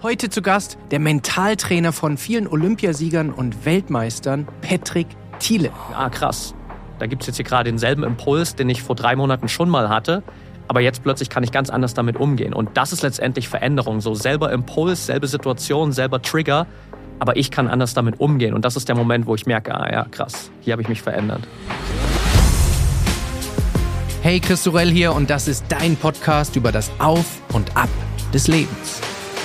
Heute zu Gast der Mentaltrainer von vielen Olympiasiegern und Weltmeistern, Patrick Thiele. Ah, krass. Da gibt es jetzt hier gerade denselben Impuls, den ich vor 3 Monaten schon mal hatte. Aber jetzt plötzlich kann ich ganz anders damit umgehen. Und das ist letztendlich Veränderung. So selber Impuls, selbe Situation, selber Trigger. Aber ich kann anders damit umgehen. Und das ist der Moment, wo ich merke, ah ja, krass, hier habe ich mich verändert. Hey, Chris Sorel hier und das ist dein Podcast über das Auf und Ab des Lebens.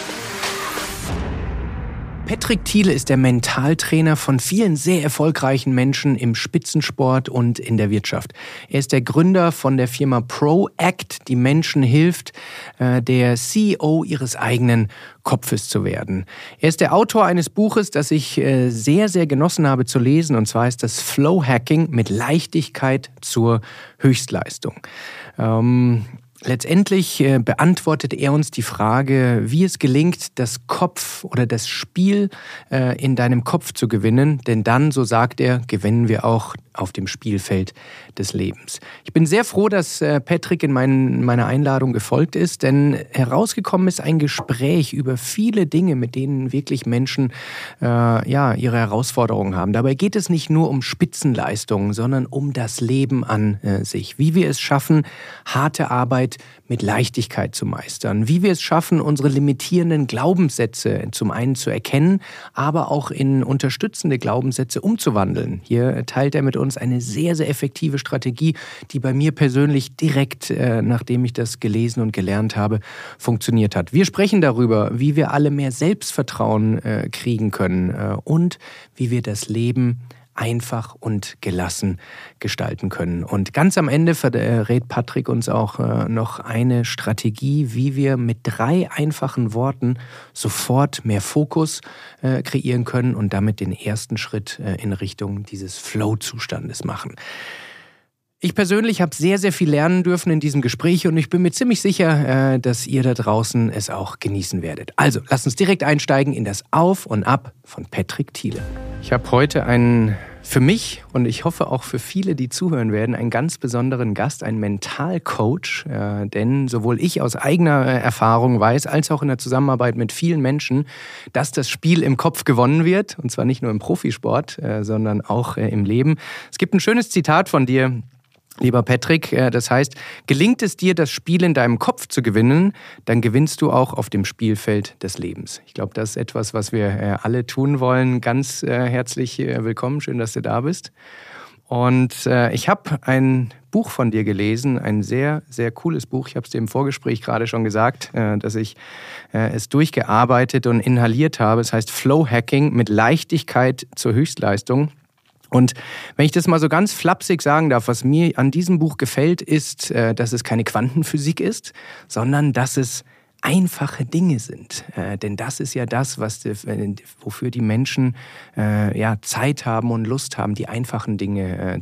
Patrick Thiele ist der Mentaltrainer von vielen sehr erfolgreichen Menschen im Spitzensport und in der Wirtschaft. Er ist der Gründer von der Firma ProAct, die Menschen hilft, der CEO ihres eigenen Kopfes zu werden. Er ist der Autor eines Buches, das ich sehr, sehr genossen habe zu lesen, und zwar ist das Flow Hacking mit Leichtigkeit zur Höchstleistung. Letztendlich beantwortet er uns die Frage, wie es gelingt, das Kopf oder das Spiel in deinem Kopf zu gewinnen. Denn dann, so sagt er, gewinnen wir auch auf dem Spielfeld des Lebens. Ich bin sehr froh, dass Patrick in meiner Einladung gefolgt ist, denn herausgekommen ist ein Gespräch über viele Dinge, mit denen wirklich Menschen ihre Herausforderungen haben. Dabei geht es nicht nur um Spitzenleistungen, sondern um das Leben an sich. Wie wir es schaffen, harte Arbeit mit Leichtigkeit zu meistern. Wie wir es schaffen, unsere limitierenden Glaubenssätze zum einen zu erkennen, aber auch in unterstützende Glaubenssätze umzuwandeln. Hier teilt er mit uns eine sehr, sehr effektive Strategie, die bei mir persönlich direkt, nachdem ich das gelesen und gelernt habe, funktioniert hat. Wir sprechen darüber, wie wir alle mehr Selbstvertrauen kriegen können und wie wir das Leben einfach und gelassen gestalten können. Und ganz am Ende verrät Patrick uns auch noch eine Strategie, wie wir mit 3 einfachen Worten sofort mehr Fokus kreieren können und damit den ersten Schritt in Richtung dieses Flow-Zustandes machen. Ich persönlich habe sehr, sehr viel lernen dürfen in diesem Gespräch und ich bin mir ziemlich sicher, dass ihr da draußen es auch genießen werdet. Also, lasst uns direkt einsteigen in das Auf und Ab von Patrick Thiele. Ich habe heute einen, für mich und ich hoffe auch für viele, die zuhören werden, einen ganz besonderen Gast, einen Mentalcoach, denn sowohl ich aus eigener Erfahrung weiß, als auch in der Zusammenarbeit mit vielen Menschen, dass das Spiel im Kopf gewonnen wird, und zwar nicht nur im Profisport, sondern auch im Leben. Es gibt ein schönes Zitat von dir, lieber Patrick, das heißt, gelingt es dir, das Spiel in deinem Kopf zu gewinnen, dann gewinnst du auch auf dem Spielfeld des Lebens. Ich glaube, das ist etwas, was wir alle tun wollen. Ganz herzlich willkommen, schön, dass du da bist. Und ich habe ein Buch von dir gelesen, ein sehr, sehr cooles Buch. Ich habe es dir im Vorgespräch gerade schon gesagt, dass ich es durchgearbeitet und inhaliert habe. Es heißt Flow Hacking mit Leichtigkeit zur Höchstleistung. Und wenn ich das mal so ganz flapsig sagen darf, was mir an diesem Buch gefällt, ist, dass es keine Quantenphysik ist, sondern dass es einfache Dinge sind. Denn das ist ja das, wofür die Menschen Zeit haben und Lust haben, die einfachen Dinge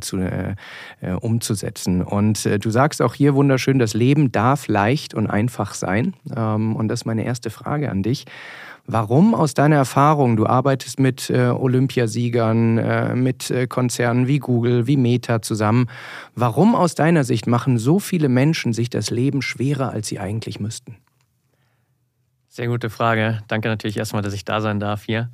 umzusetzen. Und du sagst auch hier wunderschön, das Leben darf leicht und einfach sein. Und das ist meine erste Frage an dich. Warum aus deiner Erfahrung, du arbeitest mit Olympiasiegern, mit Konzernen wie Google, wie Meta zusammen, warum aus deiner Sicht machen so viele Menschen sich das Leben schwerer, als sie eigentlich müssten? Sehr gute Frage. Danke natürlich erstmal, dass ich da sein darf hier.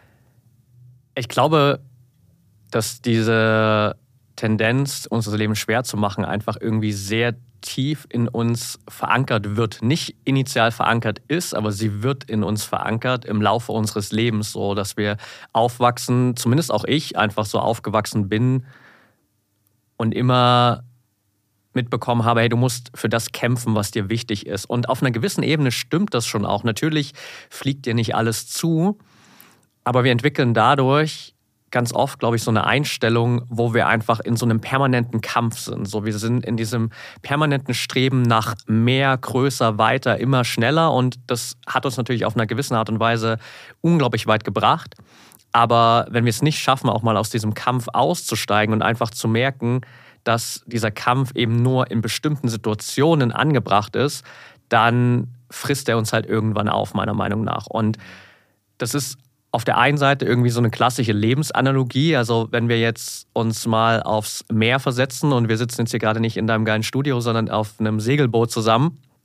Ich glaube, dass diese Tendenz, uns das Leben schwer zu machen, einfach irgendwie sehr tief in uns verankert wird. Nicht initial verankert ist, aber sie wird in uns verankert im Laufe unseres Lebens, so dass wir aufwachsen, zumindest auch ich einfach so aufgewachsen bin und immer mitbekommen habe, hey, du musst für das kämpfen, was dir wichtig ist. Und auf einer gewissen Ebene stimmt das schon auch. Natürlich fliegt dir nicht alles zu, aber wir entwickeln dadurch ganz oft, glaube ich, so eine Einstellung, wo wir einfach in so einem permanenten Kampf sind. So, wir sind in diesem permanenten Streben nach mehr, größer, weiter, immer schneller. Und das hat uns natürlich auf einer gewissen Art und Weise unglaublich weit gebracht. Aber wenn wir es nicht schaffen, auch mal aus diesem Kampf auszusteigen und einfach zu merken, dass dieser Kampf eben nur in bestimmten Situationen angebracht ist, dann frisst er uns halt irgendwann auf, meiner Meinung nach. Und das ist auf der einen Seite irgendwie so eine klassische Lebensanalogie. Also wenn wir jetzt uns mal aufs Meer versetzen und wir sitzen jetzt hier gerade nicht in deinem geilen Studio, sondern auf einem Segelboot zusammen,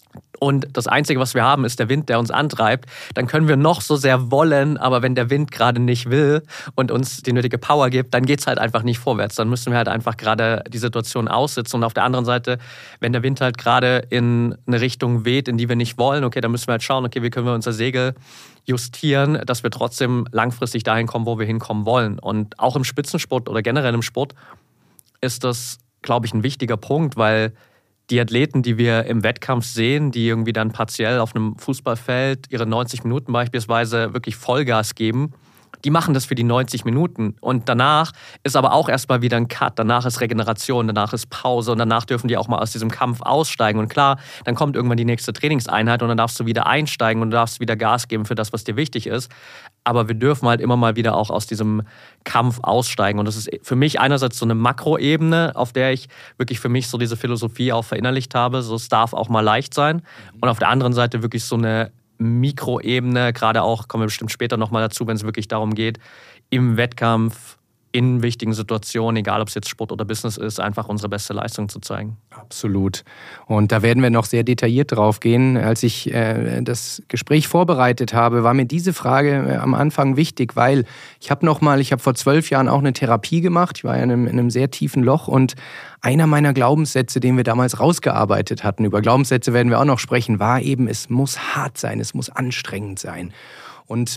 und das Einzige, was wir haben, ist der Wind, der uns antreibt, dann können wir noch so sehr wollen, aber wenn der Wind gerade nicht will und uns die nötige Power gibt, dann geht es halt einfach nicht vorwärts. Dann müssen wir halt einfach gerade die Situation aussitzen. Und auf der anderen Seite, wenn der Wind halt gerade in eine Richtung weht, in die wir nicht wollen, okay, dann müssen wir halt schauen, okay, wie können wir unser Segel justieren, dass wir trotzdem langfristig dahin kommen, wo wir hinkommen wollen. Und auch im Spitzensport oder generell im Sport ist das, glaube ich, ein wichtiger Punkt, weil die Athleten, die wir im Wettkampf sehen, die irgendwie dann partiell auf einem Fußballfeld ihre 90 Minuten beispielsweise wirklich Vollgas geben, die machen das für die 90 Minuten. Und danach ist aber auch erstmal wieder ein Cut, danach ist Regeneration, danach ist Pause und danach dürfen die auch mal aus diesem Kampf aussteigen. Und klar, dann kommt irgendwann die nächste Trainingseinheit und dann darfst du wieder einsteigen und du darfst wieder Gas geben für das, was dir wichtig ist. Aber wir dürfen halt immer mal wieder auch aus diesem Kampf aussteigen. Und das ist für mich einerseits so eine Makroebene, auf der ich wirklich für mich so diese Philosophie auch verinnerlicht habe. So, es darf auch mal leicht sein. Und auf der anderen Seite wirklich so eine Mikroebene, gerade auch, kommen wir bestimmt später nochmal dazu, wenn es wirklich darum geht, im Wettkampf, in wichtigen Situationen, egal ob es jetzt Sport oder Business ist, einfach unsere beste Leistung zu zeigen. Absolut. Und da werden wir noch sehr detailliert drauf gehen. Als ich das Gespräch vorbereitet habe, war mir diese Frage am Anfang wichtig, weil ich habe vor 12 Jahren auch eine Therapie gemacht. Ich war ja in einem sehr tiefen Loch und einer meiner Glaubenssätze, den wir damals rausgearbeitet hatten, über Glaubenssätze werden wir auch noch sprechen, war eben, es muss hart sein, es muss anstrengend sein. Und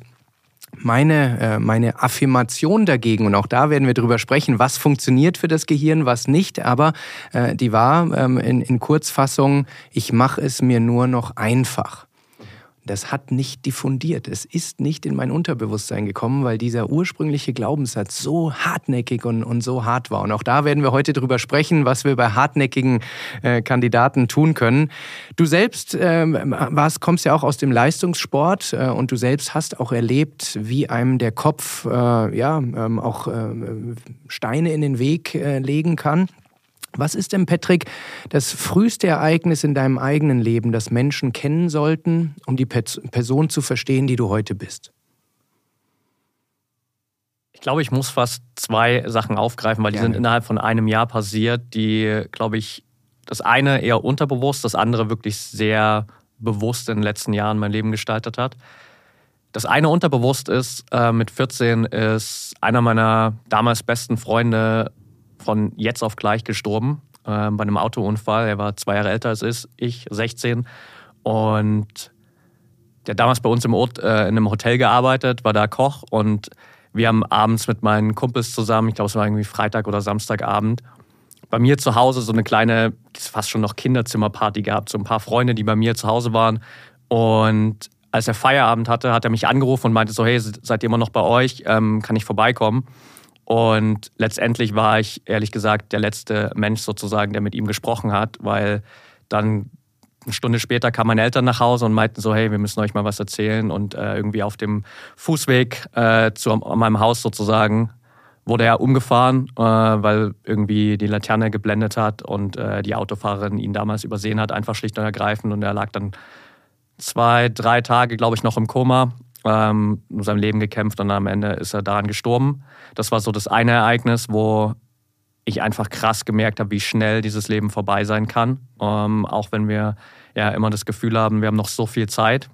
meine Affirmation dagegen, und auch da werden wir drüber sprechen, was funktioniert für das Gehirn, was nicht, aber die war in Kurzfassung, ich mache es mir nur noch einfach. Das hat nicht diffundiert. Es ist nicht in mein Unterbewusstsein gekommen, weil dieser ursprüngliche Glaubenssatz so hartnäckig und so hart war. Und auch da werden wir heute drüber sprechen, was wir bei hartnäckigen Kandidaten tun können. Du selbst kommst ja auch aus dem Leistungssport und du selbst hast auch erlebt, wie einem der Kopf auch Steine in den Weg legen kann. Was ist denn, Patrick, das früheste Ereignis in deinem eigenen Leben, das Menschen kennen sollten, um die Person zu verstehen, die du heute bist? Ich glaube, ich muss fast 2 Sachen aufgreifen, weil die sind innerhalb von einem Jahr passiert, die, glaube ich, das eine eher unterbewusst, das andere wirklich sehr bewusst in den letzten Jahren mein Leben gestaltet hat. Das eine unterbewusst ist, mit 14 ist einer meiner damals besten Freunde von jetzt auf gleich gestorben, bei einem Autounfall. Er war 2 Jahre älter als ich, 16. Und der hat damals bei uns im Ort in einem Hotel gearbeitet, war da Koch. Und wir haben abends mit meinen Kumpels zusammen, ich glaube, es war irgendwie Freitag oder Samstagabend, bei mir zu Hause so eine kleine, fast schon noch Kinderzimmerparty gehabt. So ein paar Freunde, die bei mir zu Hause waren. Und als er Feierabend hatte, hat er mich angerufen und meinte so, hey, seid ihr immer noch bei euch? Kann ich vorbeikommen? Und letztendlich war ich, ehrlich gesagt, der letzte Mensch sozusagen, der mit ihm gesprochen hat, weil dann eine Stunde später kamen meine Eltern nach Hause und meinten so, hey, wir müssen euch mal was erzählen. Und irgendwie auf dem Fußweg zu meinem Haus sozusagen wurde er umgefahren, weil irgendwie die Laterne geblendet hat und die Autofahrerin ihn damals übersehen hat, einfach schlicht und ergreifend. Und er lag dann 2, 3 Tage, glaube ich, noch im Koma. Um sein Leben gekämpft und am Ende ist er daran gestorben. Das war so das eine Ereignis, wo ich einfach krass gemerkt habe, wie schnell dieses Leben vorbei sein kann. Auch wenn wir ja immer das Gefühl haben, wir haben noch so viel Zeit.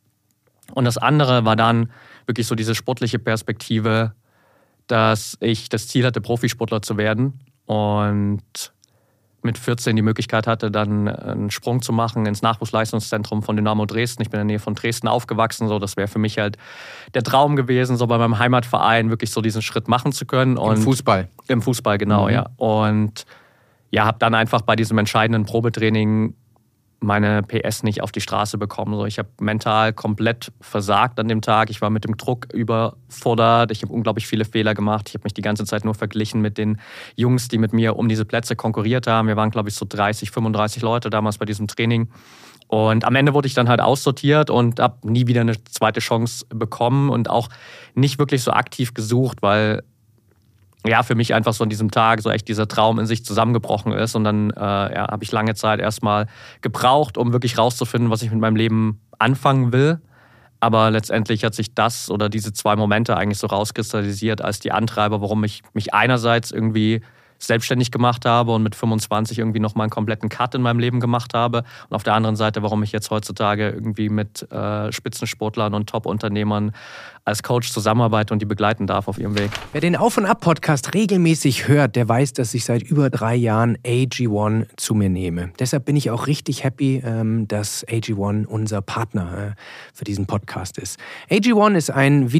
Und das andere war dann wirklich so diese sportliche Perspektive, dass ich das Ziel hatte, Profisportler zu werden und mit 14 die Möglichkeit hatte, dann einen Sprung zu machen ins Nachwuchsleistungszentrum von Dynamo Dresden. Ich bin in der Nähe von Dresden aufgewachsen. So, das wäre für mich halt der Traum gewesen, so bei meinem Heimatverein wirklich so diesen Schritt machen zu können. Und im Fußball? Im Fußball, genau, ja. Und ja, habe dann einfach bei diesem entscheidenden Probetraining meine PS nicht auf die Straße bekommen. So, ich habe mental komplett versagt an dem Tag. Ich war mit dem Druck überfordert. Ich habe unglaublich viele Fehler gemacht. Ich habe mich die ganze Zeit nur verglichen mit den Jungs, die mit mir um diese Plätze konkurriert haben. Wir waren, glaube ich, so 30, 35 Leute damals bei diesem Training. Und am Ende wurde ich dann halt aussortiert und habe nie wieder eine zweite Chance bekommen und auch nicht wirklich so aktiv gesucht, weil ja, für mich einfach so an diesem Tag so echt dieser Traum in sich zusammengebrochen ist. Und dann habe ich lange Zeit erstmal gebraucht, um wirklich rauszufinden, was ich mit meinem Leben anfangen will. Aber letztendlich hat sich das oder diese 2 Momente eigentlich so rauskristallisiert als die Antreiber, warum ich mich einerseits irgendwie selbstständig gemacht habe und mit 25 irgendwie nochmal einen kompletten Cut in meinem Leben gemacht habe. Und auf der anderen Seite, warum ich jetzt heutzutage irgendwie mit Spitzensportlern und Top-Unternehmern als Coach zusammenarbeite und die begleiten darf auf ihrem Weg. Wer den Auf- und Ab-Podcast regelmäßig hört, der weiß, dass ich seit über 3 Jahren AG1 zu mir nehme. Deshalb bin ich auch richtig happy, dass AG1 unser Partner für diesen Podcast ist. AG1 ist ein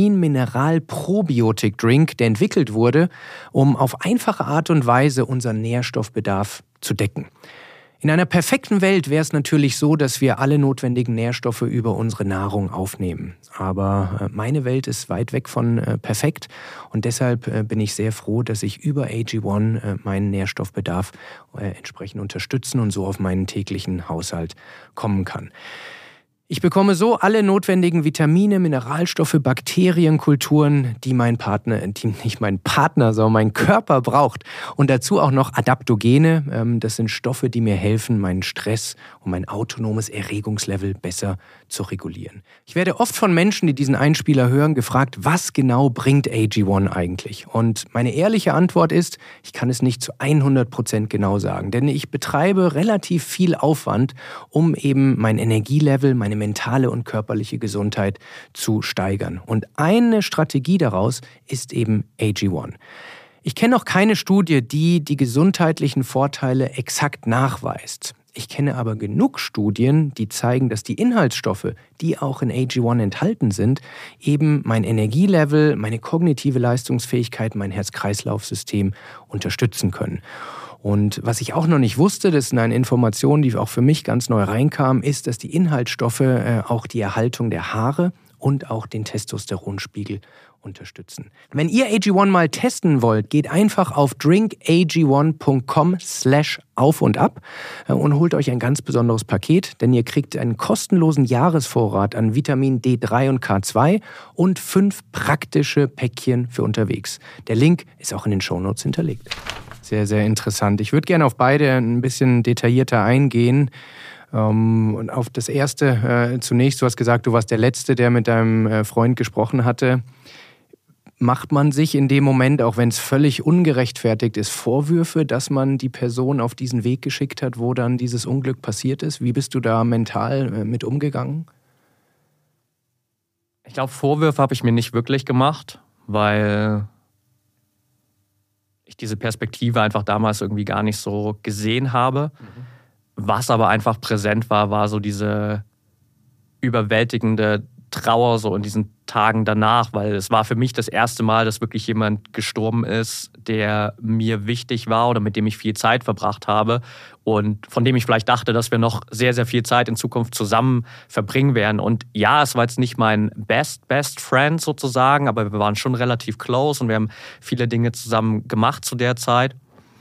Vitamin-Mineral-Probiotik-Drink, der entwickelt wurde, um auf einfache Art und Weise unseren Nährstoffbedarf zu decken. In einer perfekten Welt wäre es natürlich so, dass wir alle notwendigen Nährstoffe über unsere Nahrung aufnehmen. Aber meine Welt ist weit weg von perfekt und deshalb bin ich sehr froh, dass ich über AG1 meinen Nährstoffbedarf entsprechend unterstützen und so auf meinen täglichen Haushalt kommen kann. Ich bekomme so alle notwendigen Vitamine, Mineralstoffe, Bakterienkulturen, die mein Partner, sondern mein Körper braucht. Und dazu auch noch Adaptogene. Das sind Stoffe, die mir helfen, meinen Stress und mein autonomes Erregungslevel besser zu regulieren. Ich werde oft von Menschen, die diesen Einspieler hören, gefragt, was genau bringt AG1 eigentlich? Und meine ehrliche Antwort ist, ich kann es nicht zu 100% genau sagen, denn ich betreibe relativ viel Aufwand, um eben mein Energielevel, meine mentale und körperliche Gesundheit zu steigern. Und eine Strategie daraus ist eben AG1. Ich kenne noch keine Studie, die die gesundheitlichen Vorteile exakt nachweist. Ich kenne aber genug Studien, die zeigen, dass die Inhaltsstoffe, die auch in AG1 enthalten sind, eben mein Energielevel, meine kognitive Leistungsfähigkeit, mein Herz-Kreislauf-System unterstützen können. Und was ich auch noch nicht wusste, das ist eine Information, die auch für mich ganz neu reinkam, ist, dass die Inhaltsstoffe auch die Erhaltung der Haare und auch den Testosteronspiegel unterstützen. Wenn ihr AG1 mal testen wollt, geht einfach auf drinkag1.com/auf und ab und holt euch ein ganz besonderes Paket, denn ihr kriegt einen kostenlosen Jahresvorrat an Vitamin D3 und K2 und 5 praktische Päckchen für unterwegs. Der Link ist auch in den Shownotes hinterlegt. Sehr, sehr interessant. Ich würde gerne auf beide ein bisschen detaillierter eingehen. Und auf das erste zunächst, du hast gesagt, du warst der Letzte, der mit deinem Freund gesprochen hatte. Macht man sich in dem Moment, auch wenn es völlig ungerechtfertigt ist, Vorwürfe, dass man die Person auf diesen Weg geschickt hat, wo dann dieses Unglück passiert ist? Wie bist du da mental mit umgegangen? Ich glaube, Vorwürfe habe ich mir nicht wirklich gemacht, weil ich diese Perspektive einfach damals irgendwie gar nicht so gesehen habe. Was aber einfach präsent war, war so diese überwältigende Trauer so in diesen Tagen danach, weil es war für mich das erste Mal, dass wirklich jemand gestorben ist, der mir wichtig war oder mit dem ich viel Zeit verbracht habe und von dem ich vielleicht dachte, dass wir noch sehr, sehr viel Zeit in Zukunft zusammen verbringen werden. Und ja, es war jetzt nicht mein best friend sozusagen, aber wir waren schon relativ close und wir haben viele Dinge zusammen gemacht zu der Zeit.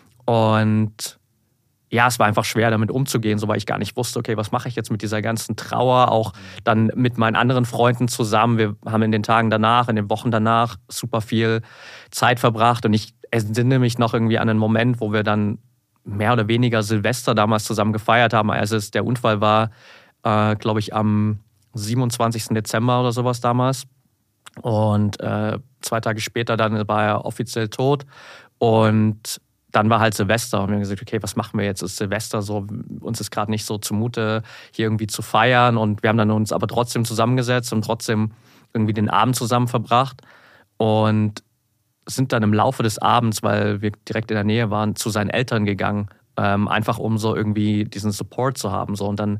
Und ja, es war einfach schwer, damit umzugehen, so weil ich gar nicht wusste, okay, was mache ich jetzt mit dieser ganzen Trauer, auch dann mit meinen anderen Freunden zusammen. Wir haben in den Tagen danach, in den Wochen danach super viel Zeit verbracht und ich entsinne mich noch irgendwie an einen Moment, wo wir dann mehr oder weniger Silvester damals zusammen gefeiert haben. Also der Unfall war, glaube ich, am 27. Dezember oder sowas damals und 2 Tage später dann war er offiziell tot und dann war halt Silvester und wir haben gesagt, okay, was machen wir jetzt? Es ist Silvester, so, uns ist gerade nicht so zumute, hier irgendwie zu feiern und wir haben dann uns aber trotzdem zusammengesetzt und trotzdem irgendwie den Abend zusammen verbracht und sind dann im Laufe des Abends, weil wir direkt in der Nähe waren, zu seinen Eltern gegangen, einfach um so irgendwie diesen Support zu haben. So. Und dann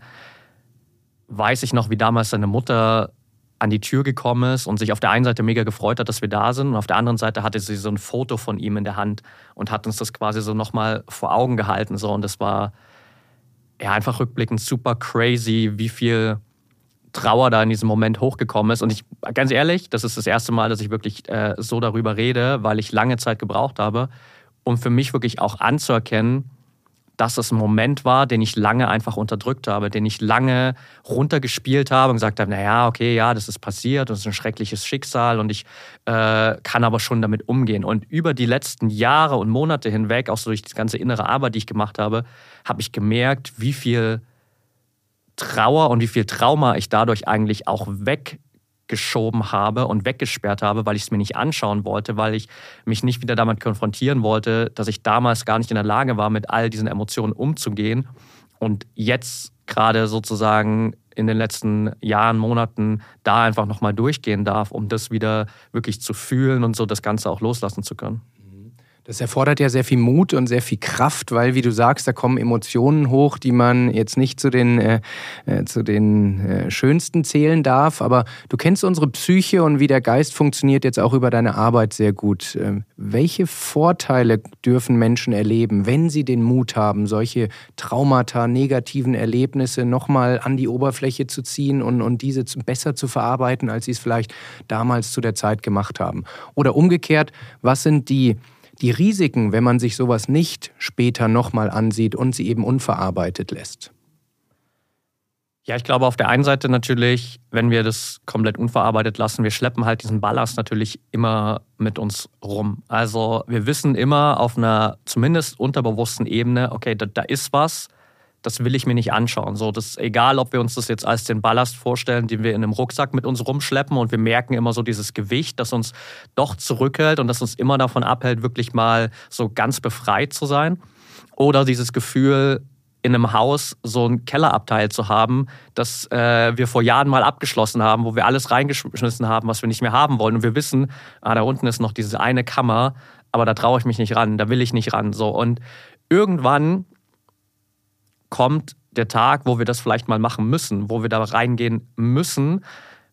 weiß ich noch, wie damals seine Mutter an die Tür gekommen ist und sich auf der einen Seite mega gefreut hat, dass wir da sind und auf der anderen Seite hatte sie so ein Foto von ihm in der Hand und hat uns das quasi so nochmal vor Augen gehalten. So. Und das war ja einfach rückblickend super crazy, wie viel Trauer da in diesem Moment hochgekommen ist. Und ich, ganz ehrlich, das ist das erste Mal, dass ich wirklich so darüber rede, weil ich lange Zeit gebraucht habe, um für mich wirklich auch anzuerkennen, dass es ein Moment war, den ich lange einfach unterdrückt habe, den ich lange runtergespielt habe und gesagt habe, naja, okay, ja, das ist passiert, das ist ein schreckliches Schicksal und ich kann aber schon damit umgehen. Und über die letzten Jahre und Monate hinweg, auch so durch die ganze innere Arbeit, die ich gemacht habe, habe ich gemerkt, wie viel Trauer und wie viel Trauma ich dadurch eigentlich auch weggeschoben habe und weggesperrt habe, weil ich es mir nicht anschauen wollte, weil ich mich nicht wieder damit konfrontieren wollte, dass ich damals gar nicht in der Lage war, mit all diesen Emotionen umzugehen und jetzt gerade sozusagen in den letzten Jahren, Monaten da einfach nochmal durchgehen darf, um das wieder wirklich zu fühlen und so das Ganze auch loslassen zu können. Das erfordert ja sehr viel Mut und sehr viel Kraft, weil, wie du sagst, da kommen Emotionen hoch, die man jetzt nicht zu den schönsten zählen darf. Aber du kennst unsere Psyche und wie der Geist funktioniert jetzt auch über deine Arbeit sehr gut. Welche Vorteile dürfen Menschen erleben, wenn sie den Mut haben, solche Traumata, negativen Erlebnisse nochmal an die Oberfläche zu ziehen und diese besser zu verarbeiten, als sie es vielleicht damals zu der Zeit gemacht haben? Oder umgekehrt, was sind die Risiken, wenn man sich sowas nicht später nochmal ansieht und sie eben unverarbeitet lässt? Ja, ich glaube auf der einen Seite natürlich, wenn wir das komplett unverarbeitet lassen, wir schleppen halt diesen Ballast natürlich immer mit uns rum. Also wir wissen immer auf einer zumindest unterbewussten Ebene, okay, da ist was, das will ich mir nicht anschauen. So, das ist egal, ob wir uns das jetzt als den Ballast vorstellen, den wir in einem Rucksack mit uns rumschleppen und wir merken immer so dieses Gewicht, das uns doch zurückhält und das uns immer davon abhält, wirklich mal so ganz befreit zu sein. Oder dieses Gefühl, in einem Haus so ein Kellerabteil zu haben, das wir vor Jahren mal abgeschlossen haben, wo wir alles reingeschmissen haben, was wir nicht mehr haben wollen. Und wir wissen, da unten ist noch diese eine Kammer, aber da traue ich mich nicht ran, da will ich nicht ran. So. Und irgendwann kommt der Tag, wo wir das vielleicht mal machen müssen, wo wir da reingehen müssen,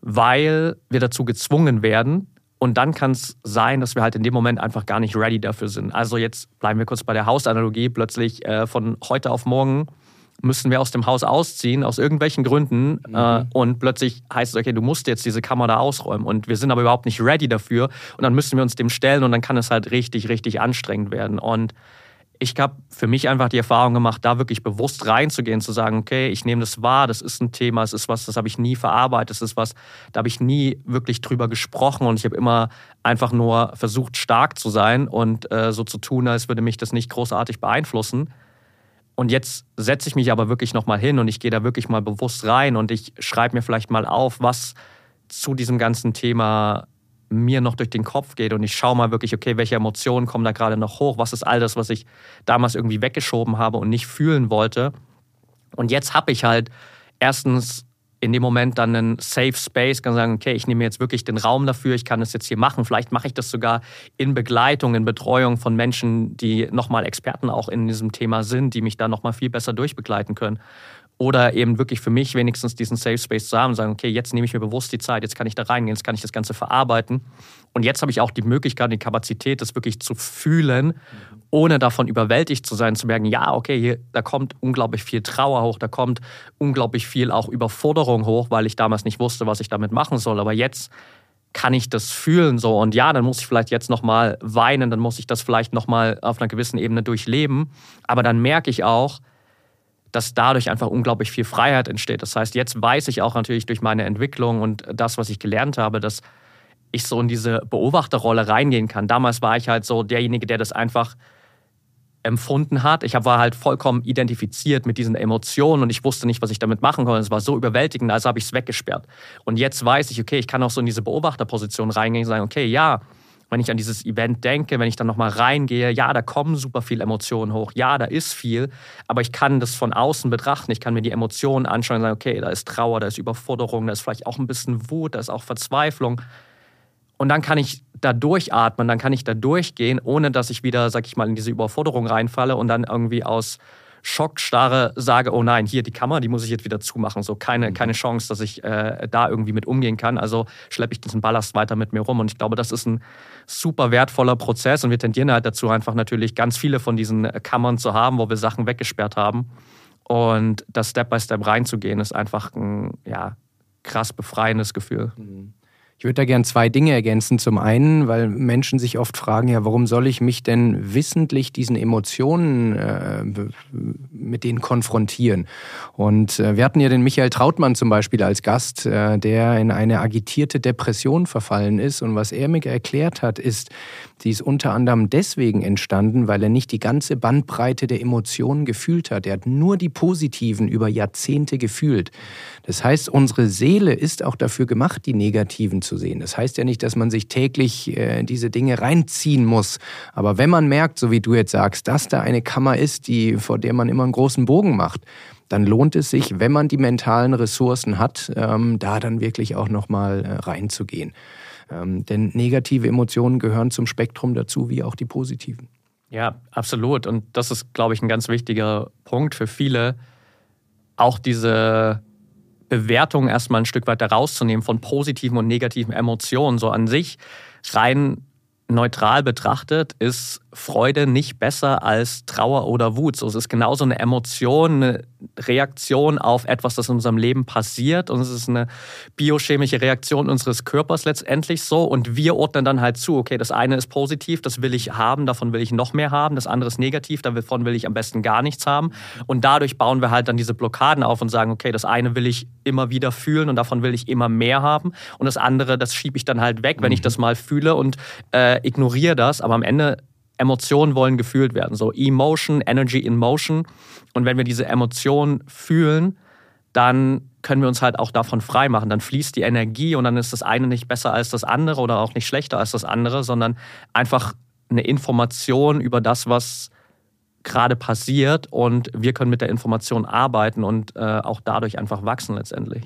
weil wir dazu gezwungen werden. Und dann kann es sein, dass wir halt in dem Moment einfach gar nicht ready dafür sind. Also jetzt bleiben wir kurz bei der Hausanalogie. Plötzlich von heute auf morgen müssen wir aus dem Haus ausziehen, aus irgendwelchen Gründen. Und plötzlich heißt es, okay, du musst jetzt diese Kammer da ausräumen. Und wir sind aber überhaupt nicht ready dafür. Und dann müssen wir uns dem stellen und dann kann es halt richtig, richtig anstrengend werden. Und ich habe für mich einfach die Erfahrung gemacht, da wirklich bewusst reinzugehen, zu sagen, okay, ich nehme das wahr, das ist ein Thema, es ist was, das habe ich nie verarbeitet, das ist was, da habe ich nie wirklich drüber gesprochen und ich habe immer einfach nur versucht, stark zu sein und so zu tun, als würde mich das nicht großartig beeinflussen. Und jetzt setze ich mich aber wirklich nochmal hin und ich gehe da wirklich mal bewusst rein und ich schreibe mir vielleicht mal auf, was zu diesem ganzen Thema mir noch durch den Kopf geht und ich schaue mal wirklich, okay, welche Emotionen kommen da gerade noch hoch, was ist all das, was ich damals irgendwie weggeschoben habe und nicht fühlen wollte. Und jetzt habe ich halt erstens in dem Moment dann einen Safe Space, kann sagen, okay, ich nehme jetzt wirklich den Raum dafür, ich kann das jetzt hier machen. Vielleicht mache ich das sogar in Begleitung, in Betreuung von Menschen, die nochmal Experten auch in diesem Thema sind, die mich da nochmal viel besser durchbegleiten können. Oder eben wirklich für mich wenigstens diesen Safe Space zu haben und sagen, okay, jetzt nehme ich mir bewusst die Zeit, jetzt kann ich da reingehen, jetzt kann ich das Ganze verarbeiten. Und jetzt habe ich auch die Möglichkeit, die Kapazität, das wirklich zu fühlen, ohne davon überwältigt zu sein, zu merken, ja, okay, hier, da kommt unglaublich viel Trauer hoch, da kommt unglaublich viel auch Überforderung hoch, weil ich damals nicht wusste, was ich damit machen soll. Aber jetzt kann ich das fühlen so. Und ja, dann muss ich vielleicht jetzt nochmal weinen, dann muss ich das vielleicht nochmal auf einer gewissen Ebene durchleben. Aber dann merke ich auch, dass dadurch einfach unglaublich viel Freiheit entsteht. Das heißt, jetzt weiß ich auch natürlich durch meine Entwicklung und das, was ich gelernt habe, dass ich so in diese Beobachterrolle reingehen kann. Damals war ich halt so derjenige, der das einfach empfunden hat. Ich war halt vollkommen identifiziert mit diesen Emotionen und ich wusste nicht, was ich damit machen konnte. Es war so überwältigend, also habe ich es weggesperrt. Und jetzt weiß ich, okay, ich kann auch so in diese Beobachterposition reingehen und sagen, okay, ja, wenn ich an dieses Event denke, wenn ich dann nochmal reingehe, ja, da kommen super viele Emotionen hoch, ja, da ist viel, aber ich kann das von außen betrachten, ich kann mir die Emotionen anschauen und sagen, okay, da ist Trauer, da ist Überforderung, da ist vielleicht auch ein bisschen Wut, da ist auch Verzweiflung. Und dann kann ich da durchatmen, dann kann ich da durchgehen, ohne dass ich wieder, sag ich mal, in diese Überforderung reinfalle und dann irgendwie aus Schockstarre sage, oh nein, hier die Kammer, die muss ich jetzt wieder zumachen. So keine Chance, dass ich da irgendwie mit umgehen kann. Also schleppe ich diesen Ballast weiter mit mir rum. Und ich glaube, das ist ein super wertvoller Prozess. Und wir tendieren halt dazu, einfach natürlich ganz viele von diesen Kammern zu haben, wo wir Sachen weggesperrt haben. Und das Step by Step reinzugehen, ist einfach ein krass befreiendes Gefühl. Ich würde da gern 2 Dinge ergänzen. Zum einen, weil Menschen sich oft fragen, ja, warum soll ich mich denn wissentlich diesen Emotionen mit denen konfrontieren? Und wir hatten ja den Michael Trautmann zum Beispiel als Gast, der in eine agitierte Depression verfallen ist. Und was er mir erklärt hat, ist, sie ist unter anderem deswegen entstanden, weil er nicht die ganze Bandbreite der Emotionen gefühlt hat. Er hat nur die positiven über Jahrzehnte gefühlt. Das heißt, unsere Seele ist auch dafür gemacht, die negativen zu sehen. Das heißt ja nicht, dass man sich täglich diese Dinge reinziehen muss. Aber wenn man merkt, so wie du jetzt sagst, dass da eine Kammer ist, vor der man immer einen großen Bogen macht, dann lohnt es sich, wenn man die mentalen Ressourcen hat, da dann wirklich auch nochmal reinzugehen. Denn negative Emotionen gehören zum Spektrum dazu, wie auch die positiven. Ja, absolut. Und das ist, glaube ich, ein ganz wichtiger Punkt für viele, auch diese Bewertung erstmal ein Stück weit rauszunehmen von positiven und negativen Emotionen. So an sich rein neutral betrachtet ist Freude nicht besser als Trauer oder Wut. So, es ist genauso eine Emotion, eine Reaktion auf etwas, das in unserem Leben passiert. Und es ist eine biochemische Reaktion unseres Körpers letztendlich so. Und wir ordnen dann halt zu, okay, das eine ist positiv, das will ich haben, davon will ich noch mehr haben. Das andere ist negativ, davon will ich am besten gar nichts haben. Und dadurch bauen wir halt dann diese Blockaden auf und sagen, okay, das eine will ich immer wieder fühlen und davon will ich immer mehr haben. Und das andere, das schiebe ich dann halt weg, wenn ich das mal fühle und ignoriere das. Aber am Ende Emotionen wollen gefühlt werden. So Emotion, Energy in Motion. Und wenn wir diese Emotionen fühlen, dann können wir uns halt auch davon frei machen. Dann fließt die Energie und dann ist das eine nicht besser als das andere oder auch nicht schlechter als das andere, sondern einfach eine Information über das, was gerade passiert. Und wir können mit der Information arbeiten und auch dadurch einfach wachsen letztendlich.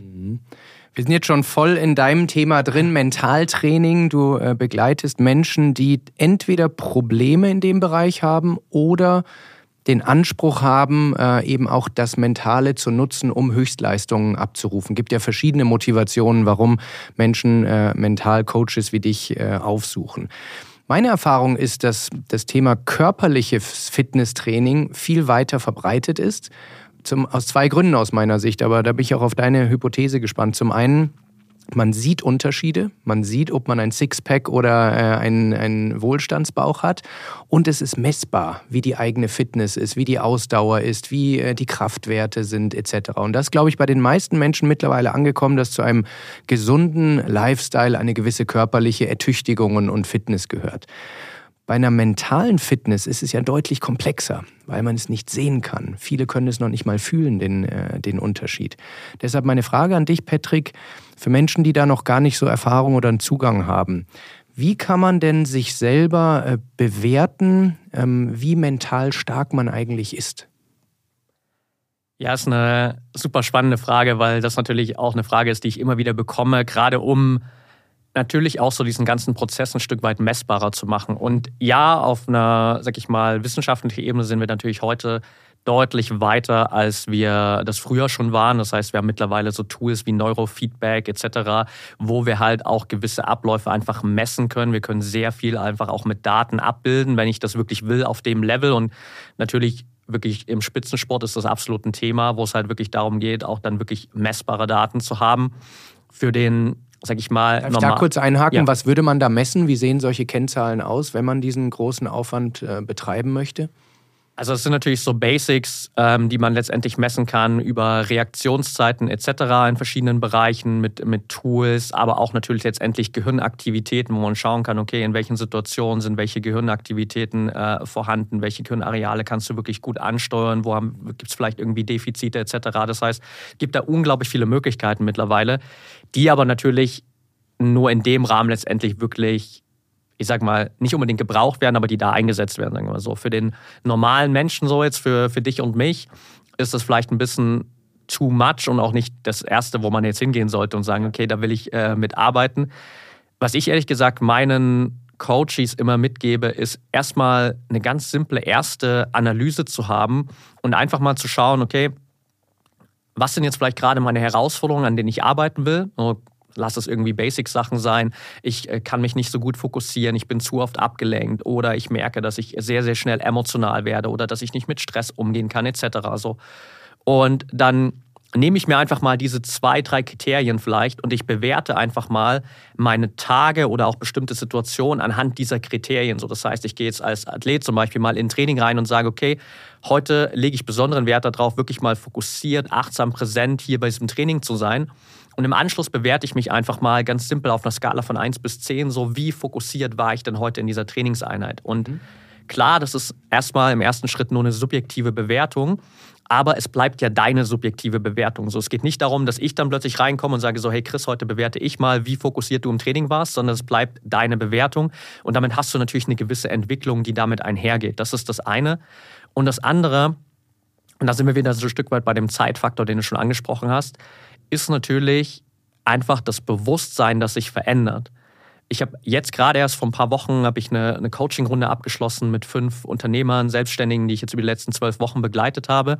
Wir sind jetzt schon voll in deinem Thema drin, Mentaltraining. Du begleitest Menschen, die entweder Probleme in dem Bereich haben oder den Anspruch haben, eben auch das Mentale zu nutzen, um Höchstleistungen abzurufen. Es gibt ja verschiedene Motivationen, warum Menschen Mentalcoaches wie dich aufsuchen. Meine Erfahrung ist, dass das Thema körperliches Fitnesstraining viel weiter verbreitet ist. Aus 2 Gründen aus meiner Sicht, aber da bin ich auch auf deine Hypothese gespannt. Zum einen, man sieht Unterschiede, man sieht, ob man ein Sixpack oder einen Wohlstandsbauch hat und es ist messbar, wie die eigene Fitness ist, wie die Ausdauer ist, wie die Kraftwerte sind etc. Und das, glaube ich, bei den meisten Menschen mittlerweile angekommen, dass zu einem gesunden Lifestyle eine gewisse körperliche Ertüchtigung und Fitness gehört. Bei einer mentalen Fitness ist es ja deutlich komplexer, weil man es nicht sehen kann. Viele können es noch nicht mal fühlen, den Unterschied. Deshalb meine Frage an dich, Patrick, für Menschen, die da noch gar nicht so Erfahrung oder einen Zugang haben. Wie kann man denn sich selber bewerten, wie mental stark man eigentlich ist? Ja, ist eine super spannende Frage, weil das natürlich auch eine Frage ist, die ich immer wieder bekomme, gerade um natürlich auch so diesen ganzen Prozess ein Stück weit messbarer zu machen. Und ja, auf einer, sag ich mal, wissenschaftlichen Ebene sind wir natürlich heute deutlich weiter, als wir das früher schon waren. Das heißt, wir haben mittlerweile so Tools wie Neurofeedback etc., wo wir halt auch gewisse Abläufe einfach messen können. Wir können sehr viel einfach auch mit Daten abbilden, wenn ich das wirklich will, auf dem Level. Und natürlich wirklich im Spitzensport ist das absolut ein Thema, wo es halt wirklich darum geht, auch dann wirklich messbare Daten zu haben für den, sag ich mal, Darf ich da kurz einhaken? Ja. Was würde man da messen? Wie sehen solche Kennzahlen aus, wenn man diesen großen Aufwand betreiben möchte? Also es sind natürlich so Basics, die man letztendlich messen kann über Reaktionszeiten etc. in verschiedenen Bereichen mit Tools, aber auch natürlich letztendlich Gehirnaktivitäten, wo man schauen kann, okay, in welchen Situationen sind welche Gehirnaktivitäten vorhanden, welche Gehirnareale kannst du wirklich gut ansteuern, wo gibt es vielleicht irgendwie Defizite etc. Das heißt, es gibt da unglaublich viele Möglichkeiten mittlerweile, die aber natürlich nur in dem Rahmen letztendlich wirklich, ich sag mal, nicht unbedingt gebraucht werden, aber die da eingesetzt werden, sagen wir mal so. Für den normalen Menschen so jetzt, für dich und mich, ist das vielleicht ein bisschen too much und auch nicht das Erste, wo man jetzt hingehen sollte und sagen, okay, da will ich mitarbeiten. Was ich ehrlich gesagt meinen Coaches immer mitgebe, ist erstmal eine ganz simple erste Analyse zu haben und einfach mal zu schauen, okay, was sind jetzt vielleicht gerade meine Herausforderungen, an denen ich arbeiten will? Lass es irgendwie Basic-Sachen sein. Ich kann mich nicht so gut fokussieren, ich bin zu oft abgelenkt oder ich merke, dass ich sehr, sehr schnell emotional werde oder dass ich nicht mit Stress umgehen kann etc. So. Und dann nehme ich mir einfach mal diese 2, 3 Kriterien vielleicht und ich bewerte einfach mal meine Tage oder auch bestimmte Situationen anhand dieser Kriterien. So, das heißt, ich gehe jetzt als Athlet zum Beispiel mal in Training rein und sage, okay, heute lege ich besonderen Wert darauf, wirklich mal fokussiert, achtsam, präsent hier bei diesem Training zu sein. Und im Anschluss bewerte ich mich einfach mal ganz simpel auf einer Skala von 1 bis 10, so wie fokussiert war ich denn heute in dieser Trainingseinheit. Und klar, das ist erstmal im ersten Schritt nur eine subjektive Bewertung, aber es bleibt ja deine subjektive Bewertung. So, es geht nicht darum, dass ich dann plötzlich reinkomme und sage so, hey Chris, heute bewerte ich mal, wie fokussiert du im Training warst, sondern es bleibt deine Bewertung. Und damit hast du natürlich eine gewisse Entwicklung, die damit einhergeht. Das ist das eine. Und das andere, und da sind wir wieder so ein Stück weit bei dem Zeitfaktor, den du schon angesprochen hast, ist natürlich einfach das Bewusstsein, das sich verändert. Ich habe jetzt gerade erst vor ein paar Wochen eine Coaching-Runde abgeschlossen mit 5 Unternehmern, Selbstständigen, die ich jetzt über die letzten 12 Wochen begleitet habe.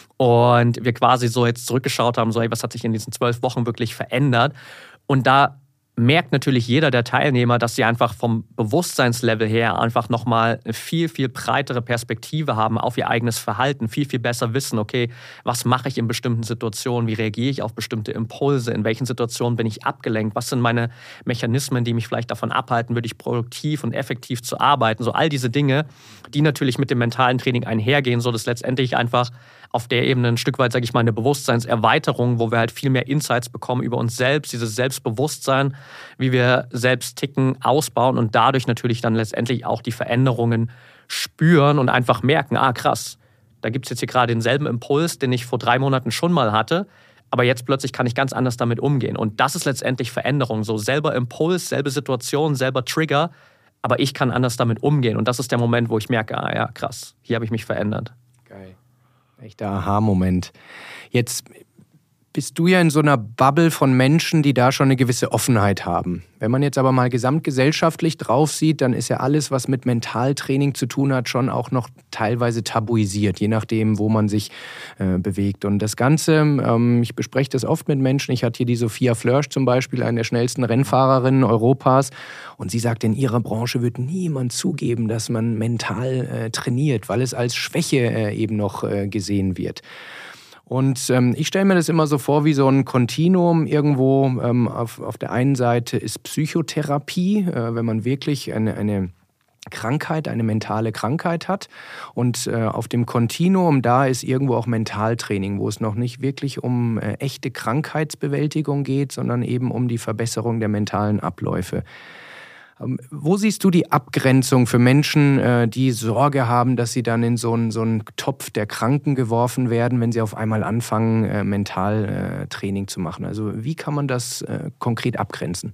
Und wir quasi so jetzt zurückgeschaut haben, so, hey, was hat sich in diesen 12 Wochen wirklich verändert? Und da merkt natürlich jeder der Teilnehmer, dass sie einfach vom Bewusstseinslevel her einfach nochmal eine viel, viel breitere Perspektive haben auf ihr eigenes Verhalten, viel, viel besser wissen, okay, was mache ich in bestimmten Situationen, wie reagiere ich auf bestimmte Impulse, in welchen Situationen bin ich abgelenkt, was sind meine Mechanismen, die mich vielleicht davon abhalten, wirklich produktiv und effektiv zu arbeiten, so all diese Dinge, die natürlich mit dem mentalen Training einhergehen, so dass letztendlich einfach auf der Ebene ein Stück weit, sage ich mal, eine Bewusstseinserweiterung, wo wir halt viel mehr Insights bekommen über uns selbst, dieses Selbstbewusstsein, wie wir selbst ticken, ausbauen und dadurch natürlich dann letztendlich auch die Veränderungen spüren und einfach merken, krass, da gibt es jetzt hier gerade denselben Impuls, den ich vor 3 Monaten schon mal hatte, aber jetzt plötzlich kann ich ganz anders damit umgehen. Und das ist letztendlich Veränderung, so selber Impuls, selbe Situation, selber Trigger, aber ich kann anders damit umgehen. Und das ist der Moment, wo ich merke, ja, krass, hier habe ich mich verändert. Geil. Echter Aha-Moment. Jetzt bist du ja in so einer Bubble von Menschen, die da schon eine gewisse Offenheit haben. Wenn man jetzt aber mal gesamtgesellschaftlich drauf sieht, dann ist ja alles, was mit Mentaltraining zu tun hat, schon auch noch teilweise tabuisiert, je nachdem, wo man sich bewegt. Und das Ganze, ich bespreche das oft mit Menschen. Ich hatte hier die Sophia Flörsch zum Beispiel, eine der schnellsten Rennfahrerinnen Europas. Und sie sagt, in ihrer Branche wird niemand zugeben, dass man mental trainiert, weil es als Schwäche eben noch gesehen wird. Und ich stelle mir das immer so vor wie so ein Kontinuum. Irgendwo auf der einen Seite ist Psychotherapie, wenn man wirklich eine Krankheit, eine mentale Krankheit hat. Und auf dem Kontinuum, da ist irgendwo auch Mentaltraining, wo es noch nicht wirklich um echte Krankheitsbewältigung geht, sondern eben um die Verbesserung der mentalen Abläufe. Wo siehst du die Abgrenzung für Menschen, die Sorge haben, dass sie dann in so einen Topf der Kranken geworfen werden, wenn sie auf einmal anfangen, Mentaltraining zu machen? Also wie kann man das konkret abgrenzen?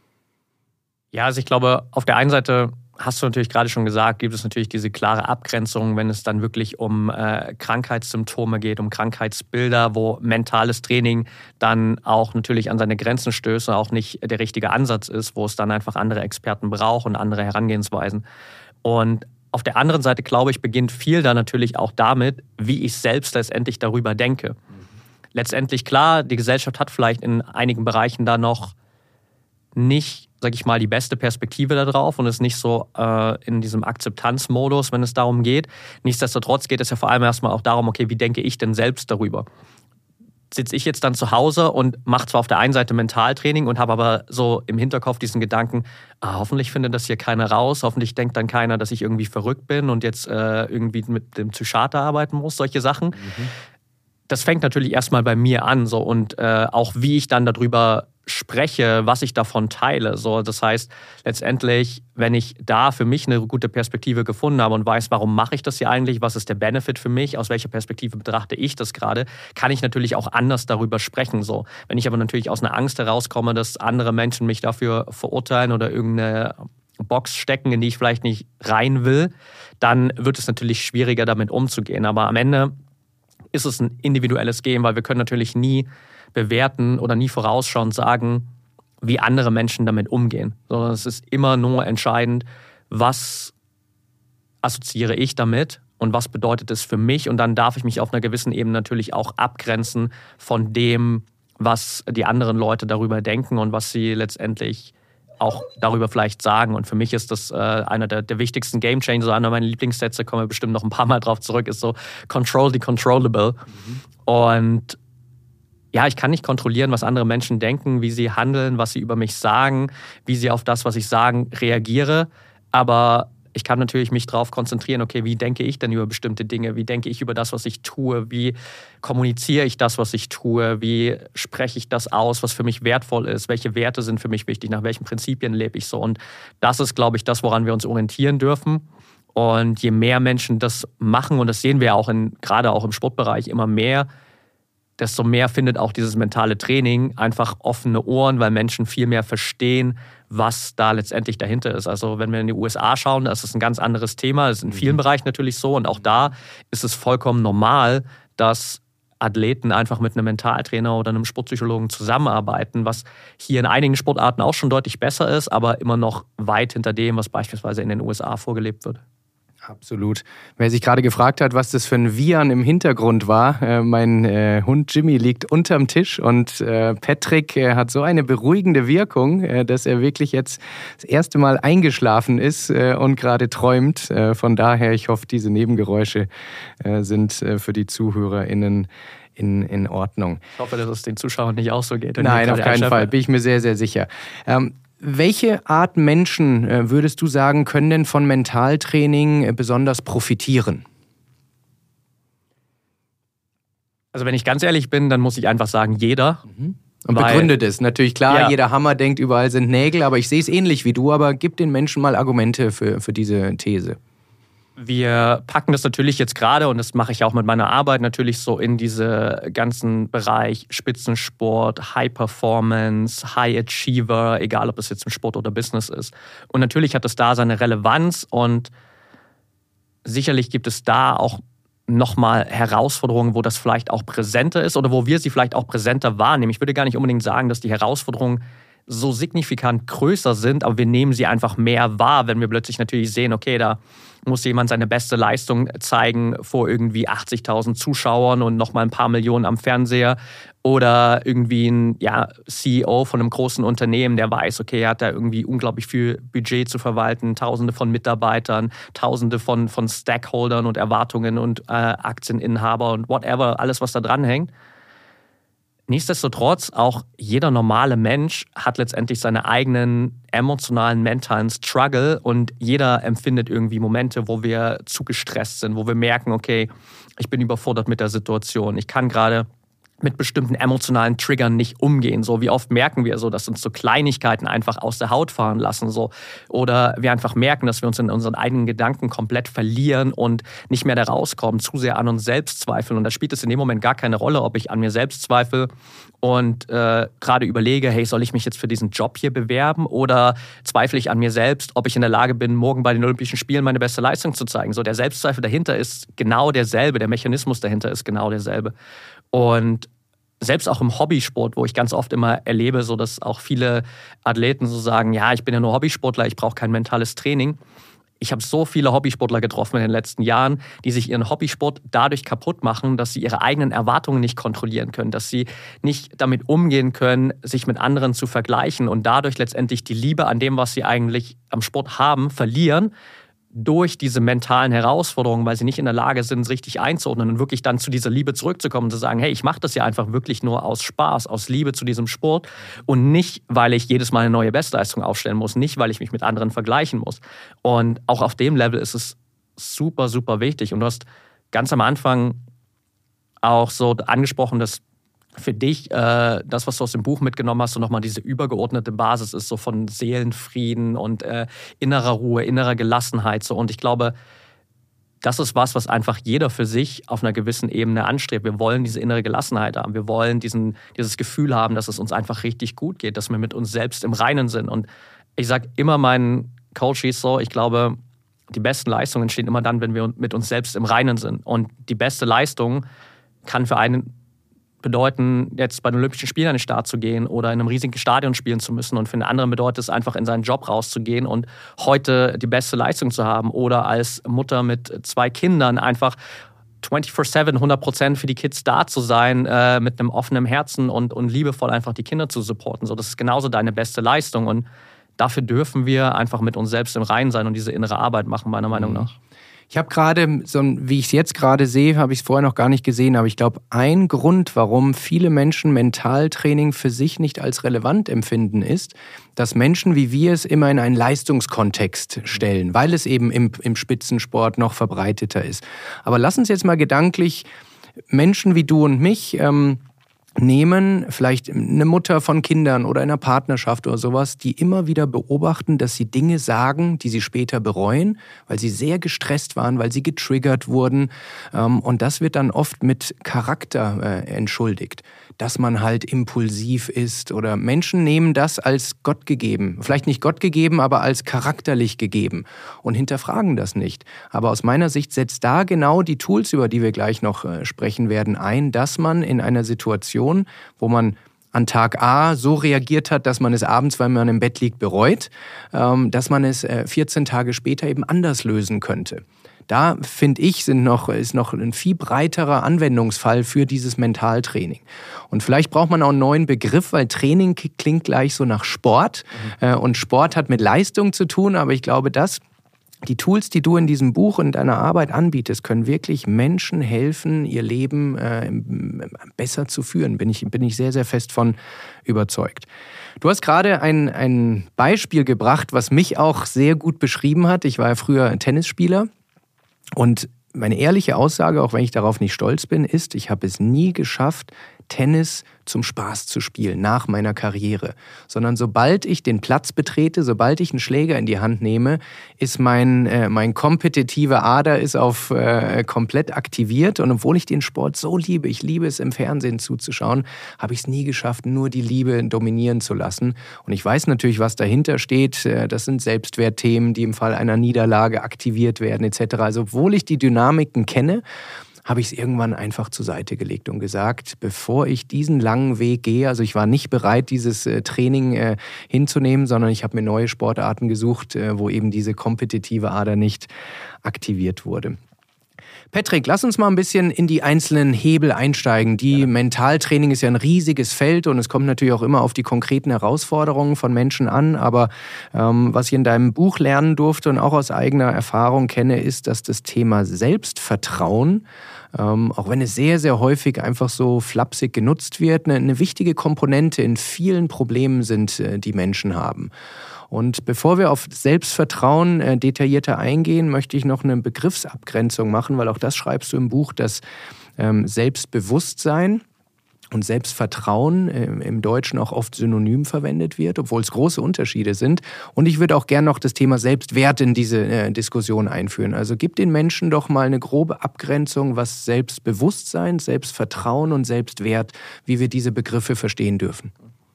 Ja, also ich glaube, auf der einen Seite hast du natürlich gerade schon gesagt, gibt es natürlich diese klare Abgrenzung, wenn es dann wirklich um Krankheitssymptome geht, um Krankheitsbilder, wo mentales Training dann auch natürlich an seine Grenzen stößt und auch nicht der richtige Ansatz ist, wo es dann einfach andere Experten braucht und andere Herangehensweisen. Und auf der anderen Seite, glaube ich, beginnt viel dann natürlich auch damit, wie ich selbst letztendlich darüber denke. Letztendlich klar, die Gesellschaft hat vielleicht in einigen Bereichen da noch nicht, sag ich mal, die beste Perspektive da drauf und ist nicht so in diesem Akzeptanzmodus, wenn es darum geht. Nichtsdestotrotz geht es ja vor allem erstmal auch darum, okay, wie denke ich denn selbst darüber? Sitze ich jetzt dann zu Hause und mache zwar auf der einen Seite Mentaltraining und habe aber so im Hinterkopf diesen Gedanken, hoffentlich findet das hier keiner raus, hoffentlich denkt dann keiner, dass ich irgendwie verrückt bin und jetzt irgendwie mit dem Psychiater arbeiten muss, solche Sachen. Das fängt natürlich erstmal bei mir an so, und auch wie ich dann darüber spreche, was ich davon teile. So, das heißt, letztendlich, wenn ich da für mich eine gute Perspektive gefunden habe und weiß, warum mache ich das hier eigentlich, was ist der Benefit für mich, aus welcher Perspektive betrachte ich das gerade, kann ich natürlich auch anders darüber sprechen. So. Wenn ich aber natürlich aus einer Angst herauskomme, dass andere Menschen mich dafür verurteilen oder irgendeine Box stecken, in die ich vielleicht nicht rein will, dann wird es natürlich schwieriger, damit umzugehen. Aber am Ende ist es ein individuelles Game, weil wir können natürlich nie bewerten oder nie vorausschauend sagen, wie andere Menschen damit umgehen. Sondern es ist immer nur entscheidend, was assoziiere ich damit und was bedeutet es für mich. Und dann darf ich mich auf einer gewissen Ebene natürlich auch abgrenzen von dem, was die anderen Leute darüber denken und was sie letztendlich auch darüber vielleicht sagen. Und für mich ist das einer der wichtigsten Gamechanger, so einer meiner Lieblingssätze, kommen wir bestimmt noch ein paar Mal drauf zurück, ist so Control the Controllable. Und ja, ich kann nicht kontrollieren, was andere Menschen denken, wie sie handeln, was sie über mich sagen, wie sie auf das, was ich sage, reagiere. Aber ich kann natürlich mich darauf konzentrieren, okay, wie denke ich denn über bestimmte Dinge? Wie denke ich über das, was ich tue? Wie kommuniziere ich das, was ich tue? Wie spreche ich das aus, was für mich wertvoll ist? Welche Werte sind für mich wichtig? Nach welchen Prinzipien lebe ich so? Und das ist, glaube ich, das, woran wir uns orientieren dürfen. Und je mehr Menschen das machen, und das sehen wir auch gerade auch im Sportbereich immer mehr, desto mehr findet auch dieses mentale Training einfach offene Ohren, weil Menschen viel mehr verstehen, was da letztendlich dahinter ist. Also wenn wir in die USA schauen, das ist ein ganz anderes Thema. Das ist in vielen Bereichen natürlich so. Und auch da ist es vollkommen normal, dass Athleten einfach mit einem Mentaltrainer oder einem Sportpsychologen zusammenarbeiten, was hier in einigen Sportarten auch schon deutlich besser ist, aber immer noch weit hinter dem, was beispielsweise in den USA vorgelebt wird. Absolut. Wer sich gerade gefragt hat, was das für ein Wiehern im Hintergrund war, mein Hund Jimmy liegt unterm Tisch und Patrick hat so eine beruhigende Wirkung, dass er wirklich jetzt das erste Mal eingeschlafen ist und gerade träumt. Von daher, ich hoffe, diese Nebengeräusche sind für die ZuhörerInnen in Ordnung. Ich hoffe, dass es den Zuschauern nicht auch so geht. Nein, auf keinen Fall, bin ich mir sehr, sehr sicher. Welche Art Menschen, würdest du sagen, können denn von Mentaltraining besonders profitieren? Also wenn ich ganz ehrlich bin, dann muss ich einfach sagen, jeder. Und begründet es. Natürlich klar, ja. Jeder Hammer denkt, überall sind Nägel, aber ich sehe es ähnlich wie du, aber gib den Menschen mal Argumente für diese These. Wir packen das natürlich jetzt gerade, und das mache ich auch mit meiner Arbeit, natürlich so in diese ganzen Bereich Spitzensport, High Performance, High Achiever, egal ob das jetzt im Sport oder Business ist. Und natürlich hat das da seine Relevanz, und sicherlich gibt es da auch nochmal Herausforderungen, wo das vielleicht auch präsenter ist oder wo wir sie vielleicht auch präsenter wahrnehmen. Ich würde gar nicht unbedingt sagen, dass die Herausforderungen so signifikant größer sind, aber wir nehmen sie einfach mehr wahr, wenn wir plötzlich natürlich sehen, okay, da muss jemand seine beste Leistung zeigen vor irgendwie 80.000 Zuschauern und nochmal ein paar Millionen am Fernseher, oder irgendwie ein CEO von einem großen Unternehmen, der weiß, okay, er hat da irgendwie unglaublich viel Budget zu verwalten, Tausende von Mitarbeitern, Tausende von Stakeholdern und Erwartungen und Aktieninhaber und whatever, alles, was da dranhängt. Nichtsdestotrotz, auch jeder normale Mensch hat letztendlich seine eigenen emotionalen, mentalen Struggle, und jeder empfindet irgendwie Momente, wo wir zu gestresst sind, wo wir merken, okay, ich bin überfordert mit der Situation, ich kann gerade mit bestimmten emotionalen Triggern nicht umgehen. So, wie oft merken wir so, dass uns so Kleinigkeiten einfach aus der Haut fahren lassen, so, oder wir einfach merken, dass wir uns in unseren eigenen Gedanken komplett verlieren und nicht mehr da rauskommen, zu sehr an uns selbst zweifeln. Und da spielt es in dem Moment gar keine Rolle, ob ich an mir selbst zweifle und gerade überlege, hey, soll ich mich jetzt für diesen Job hier bewerben, oder zweifle ich an mir selbst, ob ich in der Lage bin, morgen bei den Olympischen Spielen meine beste Leistung zu zeigen. So, der Selbstzweifel dahinter ist genau derselbe, der Mechanismus dahinter ist genau derselbe. Und selbst auch im Hobbysport, wo ich ganz oft immer erlebe, so dass auch viele Athleten so sagen, ja, ich bin ja nur Hobbysportler, ich brauche kein mentales Training. Ich habe so viele Hobbysportler getroffen in den letzten Jahren, die sich ihren Hobbysport dadurch kaputt machen, dass sie ihre eigenen Erwartungen nicht kontrollieren können, dass sie nicht damit umgehen können, sich mit anderen zu vergleichen und dadurch letztendlich die Liebe an dem, was sie eigentlich am Sport haben, verlieren, durch diese mentalen Herausforderungen, weil sie nicht in der Lage sind, es richtig einzuordnen und wirklich dann zu dieser Liebe zurückzukommen und zu sagen, hey, ich mache das ja einfach wirklich nur aus Spaß, aus Liebe zu diesem Sport und nicht, weil ich jedes Mal eine neue Bestleistung aufstellen muss, nicht, weil ich mich mit anderen vergleichen muss. Und auch auf dem Level ist es super, super wichtig. Und du hast ganz am Anfang auch so angesprochen, dass für dich das, was du aus dem Buch mitgenommen hast, so nochmal diese übergeordnete Basis ist, so von Seelenfrieden und innerer Ruhe, innerer Gelassenheit. So. Und ich glaube, das ist was einfach jeder für sich auf einer gewissen Ebene anstrebt. Wir wollen diese innere Gelassenheit haben. Wir wollen dieses Gefühl haben, dass es uns einfach richtig gut geht, dass wir mit uns selbst im Reinen sind. Und ich sage immer meinen Coaches so, ich glaube, die besten Leistungen entstehen immer dann, wenn wir mit uns selbst im Reinen sind. Und die beste Leistung kann für einen bedeuten, jetzt bei den Olympischen Spielen an den Start zu gehen oder in einem riesigen Stadion spielen zu müssen. Und für einen anderen bedeutet es einfach, in seinen Job rauszugehen und heute die beste Leistung zu haben. Oder als Mutter mit 2 Kindern einfach 24/7, 100% für die Kids da zu sein, mit einem offenen Herzen und liebevoll einfach die Kinder zu supporten. So, das ist genauso deine beste Leistung. Und dafür dürfen wir einfach mit uns selbst im Reinen sein und diese innere Arbeit machen, meiner Meinung nach. Ich habe gerade, wie ich es jetzt gerade sehe, habe ich es vorher noch gar nicht gesehen, aber ich glaube, ein Grund, warum viele Menschen Mentaltraining für sich nicht als relevant empfinden, ist, dass Menschen wie wir es immer in einen Leistungskontext stellen, weil es eben im Spitzensport noch verbreiteter ist. Aber lass uns jetzt mal gedanklich Menschen wie du und mich nehmen, vielleicht eine Mutter von Kindern oder in einer Partnerschaft oder sowas, die immer wieder beobachten, dass sie Dinge sagen, die sie später bereuen, weil sie sehr gestresst waren, weil sie getriggert wurden. Und das wird dann oft mit Charakter entschuldigt, dass man halt impulsiv ist oder Menschen nehmen das als Gott gegeben. Vielleicht nicht Gott gegeben, aber als charakterlich gegeben und hinterfragen das nicht. Aber aus meiner Sicht setzt da genau die Tools, über die wir gleich noch sprechen werden, ein, dass man in einer Situation, wo man an Tag A so reagiert hat, dass man es abends, weil man im Bett liegt, bereut, dass man es 14 Tage später eben anders lösen könnte. Da, finde ich, ist noch ein viel breiterer Anwendungsfall für dieses Mentaltraining. Und vielleicht braucht man auch einen neuen Begriff, weil Training klingt gleich so nach Sport. Und Sport hat mit Leistung zu tun, aber ich glaube, die Tools, die du in diesem Buch und deiner Arbeit anbietest, können wirklich Menschen helfen, ihr Leben besser zu führen. Bin ich sehr, sehr fest von überzeugt. Du hast gerade ein Beispiel gebracht, was mich auch sehr gut beschrieben hat. Ich war ja früher Tennisspieler und meine ehrliche Aussage, auch wenn ich darauf nicht stolz bin, ist, ich habe es nie geschafft, Tennis zum Spaß zu spielen nach meiner Karriere, sondern sobald ich den Platz betrete, sobald ich einen Schläger in die Hand nehme, ist mein kompetitive Ader ist auf komplett aktiviert und obwohl ich den Sport so liebe, ich liebe es im Fernsehen zuzuschauen, habe ich es nie geschafft, nur die Liebe dominieren zu lassen und ich weiß natürlich, was dahinter steht, das sind Selbstwertthemen, die im Fall einer Niederlage aktiviert werden etc. Also obwohl ich die Dynamiken kenne, habe ich es irgendwann einfach zur Seite gelegt und gesagt, bevor ich diesen langen Weg gehe, also ich war nicht bereit, dieses Training hinzunehmen, sondern ich habe mir neue Sportarten gesucht, wo eben diese kompetitive Ader nicht aktiviert wurde. Patrick, lass uns mal ein bisschen in die einzelnen Hebel einsteigen. Mentaltraining ist ja ein riesiges Feld und es kommt natürlich auch immer auf die konkreten Herausforderungen von Menschen an. Aber was ich in deinem Buch lernen durfte und auch aus eigener Erfahrung kenne, ist, dass das Thema Selbstvertrauen, auch wenn es sehr, sehr häufig einfach so flapsig genutzt wird, eine wichtige Komponente in vielen Problemen sind, die Menschen haben. Und bevor wir auf Selbstvertrauen detaillierter eingehen, möchte ich noch eine Begriffsabgrenzung machen, weil auch das schreibst du im Buch, dass Selbstbewusstsein und Selbstvertrauen im Deutschen auch oft synonym verwendet wird, obwohl es große Unterschiede sind. Und ich würde auch gerne noch das Thema Selbstwert in diese Diskussion einführen. Also gib den Menschen doch mal eine grobe Abgrenzung, was Selbstbewusstsein, Selbstvertrauen und Selbstwert, wie wir diese Begriffe verstehen dürfen.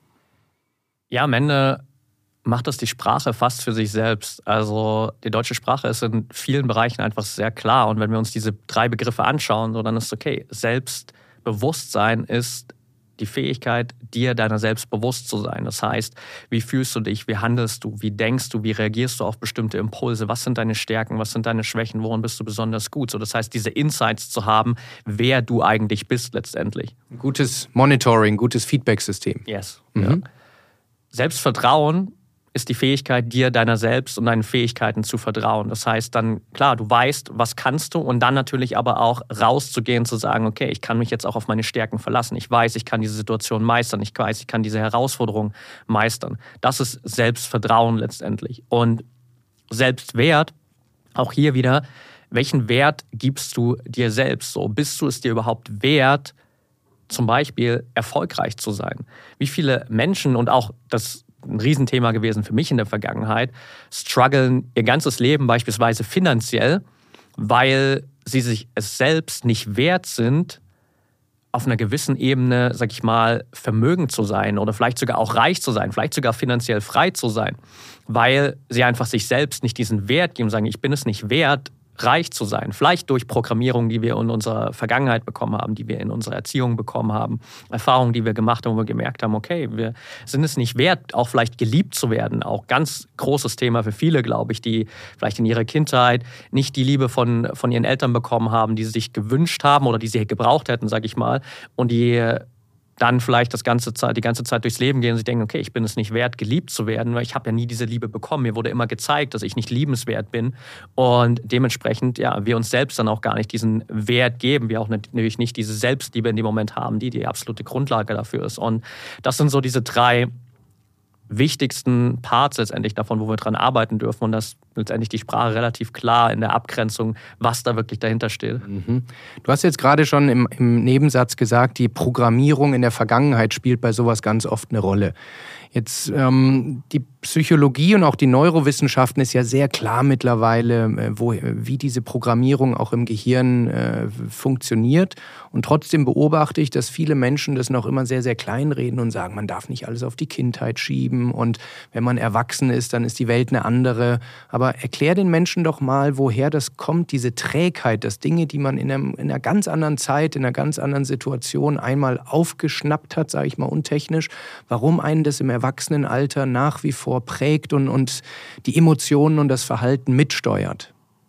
Ja, am Ende macht das die Sprache fast für sich selbst. Also die deutsche Sprache ist in vielen Bereichen einfach sehr klar. Und wenn wir uns diese 3 Begriffe anschauen, so, dann ist es okay. Selbstbewusstsein ist die Fähigkeit, dir deiner selbst bewusst zu sein. Das heißt, wie fühlst du dich, wie handelst du, wie denkst du, wie reagierst du auf bestimmte Impulse, was sind deine Stärken, was sind deine Schwächen, worin bist du besonders gut. So, das heißt, diese Insights zu haben, wer du eigentlich bist letztendlich. Ein gutes Monitoring, gutes Feedback-System. Yes. Ja. Selbstvertrauen ist die Fähigkeit, dir deiner selbst und deinen Fähigkeiten zu vertrauen. Das heißt dann, klar, du weißt, was kannst du und dann natürlich aber auch rauszugehen, zu sagen, okay, ich kann mich jetzt auch auf meine Stärken verlassen. Ich weiß, ich kann diese Situation meistern. Ich weiß, ich kann diese Herausforderung meistern. Das ist Selbstvertrauen letztendlich. Und Selbstwert, auch hier wieder, welchen Wert gibst du dir selbst? So, bist du es dir überhaupt wert, zum Beispiel erfolgreich zu sein? Wie viele Menschen und auch das ein Riesenthema gewesen für mich in der Vergangenheit, strugglen ihr ganzes Leben beispielsweise finanziell, weil sie sich es selbst nicht wert sind, auf einer gewissen Ebene, sag ich mal, vermögend zu sein oder vielleicht sogar auch reich zu sein, vielleicht sogar finanziell frei zu sein, weil sie einfach sich selbst nicht diesen Wert geben, sagen, ich bin es nicht wert, reich zu sein. Vielleicht durch Programmierung, die wir in unserer Vergangenheit bekommen haben, die wir in unserer Erziehung bekommen haben, Erfahrungen, die wir gemacht haben, wo wir gemerkt haben, okay, wir sind es nicht wert, auch vielleicht geliebt zu werden. Auch ganz großes Thema für viele, glaube ich, die vielleicht in ihrer Kindheit nicht die Liebe von ihren Eltern bekommen haben, die sie sich gewünscht haben oder die sie gebraucht hätten, sage ich mal, und die dann vielleicht die ganze Zeit durchs Leben gehen und sich denken, okay, ich bin es nicht wert, geliebt zu werden, weil ich habe ja nie diese Liebe bekommen. Mir wurde immer gezeigt, dass ich nicht liebenswert bin und dementsprechend wir uns selbst dann auch gar nicht diesen Wert geben. Wir auch natürlich nicht diese Selbstliebe in dem Moment haben, die absolute Grundlage dafür ist. Und das sind so diese 3 wichtigsten Parts letztendlich davon, wo wir dran arbeiten dürfen und das letztendlich die Sprache relativ klar in der Abgrenzung, was da wirklich dahinter steht. Du hast jetzt gerade schon im Nebensatz gesagt, die Programmierung in der Vergangenheit spielt bei sowas ganz oft eine Rolle. Jetzt die Psychologie und auch die Neurowissenschaften ist ja sehr klar mittlerweile, wie diese Programmierung auch im Gehirn funktioniert. Und trotzdem beobachte ich, dass viele Menschen das noch immer sehr, sehr klein reden und sagen, man darf nicht alles auf die Kindheit schieben und wenn man erwachsen ist, dann ist die Welt eine andere. Aber erklär den Menschen doch mal, woher das kommt, diese Trägheit, dass Dinge, die man in einer ganz anderen Zeit, in einer ganz anderen Situation einmal aufgeschnappt hat, sage ich mal untechnisch, warum einen das im Erwachsenenalter nach wie vor prägt und die Emotionen und das Verhalten mitsteuert.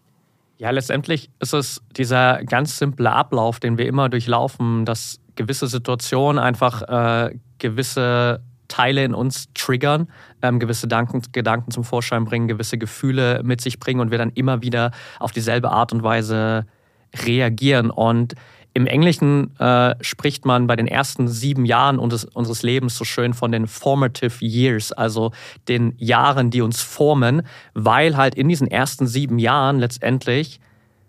Ja, letztendlich ist es dieser ganz simple Ablauf, den wir immer durchlaufen, dass gewisse Situationen einfach gewisse Teile in uns triggern, gewisse Gedanken zum Vorschein bringen, gewisse Gefühle mit sich bringen und wir dann immer wieder auf dieselbe Art und Weise reagieren. Und im Englischen spricht man bei den ersten 7 Jahren unseres Lebens so schön von den formative years, also den Jahren, die uns formen, weil halt in diesen ersten 7 Jahren letztendlich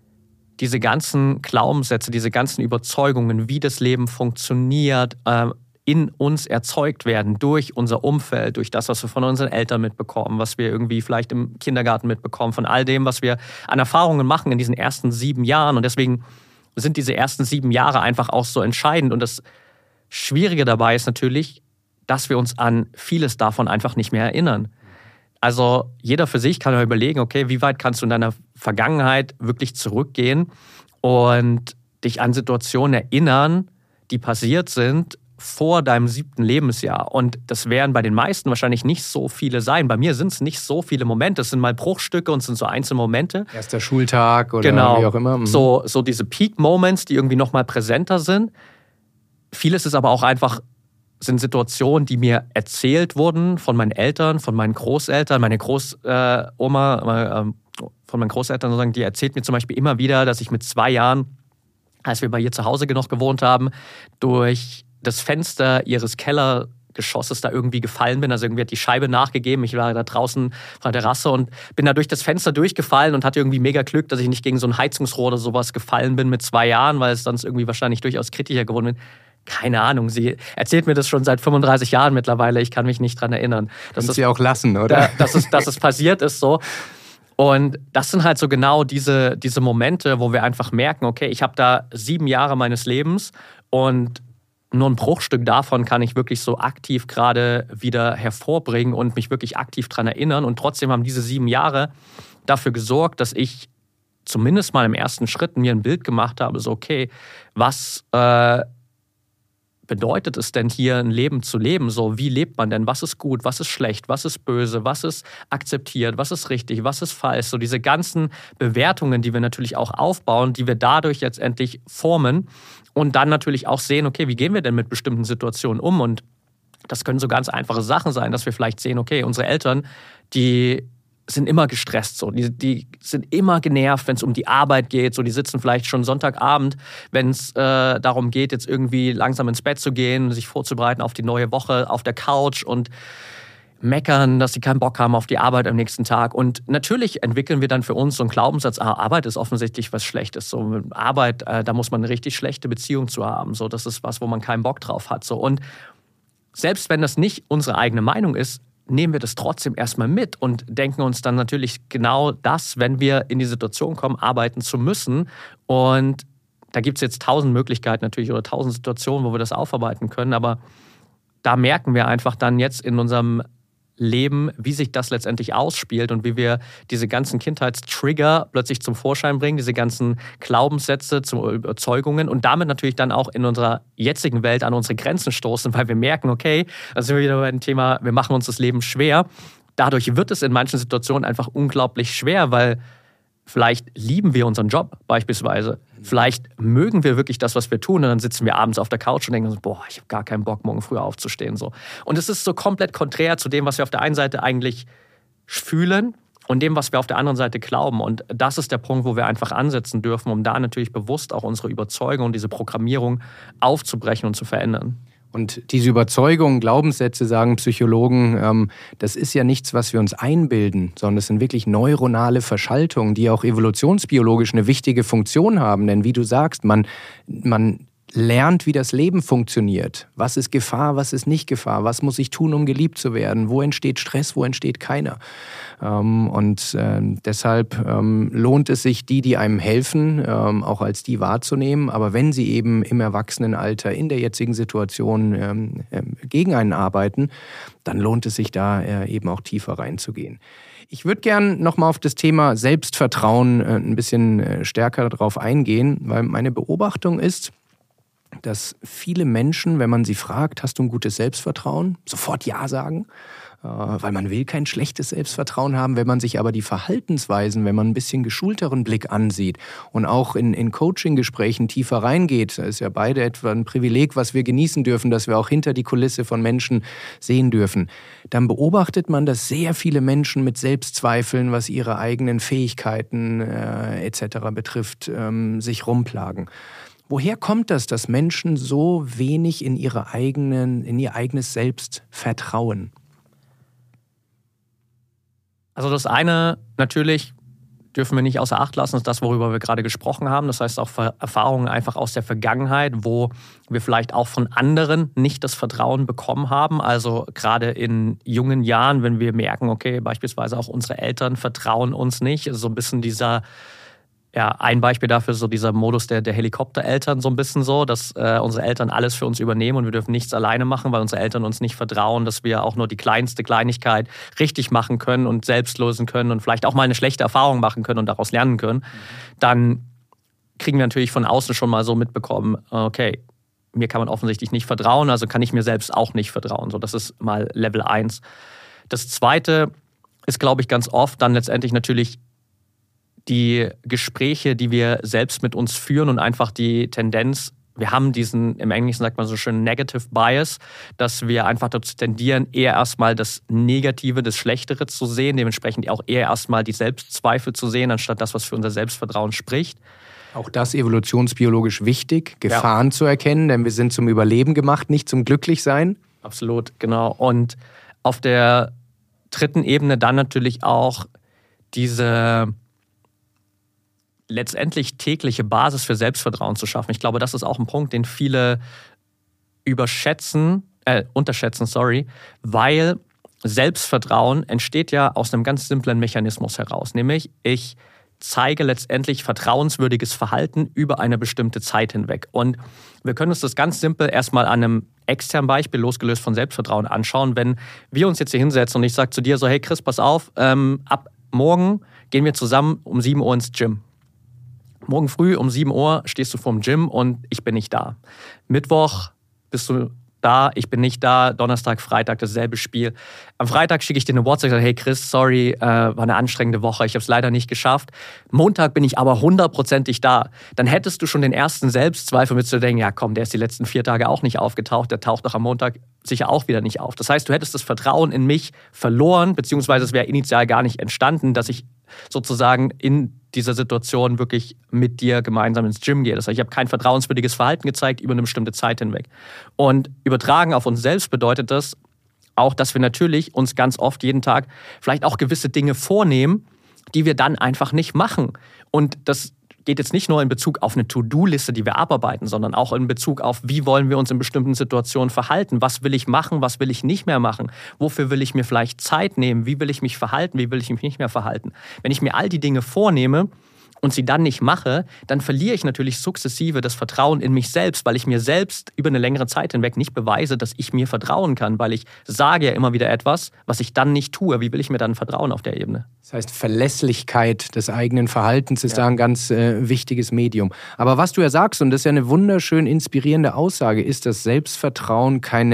diese ganzen Glaubenssätze, diese ganzen Überzeugungen, wie das Leben funktioniert, in uns erzeugt werden durch unser Umfeld, durch das, was wir von unseren Eltern mitbekommen, was wir irgendwie vielleicht im Kindergarten mitbekommen, von all dem, was wir an Erfahrungen machen in diesen ersten 7 Jahren. Und deswegen sind diese ersten 7 Jahre einfach auch so entscheidend. Und das Schwierige dabei ist natürlich, dass wir uns an vieles davon einfach nicht mehr erinnern. Also jeder für sich kann ja überlegen, okay, wie weit kannst du in deiner Vergangenheit wirklich zurückgehen und dich an Situationen erinnern, die passiert sind vor deinem 7. Lebensjahr. Und das werden bei den meisten wahrscheinlich nicht so viele sein. Bei mir sind es nicht so viele Momente. Es sind mal Bruchstücke und es sind so einzelne Momente. Erster Schultag oder genau, wie auch immer. So diese Peak-Moments, die irgendwie noch mal präsenter sind. Vieles ist aber auch einfach, sind Situationen, die mir erzählt wurden von meinen Eltern, von meinen Großeltern. Meine Großoma von meinen Großeltern sozusagen, die erzählt mir zum Beispiel immer wieder, dass ich mit 2 Jahren, als wir bei ihr zu Hause noch gewohnt haben, durch das Fenster ihres Kellergeschosses da irgendwie gefallen bin. Also irgendwie hat die Scheibe nachgegeben. Ich war da draußen auf der Terrasse und bin da durch das Fenster durchgefallen und hatte irgendwie mega Glück, dass ich nicht gegen so ein Heizungsrohr oder sowas gefallen bin mit 2 Jahren, weil es sonst irgendwie wahrscheinlich durchaus kritischer geworden bin. Keine Ahnung, sie erzählt mir das schon seit 35 Jahren mittlerweile. Ich kann mich nicht dran erinnern. Kannst sie auch lassen, oder? Dass es passiert ist so. Und das sind halt so genau diese Momente, wo wir einfach merken, okay, ich habe da 7 Jahre meines Lebens und nur ein Bruchstück davon kann ich wirklich so aktiv gerade wieder hervorbringen und mich wirklich aktiv daran erinnern. Und trotzdem haben diese 7 Jahre dafür gesorgt, dass ich zumindest mal im ersten Schritt mir ein Bild gemacht habe, so okay, was bedeutet es denn hier ein Leben zu leben? So, wie lebt man denn? Was ist gut? Was ist schlecht? Was ist böse? Was ist akzeptiert? Was ist richtig? Was ist falsch? So diese ganzen Bewertungen, die wir natürlich auch aufbauen, die wir dadurch letztendlich formen und dann natürlich auch sehen, okay, wie gehen wir denn mit bestimmten Situationen um? Und das können so ganz einfache Sachen sein, dass wir vielleicht sehen, okay, unsere Eltern, die sind immer gestresst, so. Die sind immer genervt, wenn es um die Arbeit geht. So, die sitzen vielleicht schon Sonntagabend, wenn es darum geht, jetzt irgendwie langsam ins Bett zu gehen, sich vorzubereiten auf die neue Woche, auf der Couch und meckern, dass sie keinen Bock haben auf die Arbeit am nächsten Tag. Und natürlich entwickeln wir dann für uns so einen Glaubenssatz, Arbeit ist offensichtlich was Schlechtes. So, mit Arbeit, da muss man eine richtig schlechte Beziehung zu haben. So, das ist was, wo man keinen Bock drauf hat. So. Und selbst wenn das nicht unsere eigene Meinung ist, nehmen wir das trotzdem erstmal mit und denken uns dann natürlich genau das, wenn wir in die Situation kommen, arbeiten zu müssen. Und da gibt es jetzt 1000 Möglichkeiten natürlich oder 1000 Situationen, wo wir das aufarbeiten können. Aber da merken wir einfach dann jetzt in unserem Leben, wie sich das letztendlich ausspielt und wie wir diese ganzen Kindheitstrigger plötzlich zum Vorschein bringen, diese ganzen Glaubenssätze, zu Überzeugungen und damit natürlich dann auch in unserer jetzigen Welt an unsere Grenzen stoßen, weil wir merken, okay, da sind wir wieder bei dem Thema, wir machen uns das Leben schwer. Dadurch wird es in manchen Situationen einfach unglaublich schwer, weil vielleicht lieben wir unseren Job beispielsweise. Vielleicht mögen wir wirklich das, was wir tun. Und dann sitzen wir abends auf der Couch und denken so, boah, ich habe gar keinen Bock, morgen früh aufzustehen. So. Und es ist so komplett konträr zu dem, was wir auf der einen Seite eigentlich fühlen und dem, was wir auf der anderen Seite glauben. Und das ist der Punkt, wo wir einfach ansetzen dürfen, um da natürlich bewusst auch unsere Überzeugung und diese Programmierung aufzubrechen und zu verändern. Und diese Überzeugungen, Glaubenssätze, sagen Psychologen, das ist ja nichts, was wir uns einbilden, sondern das sind wirklich neuronale Verschaltungen, die auch evolutionsbiologisch eine wichtige Funktion haben. Denn wie du sagst, man lernt, wie das Leben funktioniert. Was ist Gefahr, was ist nicht Gefahr? Was muss ich tun, um geliebt zu werden? Wo entsteht Stress, wo entsteht keiner? Deshalb lohnt es sich, die einem helfen, auch als die wahrzunehmen. Aber wenn sie eben im Erwachsenenalter in der jetzigen Situation gegen einen arbeiten, dann lohnt es sich da eben auch tiefer reinzugehen. Ich würde gern nochmal auf das Thema Selbstvertrauen ein bisschen stärker darauf eingehen, weil meine Beobachtung ist, dass viele Menschen, wenn man sie fragt, hast du ein gutes Selbstvertrauen, sofort Ja sagen, weil man will kein schlechtes Selbstvertrauen haben. Wenn man sich aber die Verhaltensweisen, wenn man ein bisschen geschulteren Blick ansieht und auch in Coaching-Gesprächen tiefer reingeht, das ist ja beide etwa ein Privileg, was wir genießen dürfen, dass wir auch hinter die Kulisse von Menschen sehen dürfen, dann beobachtet man, dass sehr viele Menschen mit Selbstzweifeln, was ihre eigenen Fähigkeiten etc. betrifft, sich rumplagen. Woher kommt das, dass Menschen so wenig in ihr eigenes Selbst vertrauen? Also das eine, natürlich dürfen wir nicht außer Acht lassen, ist das, worüber wir gerade gesprochen haben. Das heißt auch Erfahrungen einfach aus der Vergangenheit, wo wir vielleicht auch von anderen nicht das Vertrauen bekommen haben. Also gerade in jungen Jahren, wenn wir merken, okay, beispielsweise auch unsere Eltern vertrauen uns nicht. Also so ein bisschen ein Beispiel dafür ist so dieser Modus der Helikoptereltern, so ein bisschen so, dass unsere Eltern alles für uns übernehmen und wir dürfen nichts alleine machen, weil unsere Eltern uns nicht vertrauen, dass wir auch nur die kleinste Kleinigkeit richtig machen können und selbst lösen können und vielleicht auch mal eine schlechte Erfahrung machen können und daraus lernen können. Dann kriegen wir natürlich von außen schon mal so mitbekommen, okay, mir kann man offensichtlich nicht vertrauen, also kann ich mir selbst auch nicht vertrauen. So, das ist mal Level 1. Das Zweite ist, glaube ich, ganz oft dann letztendlich natürlich die Gespräche, die wir selbst mit uns führen und einfach die Tendenz, wir haben diesen, im Englischen sagt man so schön, Negative Bias, dass wir einfach dazu tendieren, eher erstmal das Negative, das Schlechtere zu sehen, dementsprechend auch eher erstmal die Selbstzweifel zu sehen, anstatt das, was für unser Selbstvertrauen spricht. Auch das evolutionsbiologisch wichtig, Gefahren zu erkennen, denn wir sind zum Überleben gemacht, nicht zum Glücklichsein. Absolut, genau. Und auf der dritten Ebene dann natürlich auch diese letztendlich tägliche Basis für Selbstvertrauen zu schaffen. Ich glaube, das ist auch ein Punkt, den viele unterschätzen, weil Selbstvertrauen entsteht ja aus einem ganz simplen Mechanismus heraus, nämlich ich zeige letztendlich vertrauenswürdiges Verhalten über eine bestimmte Zeit hinweg. Und wir können uns das ganz simpel erstmal an einem externen Beispiel, losgelöst von Selbstvertrauen, anschauen. Wenn wir uns jetzt hier hinsetzen und ich sage zu dir so, hey Chris, pass auf, ab morgen gehen wir zusammen um 7 Uhr ins Gym. Morgen früh um 7 Uhr stehst du vorm Gym und ich bin nicht da. Mittwoch bist du da, ich bin nicht da. Donnerstag, Freitag dasselbe Spiel. Am Freitag schicke ich dir eine WhatsApp und sage, hey Chris, sorry, war eine anstrengende Woche, ich habe es leider nicht geschafft. Montag bin ich aber 100%ig da. Dann hättest du schon den ersten Selbstzweifel, mit zu denken, ja komm, der ist die letzten 4 Tage auch nicht aufgetaucht, der taucht doch am Montag sicher auch wieder nicht auf. Das heißt, du hättest das Vertrauen in mich verloren, beziehungsweise es wäre initial gar nicht entstanden, dass ich sozusagen in dieser Situation wirklich mit dir gemeinsam ins Gym gehe. Das heißt, ich habe kein vertrauenswürdiges Verhalten gezeigt über eine bestimmte Zeit hinweg. Und übertragen auf uns selbst bedeutet das auch, dass wir natürlich uns ganz oft jeden Tag vielleicht auch gewisse Dinge vornehmen, die wir dann einfach nicht machen. Und das geht jetzt nicht nur in Bezug auf eine To-Do-Liste, die wir abarbeiten, sondern auch in Bezug auf, wie wollen wir uns in bestimmten Situationen verhalten? Was will ich machen, was will ich nicht mehr machen? Wofür will ich mir vielleicht Zeit nehmen? Wie will ich mich verhalten? Wie will ich mich nicht mehr verhalten? Wenn ich mir all die Dinge vornehme und sie dann nicht mache, dann verliere ich natürlich sukzessive das Vertrauen in mich selbst, weil ich mir selbst über eine längere Zeit hinweg nicht beweise, dass ich mir vertrauen kann, weil ich sage ja immer wieder etwas, was ich dann nicht tue. Wie will ich mir dann vertrauen auf der Ebene? Das heißt, Verlässlichkeit des eigenen Verhaltens ist da ein ganz wichtiges Medium. Aber was du ja sagst, und das ist ja eine wunderschön inspirierende Aussage, ist, dass Selbstvertrauen keine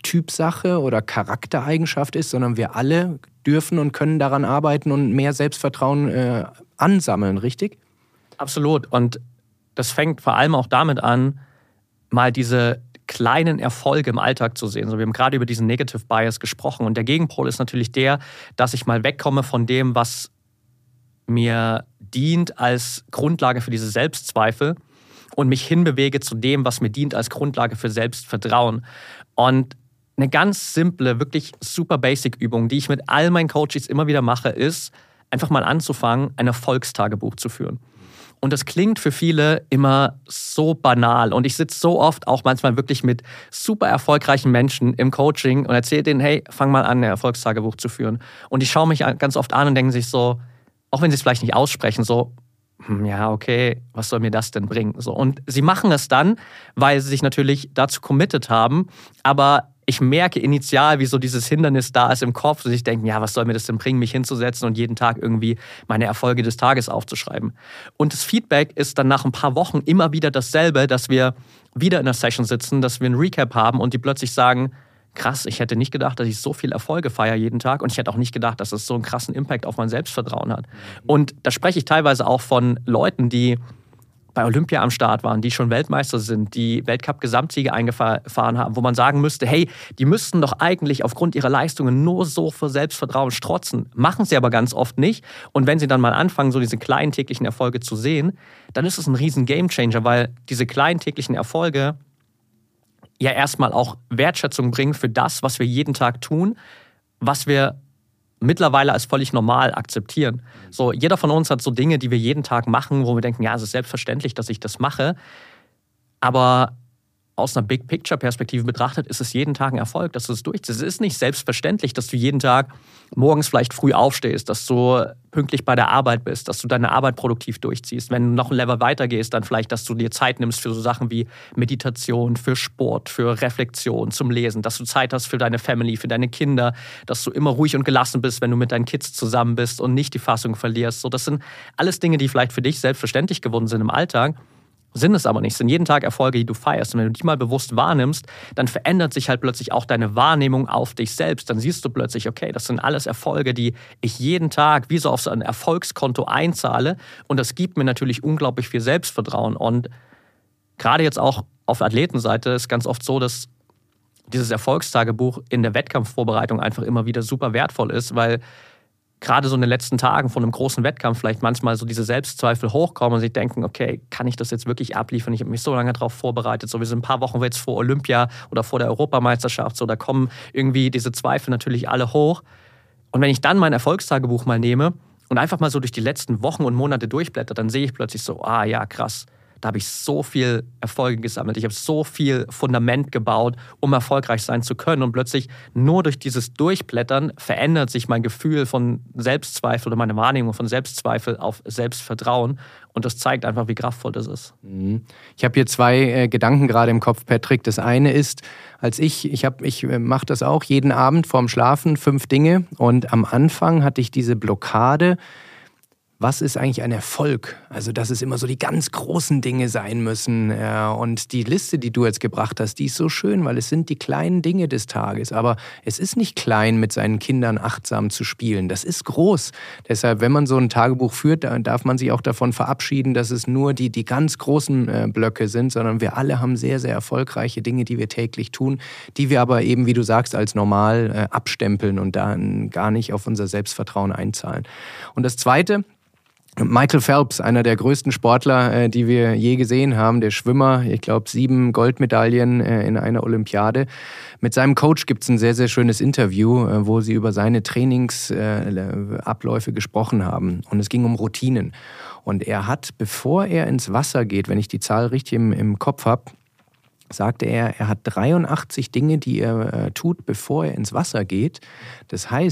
Typsache oder Charaktereigenschaft ist, sondern wir alle dürfen und können daran arbeiten und mehr Selbstvertrauen ansammeln, richtig? Absolut. Und das fängt vor allem auch damit an, mal diese kleinen Erfolge im Alltag zu sehen. So, wir haben gerade über diesen Negative Bias gesprochen. Und der Gegenpol ist natürlich der, dass ich mal wegkomme von dem, was mir dient als Grundlage für diese Selbstzweifel und mich hinbewege zu dem, was mir dient als Grundlage für Selbstvertrauen. Und eine ganz simple, wirklich super basic Übung, die ich mit all meinen Coaches immer wieder mache, ist, einfach mal anzufangen, ein Erfolgstagebuch zu führen. Und das klingt für viele immer so banal. Und ich sitze so oft auch manchmal wirklich mit super erfolgreichen Menschen im Coaching und erzähle denen, hey, fang mal an, ein Erfolgstagebuch zu führen. Und die schauen mich ganz oft an und denken sich so, auch wenn sie es vielleicht nicht aussprechen, so, ja, okay, was soll mir das denn bringen? So, und sie machen es dann, weil sie sich natürlich dazu committed haben, aber ich merke initial, wie so dieses Hindernis da ist im Kopf, dass ich denke, ja, was soll mir das denn bringen, mich hinzusetzen und jeden Tag irgendwie meine Erfolge des Tages aufzuschreiben. Und das Feedback ist dann nach ein paar Wochen immer wieder dasselbe, dass wir wieder in einer Session sitzen, dass wir ein Recap haben und die plötzlich sagen, krass, ich hätte nicht gedacht, dass ich so viel Erfolge feiere jeden Tag und ich hätte auch nicht gedacht, dass es so einen krassen Impact auf mein Selbstvertrauen hat. Und da spreche ich teilweise auch von Leuten, die bei Olympia am Start waren, die schon Weltmeister sind, die Weltcup-Gesamtsiege eingefahren haben, wo man sagen müsste, hey, die müssten doch eigentlich aufgrund ihrer Leistungen nur so für Selbstvertrauen strotzen. Machen sie aber ganz oft nicht. Und wenn sie dann mal anfangen, so diese kleinen täglichen Erfolge zu sehen, dann ist es ein riesen Gamechanger, weil diese kleinen täglichen Erfolge ja erstmal auch Wertschätzung bringen für das, was wir jeden Tag tun, was wir mittlerweile als völlig normal akzeptieren. So, jeder von uns hat so Dinge, die wir jeden Tag machen, wo wir denken, ja, es ist selbstverständlich, dass ich das mache. Aber aus einer Big-Picture-Perspektive betrachtet, ist es jeden Tag ein Erfolg, dass du es durchziehst. Es ist nicht selbstverständlich, dass du jeden Tag morgens vielleicht früh aufstehst, dass du pünktlich bei der Arbeit bist, dass du deine Arbeit produktiv durchziehst. Wenn du noch ein Level weiter gehst, dann vielleicht, dass du dir Zeit nimmst für so Sachen wie Meditation, für Sport, für Reflexion, zum Lesen, dass du Zeit hast für deine Family, für deine Kinder, dass du immer ruhig und gelassen bist, wenn du mit deinen Kids zusammen bist und nicht die Fassung verlierst. So, das sind alles Dinge, die vielleicht für dich selbstverständlich geworden sind im Alltag, sind es aber nicht. Es sind jeden Tag Erfolge, die du feierst. Und wenn du die mal bewusst wahrnimmst, dann verändert sich halt plötzlich auch deine Wahrnehmung auf dich selbst. Dann siehst du plötzlich, okay, das sind alles Erfolge, die ich jeden Tag wie so auf so ein Erfolgskonto einzahle. Und das gibt mir natürlich unglaublich viel Selbstvertrauen. Und gerade jetzt auch auf der Athletenseite ist ganz oft so, dass dieses Erfolgstagebuch in der Wettkampfvorbereitung einfach immer wieder super wertvoll ist, weil gerade so in den letzten Tagen von einem großen Wettkampf vielleicht manchmal so diese Selbstzweifel hochkommen und sich denken, okay, kann ich das jetzt wirklich abliefern? Ich habe mich so lange darauf vorbereitet. So, wir sind ein paar Wochen jetzt vor Olympia oder vor der Europameisterschaft. So, da kommen irgendwie diese Zweifel natürlich alle hoch. Und wenn ich dann mein Erfolgstagebuch mal nehme und einfach mal so durch die letzten Wochen und Monate durchblätter, dann sehe ich plötzlich so, ah ja, krass. Da habe ich so viel Erfolge gesammelt. Ich habe so viel Fundament gebaut, um erfolgreich sein zu können. Und plötzlich nur durch dieses Durchblättern verändert sich mein Gefühl von Selbstzweifel oder meine Wahrnehmung von Selbstzweifel auf Selbstvertrauen. Und das zeigt einfach, wie kraftvoll das ist. Ich habe hier zwei Gedanken gerade im Kopf, Patrick. Das eine ist, ich mache das auch jeden Abend vorm Schlafen, 5 Dinge. Und am Anfang hatte ich diese Blockade. Was ist eigentlich ein Erfolg? Also, dass es immer so die ganz großen Dinge sein müssen. Und die Liste, die du jetzt gebracht hast, die ist so schön, weil es sind die kleinen Dinge des Tages. Aber es ist nicht klein, mit seinen Kindern achtsam zu spielen. Das ist groß. Deshalb, wenn man so ein Tagebuch führt, dann darf man sich auch davon verabschieden, dass es nur die ganz großen Blöcke sind, sondern wir alle haben sehr, sehr erfolgreiche Dinge, die wir täglich tun, die wir aber eben, wie du sagst, als normal abstempeln und dann gar nicht auf unser Selbstvertrauen einzahlen. Und das Zweite, Michael Phelps, einer der größten Sportler, die wir je gesehen haben, der Schwimmer, ich glaube 7 Goldmedaillen in einer Olympiade. Mit seinem Coach gibt es ein sehr, sehr schönes Interview, wo sie über seine Trainingsabläufe gesprochen haben. Und es ging um Routinen. Und er hat, bevor er ins Wasser geht, wenn ich die Zahl richtig im Kopf habe, sagte er, er hat 83 Dinge, die er tut, bevor er ins Wasser geht. Das heißt,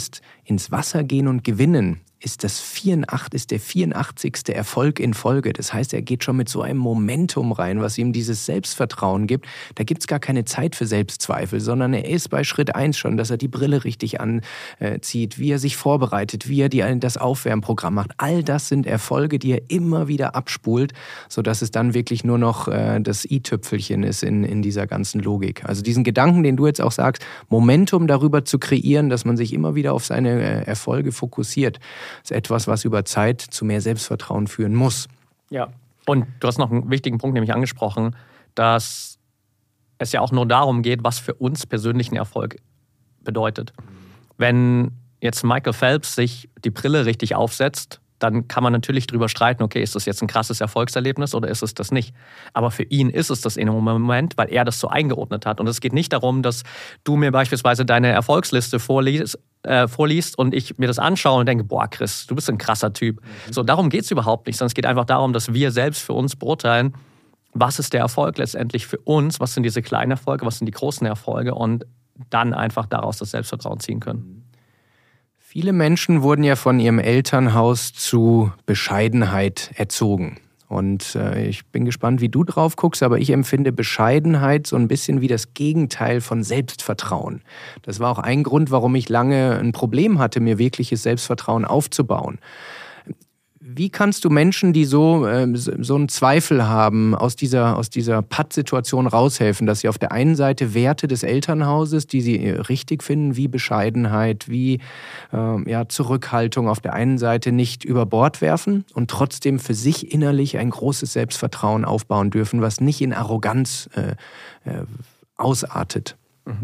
ins Wasser gehen und gewinnen, ist der 84. Erfolg in Folge. Das heißt, er geht schon mit so einem Momentum rein, was ihm dieses Selbstvertrauen gibt. Da gibt es gar keine Zeit für Selbstzweifel, sondern er ist bei Schritt 1 schon, dass er die Brille richtig anzieht, wie er sich vorbereitet, wie er das Aufwärmprogramm macht. All das sind Erfolge, die er immer wieder abspult, sodass es dann wirklich nur noch das i-Tüpfelchen ist in dieser ganzen Logik. Also diesen Gedanken, den du jetzt auch sagst, Momentum darüber zu kreieren, dass man sich immer wieder auf seine Erfolge fokussiert, ist etwas, was über Zeit zu mehr Selbstvertrauen führen muss. Ja, und du hast noch einen wichtigen Punkt nämlich angesprochen, dass es ja auch nur darum geht, was für uns persönlichen Erfolg bedeutet. Wenn jetzt Michael Phelps sich die Brille richtig aufsetzt, dann kann man natürlich drüber streiten, okay, ist das jetzt ein krasses Erfolgserlebnis oder ist es das nicht? Aber für ihn ist es das in einem Moment, weil er das so eingeordnet hat. Und es geht nicht darum, dass du mir beispielsweise deine Erfolgsliste vorliest und ich mir das anschaue und denke, boah, Chris, du bist ein krasser Typ. So, darum geht es überhaupt nicht, sondern es geht einfach darum, dass wir selbst für uns beurteilen, was ist der Erfolg letztendlich für uns, was sind diese kleinen Erfolge, was sind die großen Erfolge und dann einfach daraus das Selbstvertrauen ziehen können. Viele Menschen wurden ja von ihrem Elternhaus zu Bescheidenheit erzogen. Und ich bin gespannt, wie du drauf guckst, aber ich empfinde Bescheidenheit so ein bisschen wie das Gegenteil von Selbstvertrauen. Das war auch ein Grund, warum ich lange ein Problem hatte, mir wirkliches Selbstvertrauen aufzubauen. Wie kannst du Menschen, die so einen Zweifel haben, aus dieser Pattsituation raushelfen, dass sie auf der einen Seite Werte des Elternhauses, die sie richtig finden, wie Bescheidenheit, wie Zurückhaltung auf der einen Seite nicht über Bord werfen und trotzdem für sich innerlich ein großes Selbstvertrauen aufbauen dürfen, was nicht in Arroganz ausartet? Mhm.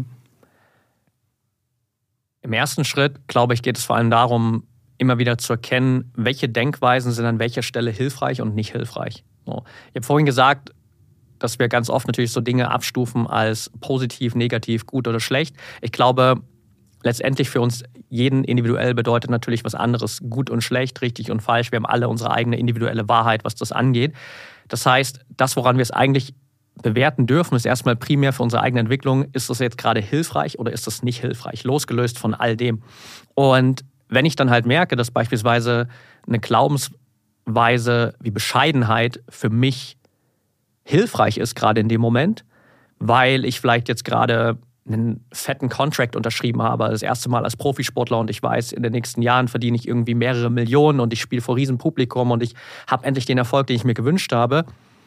Im ersten Schritt, glaube ich, geht es vor allem darum, immer wieder zu erkennen, welche Denkweisen sind an welcher Stelle hilfreich und nicht hilfreich. So. Ich habe vorhin gesagt, dass wir ganz oft natürlich so Dinge abstufen als positiv, negativ, gut oder schlecht. Ich glaube, letztendlich für uns jeden individuell bedeutet natürlich was anderes. Gut und schlecht, richtig und falsch. Wir haben alle unsere eigene individuelle Wahrheit, was das angeht. Das heißt, das, woran wir es eigentlich bewerten dürfen, ist erstmal primär für unsere eigene Entwicklung, ist das jetzt gerade hilfreich oder ist das nicht hilfreich, losgelöst von all dem. Und wenn ich dann halt merke, dass beispielsweise eine Glaubensweise wie Bescheidenheit für mich hilfreich ist, gerade in dem Moment, weil ich vielleicht jetzt gerade einen fetten Contract unterschrieben habe, das erste Mal als Profisportler und ich weiß, in den nächsten Jahren verdiene ich irgendwie mehrere Millionen und ich spiele vor Riesenpublikum und ich habe endlich den Erfolg, den ich mir gewünscht habe,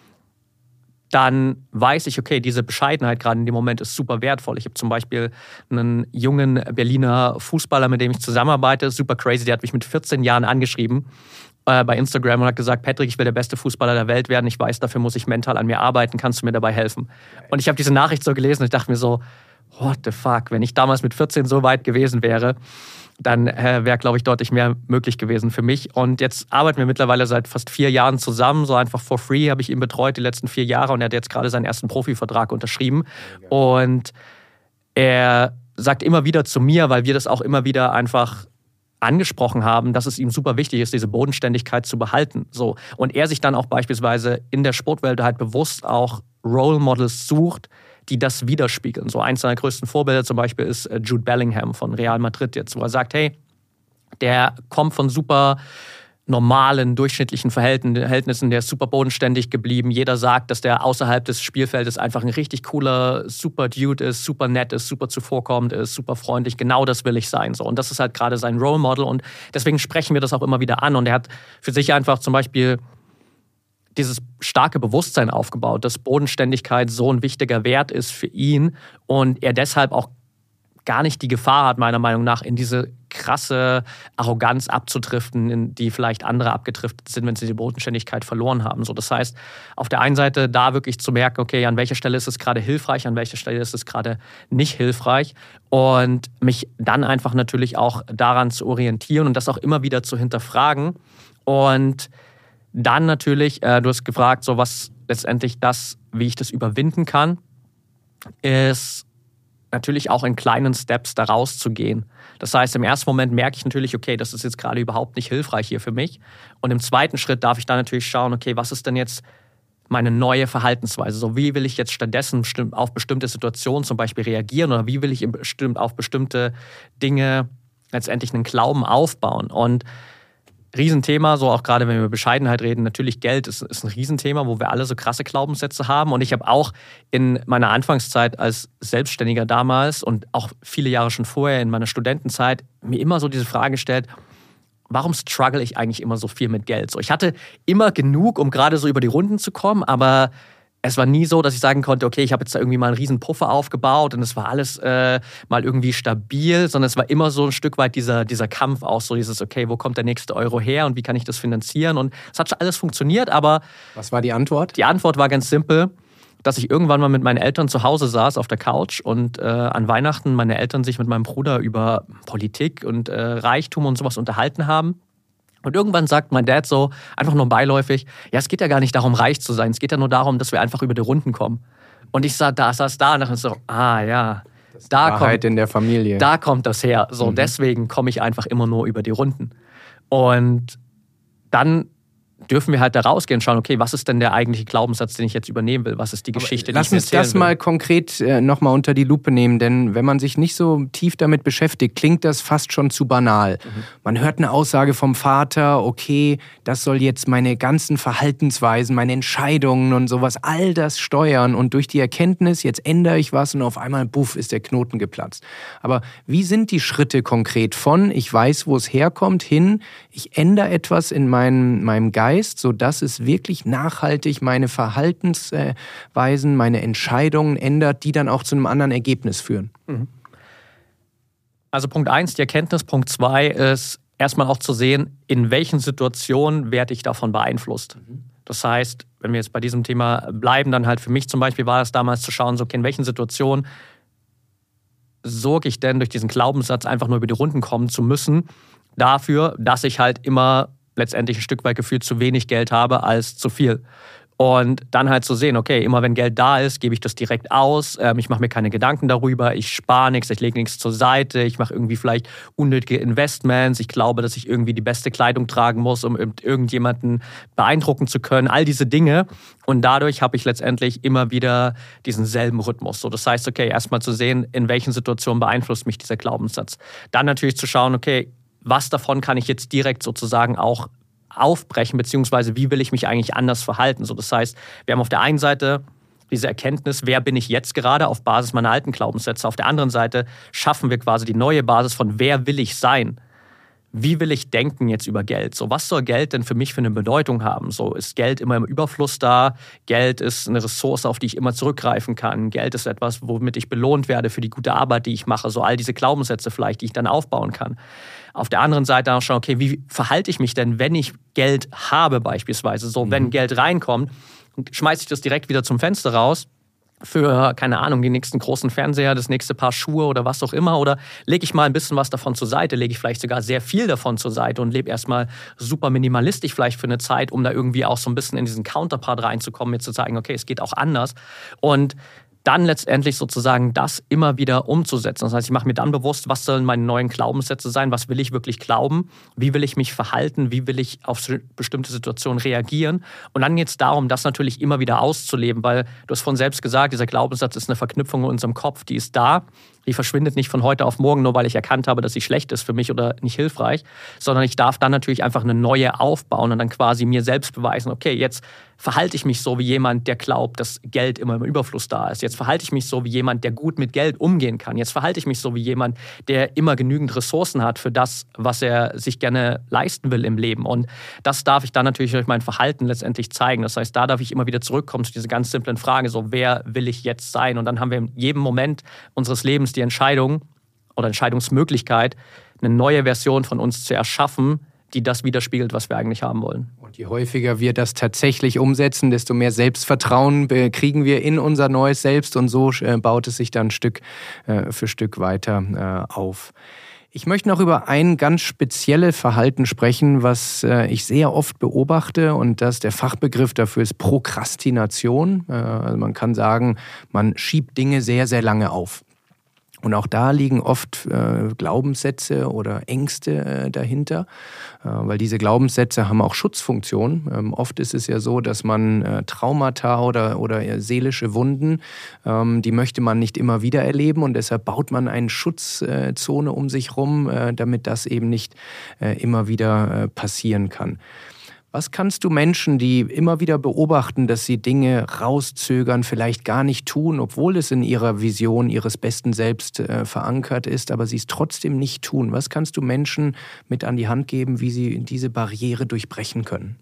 dann weiß ich, okay, diese Bescheidenheit gerade in dem Moment ist super wertvoll. Ich habe zum Beispiel einen jungen Berliner Fußballer, mit dem ich zusammenarbeite, super crazy, der hat mich mit 14 Jahren angeschrieben bei Instagram und hat gesagt, Patrick, ich will der beste Fußballer der Welt werden, ich weiß, dafür muss ich mental an mir arbeiten, kannst du mir dabei helfen? Und ich habe diese Nachricht so gelesen und ich dachte mir so, what the fuck, wenn ich damals mit 14 so weit gewesen wäre, dann wäre, glaube ich, deutlich mehr möglich gewesen für mich. Und jetzt arbeiten wir mittlerweile seit fast 4 Jahren zusammen, so einfach for free habe ich ihn betreut die letzten 4 Jahre und er hat jetzt gerade seinen ersten Profivertrag unterschrieben. Und er sagt immer wieder zu mir, weil wir das auch immer wieder einfach angesprochen haben, dass es ihm super wichtig ist, diese Bodenständigkeit zu behalten. So. Und er sich dann auch beispielsweise in der Sportwelt halt bewusst auch Role Models sucht, die das widerspiegeln. So eins seiner größten Vorbilder zum Beispiel ist Jude Bellingham von Real Madrid jetzt, wo er sagt, hey, der kommt von super normalen, durchschnittlichen Verhältnissen, der ist super bodenständig geblieben. Jeder sagt, dass der außerhalb des Spielfeldes einfach ein richtig cooler, super Dude ist, super nett ist, super zuvorkommend ist, super freundlich. Genau das will ich sein. So. Und das ist halt gerade sein Role Model und deswegen sprechen wir das auch immer wieder an. Und er hat für sich einfach zum Beispiel dieses starke Bewusstsein aufgebaut, dass Bodenständigkeit so ein wichtiger Wert ist für ihn und er deshalb auch gar nicht die Gefahr hat, meiner Meinung nach, in diese krasse Arroganz abzudriften, in die vielleicht andere abgedriftet sind, wenn sie die Bodenständigkeit verloren haben. So, das heißt, auf der einen Seite da wirklich zu merken, okay, an welcher Stelle ist es gerade hilfreich, an welcher Stelle ist es gerade nicht hilfreich und mich dann einfach natürlich auch daran zu orientieren und das auch immer wieder zu hinterfragen und dann natürlich, du hast gefragt, so was letztendlich das, wie ich das überwinden kann, ist natürlich auch in kleinen Steps da rauszugehen. Das heißt, im ersten Moment merke ich natürlich, okay, das ist jetzt gerade überhaupt nicht hilfreich hier für mich. Und im zweiten Schritt darf ich dann natürlich schauen, okay, was ist denn jetzt meine neue Verhaltensweise? So, wie will ich jetzt stattdessen auf bestimmte Situationen zum Beispiel reagieren oder wie will ich auf bestimmte Dinge letztendlich einen Glauben aufbauen. Und Riesenthema, so auch gerade wenn wir über Bescheidenheit reden, natürlich Geld ist ein Riesenthema, wo wir alle so krasse Glaubenssätze haben. Und ich habe auch in meiner Anfangszeit als Selbstständiger damals und auch viele Jahre schon vorher in meiner Studentenzeit mir immer so diese Frage gestellt, warum struggle ich eigentlich immer so viel mit Geld? So, ich hatte immer genug, um gerade so über die Runden zu kommen, aber es war nie so, dass ich sagen konnte, okay, ich habe jetzt da irgendwie mal einen riesen Puffer aufgebaut und es war alles mal irgendwie stabil, sondern es war immer so ein Stück weit dieser Kampf auch, so dieses, okay, wo kommt der nächste Euro her und wie kann ich das finanzieren? Und es hat schon alles funktioniert, aber... Was war die Antwort? Die Antwort war ganz simpel, dass ich irgendwann mal mit meinen Eltern zu Hause saß auf der Couch und an Weihnachten meine Eltern sich mit meinem Bruder über Politik und Reichtum und sowas unterhalten haben. Und irgendwann sagt mein Dad so, einfach nur beiläufig, ja, es geht ja gar nicht darum, reich zu sein. Es geht ja nur darum, dass wir einfach über die Runden kommen. Und ich saß da und dachte so, ja, da Wahrheit in der Familie. Da kommt das her. So, deswegen komme ich einfach immer nur über die Runden. Und dann dürfen wir halt da rausgehen und schauen, okay, was ist denn der eigentliche Glaubenssatz, den ich jetzt übernehmen will? Was ist die Geschichte, die ich erzählen will? Lass uns das mal konkret nochmal unter die Lupe nehmen, denn wenn man sich nicht so tief damit beschäftigt, klingt das fast schon zu banal. Man hört eine Aussage vom Vater, okay, das soll jetzt meine ganzen Verhaltensweisen, meine Entscheidungen und sowas, all das steuern und durch die Erkenntnis, jetzt ändere ich was und auf einmal, buff, ist der Knoten geplatzt. Aber wie sind die Schritte konkret von, ich weiß, wo es herkommt, hin, ich ändere etwas in meinem Geist, sodass es wirklich nachhaltig meine Verhaltensweisen, meine Entscheidungen ändert, die dann auch zu einem anderen Ergebnis führen? Also Punkt 1, die Erkenntnis. Punkt 2 ist erstmal auch zu sehen, in welchen Situationen werde ich davon beeinflusst. Das heißt, wenn wir jetzt bei diesem Thema bleiben, dann halt für mich zum Beispiel war es damals zu schauen, so, okay, in welchen Situationen sorge ich denn durch diesen Glaubenssatz einfach nur über die Runden kommen zu müssen, dafür, dass ich halt immer letztendlich ein Stück weit gefühlt zu wenig Geld habe als zu viel. Und dann halt zu sehen, okay, immer wenn Geld da ist, gebe ich das direkt aus. Ich mache mir keine Gedanken darüber, ich spare nichts, ich lege nichts zur Seite, ich mache irgendwie vielleicht unnötige Investments, ich glaube, dass ich irgendwie die beste Kleidung tragen muss, um irgendjemanden beeindrucken zu können, all diese Dinge. Und dadurch habe ich letztendlich immer wieder diesen selben Rhythmus. So, das heißt, okay, erstmal zu sehen, in welchen Situationen beeinflusst mich dieser Glaubenssatz. Dann natürlich zu schauen, okay, was davon kann ich jetzt direkt sozusagen auch aufbrechen, beziehungsweise wie will ich mich eigentlich anders verhalten. So, das heißt, wir haben auf der einen Seite diese Erkenntnis, wer bin ich jetzt gerade auf Basis meiner alten Glaubenssätze. Auf der anderen Seite schaffen wir quasi die neue Basis von wer will ich sein. Wie will ich denken jetzt über Geld? So, was soll Geld denn für mich für eine Bedeutung haben? So, ist Geld immer im Überfluss da? Geld ist eine Ressource, auf die ich immer zurückgreifen kann. Geld ist etwas, womit ich belohnt werde für die gute Arbeit, die ich mache. So all diese Glaubenssätze vielleicht, die ich dann aufbauen kann. Auf der anderen Seite auch schauen, okay, wie verhalte ich mich denn, wenn ich Geld habe beispielsweise? So, wenn Geld reinkommt, schmeiße ich das direkt wieder zum Fenster raus für, keine Ahnung, den nächsten großen Fernseher, das nächste Paar Schuhe oder was auch immer. Oder lege ich mal ein bisschen was davon zur Seite, lege ich vielleicht sogar sehr viel davon zur Seite und lebe erstmal super minimalistisch vielleicht für eine Zeit, um da irgendwie auch so ein bisschen in diesen Counterpart reinzukommen, mir zu zeigen, okay, es geht auch anders. Und dann letztendlich sozusagen das immer wieder umzusetzen. Das heißt, ich mache mir dann bewusst, was sollen meine neuen Glaubenssätze sein, was will ich wirklich glauben, wie will ich mich verhalten, wie will ich auf bestimmte Situationen reagieren. Und dann geht es darum, das natürlich immer wieder auszuleben, weil du hast vorhin selbst gesagt, dieser Glaubenssatz ist eine Verknüpfung in unserem Kopf, die ist da. Die verschwindet nicht von heute auf morgen, nur weil ich erkannt habe, dass sie schlecht ist für mich oder nicht hilfreich, sondern ich darf dann natürlich einfach eine neue aufbauen und dann quasi mir selbst beweisen, okay, jetzt verhalte ich mich so wie jemand, der glaubt, dass Geld immer im Überfluss da ist. Jetzt verhalte ich mich so wie jemand, der gut mit Geld umgehen kann. Jetzt verhalte ich mich so wie jemand, der immer genügend Ressourcen hat für das, was er sich gerne leisten will im Leben. Und das darf ich dann natürlich durch mein Verhalten letztendlich zeigen. Das heißt, da darf ich immer wieder zurückkommen zu dieser ganz simplen Frage, so wer will ich jetzt sein? Und dann haben wir in jedem Moment unseres Lebens die Entscheidung oder Entscheidungsmöglichkeit, eine neue Version von uns zu erschaffen, die das widerspiegelt, was wir eigentlich haben wollen. Und je häufiger wir das tatsächlich umsetzen, desto mehr Selbstvertrauen kriegen wir in unser neues Selbst und so baut es sich dann Stück für Stück weiter auf. Ich möchte noch über ein ganz spezielles Verhalten sprechen, was ich sehr oft beobachte und der Fachbegriff dafür ist Prokrastination. Also man kann sagen, man schiebt Dinge sehr, sehr lange auf. Und auch da liegen oft Glaubenssätze oder Ängste dahinter, weil diese Glaubenssätze haben auch Schutzfunktionen. Oft ist es ja so, dass man Traumata oder seelische Wunden, die möchte man nicht immer wieder erleben und deshalb baut man eine Schutzzone um sich rum, damit das eben nicht immer wieder passieren kann. Was kannst du Menschen, die immer wieder beobachten, dass sie Dinge rauszögern, vielleicht gar nicht tun, obwohl es in ihrer Vision ihres besten Selbst verankert ist, aber sie es trotzdem nicht tun? Was kannst du Menschen mit an die Hand geben, wie sie diese Barriere durchbrechen können?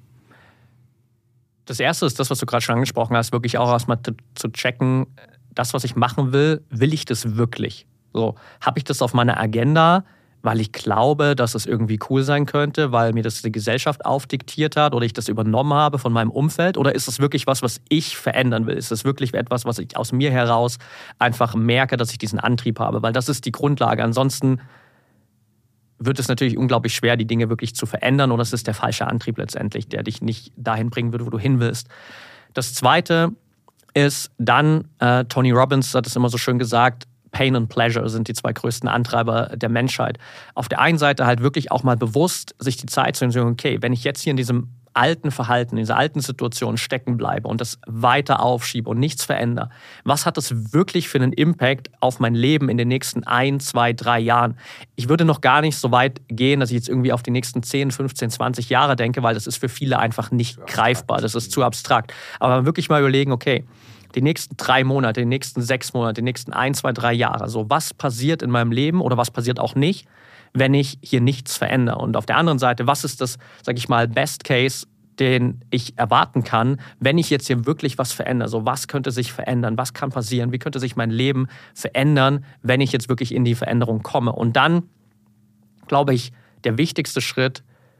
Das Erste ist das, was du gerade schon angesprochen hast, wirklich auch erstmal zu checken, das, was ich machen will, will ich das wirklich? So, habe ich das auf meiner Agenda, weil ich glaube, dass es irgendwie cool sein könnte, weil mir das die Gesellschaft aufdiktiert hat oder ich das übernommen habe von meinem Umfeld? Oder ist es wirklich was ich verändern will? Ist es wirklich etwas, was ich aus mir heraus einfach merke, dass ich diesen Antrieb habe? Weil das ist die Grundlage. Ansonsten wird es natürlich unglaublich schwer, die Dinge wirklich zu verändern, oder es ist der falsche Antrieb letztendlich, der dich nicht dahin bringen wird, wo du hin willst. Das Zweite ist dann, Tony Robbins hat es immer so schön gesagt, Pain and Pleasure sind die zwei größten Antreiber der Menschheit. Auf der einen Seite halt wirklich auch mal bewusst sich die Zeit zu nehmen, okay, wenn ich jetzt hier in diesem alten Verhalten, in dieser alten Situation stecken bleibe und das weiter aufschiebe und nichts verändere, was hat das wirklich für einen Impact auf mein Leben in den nächsten 1, 2, 3 Jahren? Ich würde noch gar nicht so weit gehen, dass ich jetzt irgendwie auf die nächsten 10, 15, 20 Jahre denke, weil das ist für viele einfach nicht greifbar, das ist zu abstrakt. Aber wirklich mal überlegen, okay, die nächsten 3 Monate, die nächsten 6 Monate, die nächsten 1, 2, 3 Jahre. So, was passiert in meinem Leben oder was passiert auch nicht, wenn ich hier nichts verändere? Und auf der anderen Seite, was ist das, sag ich mal, Best Case, den ich erwarten kann, wenn ich jetzt hier wirklich was verändere? So, was könnte sich verändern? Was kann passieren? Wie könnte sich mein Leben verändern, wenn ich jetzt wirklich in die Veränderung komme? Und dann, glaube ich, der wichtigste Schritt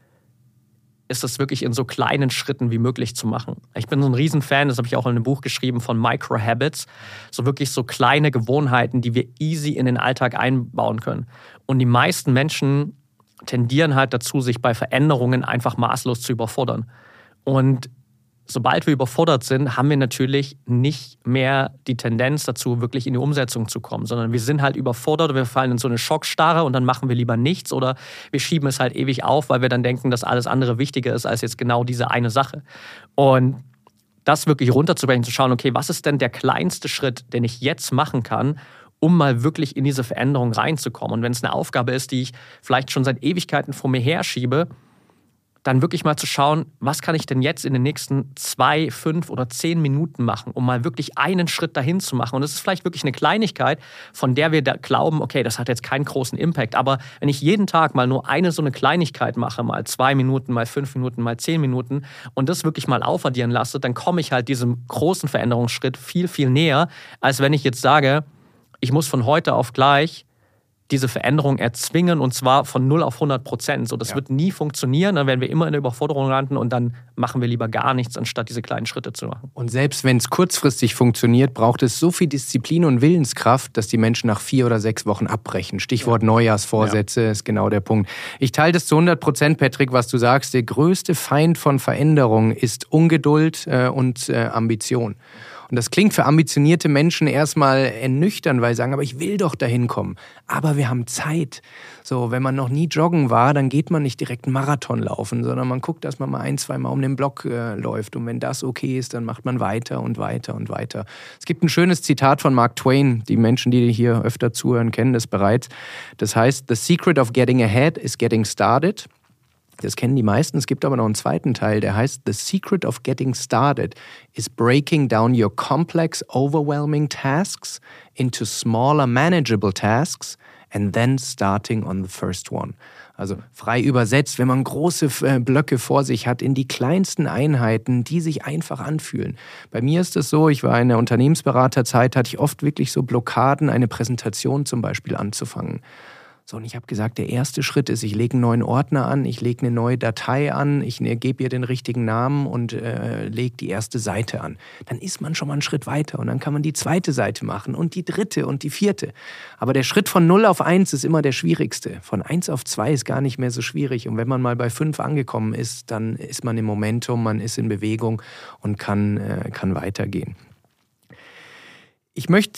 ist es wirklich in so kleinen Schritten wie möglich zu machen. Ich bin so ein Riesenfan, das habe ich auch in einem Buch geschrieben, von Micro-Habits. So wirklich so kleine Gewohnheiten, die wir easy in den Alltag einbauen können. Und die meisten Menschen tendieren halt dazu, sich bei Veränderungen einfach maßlos zu überfordern. Und sobald wir überfordert sind, haben wir natürlich nicht mehr die Tendenz dazu, wirklich in die Umsetzung zu kommen, sondern wir sind halt überfordert, wir fallen in so eine Schockstarre und dann machen wir lieber nichts oder wir schieben es halt ewig auf, weil wir dann denken, dass alles andere wichtiger ist als jetzt genau diese eine Sache. Und das wirklich runterzubrechen, zu schauen, okay, was ist denn der kleinste Schritt, den ich jetzt machen kann, um mal wirklich in diese Veränderung reinzukommen? Und wenn es eine Aufgabe ist, die ich vielleicht schon seit Ewigkeiten vor mir herschiebe, dann wirklich mal zu schauen, was kann ich denn jetzt in den nächsten 2, 5 oder 10 Minuten machen, um mal wirklich einen Schritt dahin zu machen. Und das ist vielleicht wirklich eine Kleinigkeit, von der wir da glauben, okay, das hat jetzt keinen großen Impact. Aber wenn ich jeden Tag mal nur eine so eine Kleinigkeit mache, mal 2 Minuten, mal 5 Minuten, mal 10 Minuten und das wirklich mal aufaddieren lasse, dann komme ich halt diesem großen Veränderungsschritt viel, viel näher, als wenn ich jetzt sage, ich muss von heute auf gleich diese Veränderung erzwingen und zwar von 0 auf 100%. So, das wird nie funktionieren, dann werden wir immer in der Überforderung landen und dann machen wir lieber gar nichts, anstatt diese kleinen Schritte zu machen. Und selbst wenn es kurzfristig funktioniert, braucht es so viel Disziplin und Willenskraft, dass die Menschen nach 4 oder 6 Wochen abbrechen. Stichwort Neujahrsvorsätze ist genau der Punkt. Ich teile das zu 100%, Patrick, was du sagst. Der größte Feind von Veränderung ist Ungeduld und Ambition. Und das klingt für ambitionierte Menschen erstmal ernüchternd, weil sie sagen, aber ich will doch dahin kommen. Aber wir haben Zeit. So, wenn man noch nie joggen war, dann geht man nicht direkt einen Marathon laufen, sondern man guckt, dass man mal 1, 2 Mal um den Block läuft. Und wenn das okay ist, dann macht man weiter und weiter und weiter. Es gibt ein schönes Zitat von Mark Twain. Die Menschen, die hier öfter zuhören, kennen das bereits. Das heißt, the secret of getting ahead is getting started. Das kennen die meisten. Es gibt aber noch einen zweiten Teil, der heißt The secret of getting started is breaking down your complex, overwhelming tasks into smaller, manageable tasks and then starting on the first one. Also frei übersetzt, wenn man große Blöcke vor sich hat, in die kleinsten Einheiten, die sich einfach anfühlen. Bei mir ist es so, ich war in der Unternehmensberaterzeit, hatte ich oft wirklich so Blockaden, eine Präsentation zum Beispiel anzufangen. So, und ich habe gesagt, der erste Schritt ist, ich lege einen neuen Ordner an, ich lege eine neue Datei an, ich gebe ihr den richtigen Namen und lege die erste Seite an. Dann ist man schon mal einen Schritt weiter und dann kann man die zweite Seite machen und die dritte und die vierte. Aber der Schritt von 0 auf 1 ist immer der schwierigste. Von 1 auf 2 ist gar nicht mehr so schwierig. Und wenn man mal bei 5 angekommen ist, dann ist man im Momentum, man ist in Bewegung und kann weitergehen. Ich möchte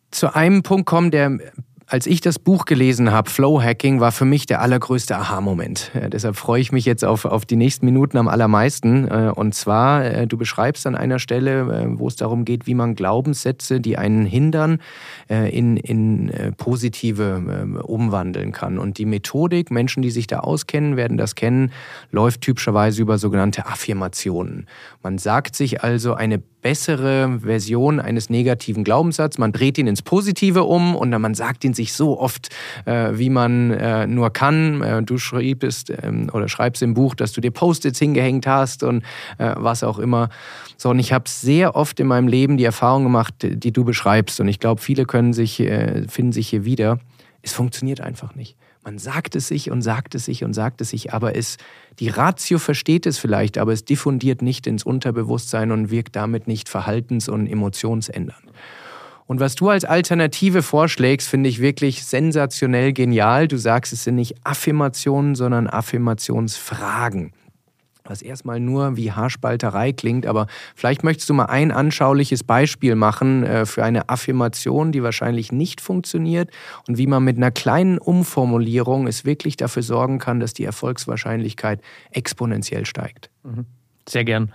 zu einem Punkt kommen, der, als ich das Buch gelesen habe, Flow Hacking, war für mich der allergrößte Aha-Moment. Deshalb freue ich mich jetzt auf die nächsten Minuten am allermeisten. Und zwar, du beschreibst an einer Stelle, wo es darum geht, wie man Glaubenssätze, die einen hindern, in positive umwandeln kann. Und die Methodik, Menschen, die sich da auskennen, werden das kennen, läuft typischerweise über sogenannte Affirmationen. Man sagt sich also eine bessere Version eines negativen Glaubenssatzes. Man dreht ihn ins Positive um und dann man sagt ihn sich so oft, wie man nur kann. Du schreibst im Buch, dass du dir Post-its hingehängt hast und was auch immer. So, und ich habe sehr oft in meinem Leben die Erfahrung gemacht, die du beschreibst. Und ich glaube, viele finden sich hier wieder. Es funktioniert einfach nicht. Man sagt es sich und sagt es sich und sagt es sich, aber die Ratio versteht es vielleicht, aber es diffundiert nicht ins Unterbewusstsein und wirkt damit nicht verhaltens- und emotionsändernd. Und was du als Alternative vorschlägst, finde ich wirklich sensationell genial. Du sagst, es sind nicht Affirmationen, sondern Affirmationsfragen. Was erstmal nur wie Haarspalterei klingt, aber vielleicht möchtest du mal ein anschauliches Beispiel machen für eine Affirmation, die wahrscheinlich nicht funktioniert und wie man mit einer kleinen Umformulierung es wirklich dafür sorgen kann, dass die Erfolgswahrscheinlichkeit exponentiell steigt. Sehr gern.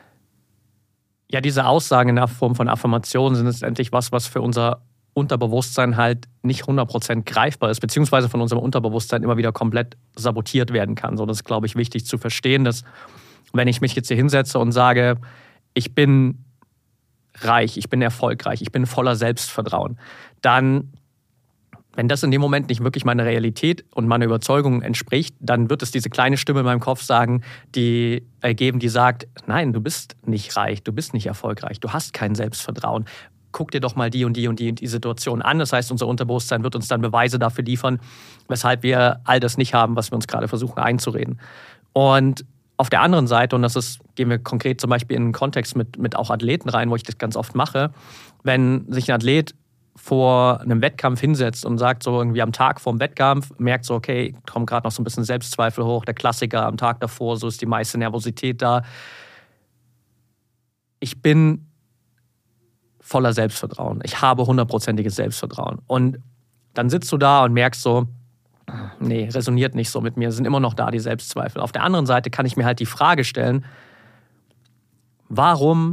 Ja, diese Aussagen in der Form von Affirmationen sind letztendlich was für unser Unterbewusstsein halt nicht 100% greifbar ist, beziehungsweise von unserem Unterbewusstsein immer wieder komplett sabotiert werden kann. So, das ist, glaube ich, wichtig zu verstehen, dass wenn ich mich jetzt hier hinsetze und sage, ich bin reich, ich bin erfolgreich, ich bin voller Selbstvertrauen, dann, wenn das in dem Moment nicht wirklich meiner Realität und meiner Überzeugung entspricht, dann wird es diese kleine Stimme in meinem Kopf die sagt, nein, du bist nicht reich, du bist nicht erfolgreich, du hast kein Selbstvertrauen. Guck dir doch mal die und die Situation an. Das heißt, unser Unterbewusstsein wird uns dann Beweise dafür liefern, weshalb wir all das nicht haben, was wir uns gerade versuchen einzureden. Und auf der anderen Seite, und gehen wir konkret zum Beispiel in einen Kontext mit auch Athleten rein, wo ich das ganz oft mache, wenn sich ein Athlet vor einem Wettkampf hinsetzt und sagt so irgendwie am Tag vor dem Wettkampf, merkt so, okay, kommt gerade noch so ein bisschen Selbstzweifel hoch, der Klassiker am Tag davor, so ist die meiste Nervosität da. Ich bin voller Selbstvertrauen. Ich habe 100%iges Selbstvertrauen. Und dann sitzt du da und merkst so, nee, resoniert nicht so mit mir, sind immer noch da die Selbstzweifel. Auf der anderen Seite kann ich mir halt die Frage stellen, warum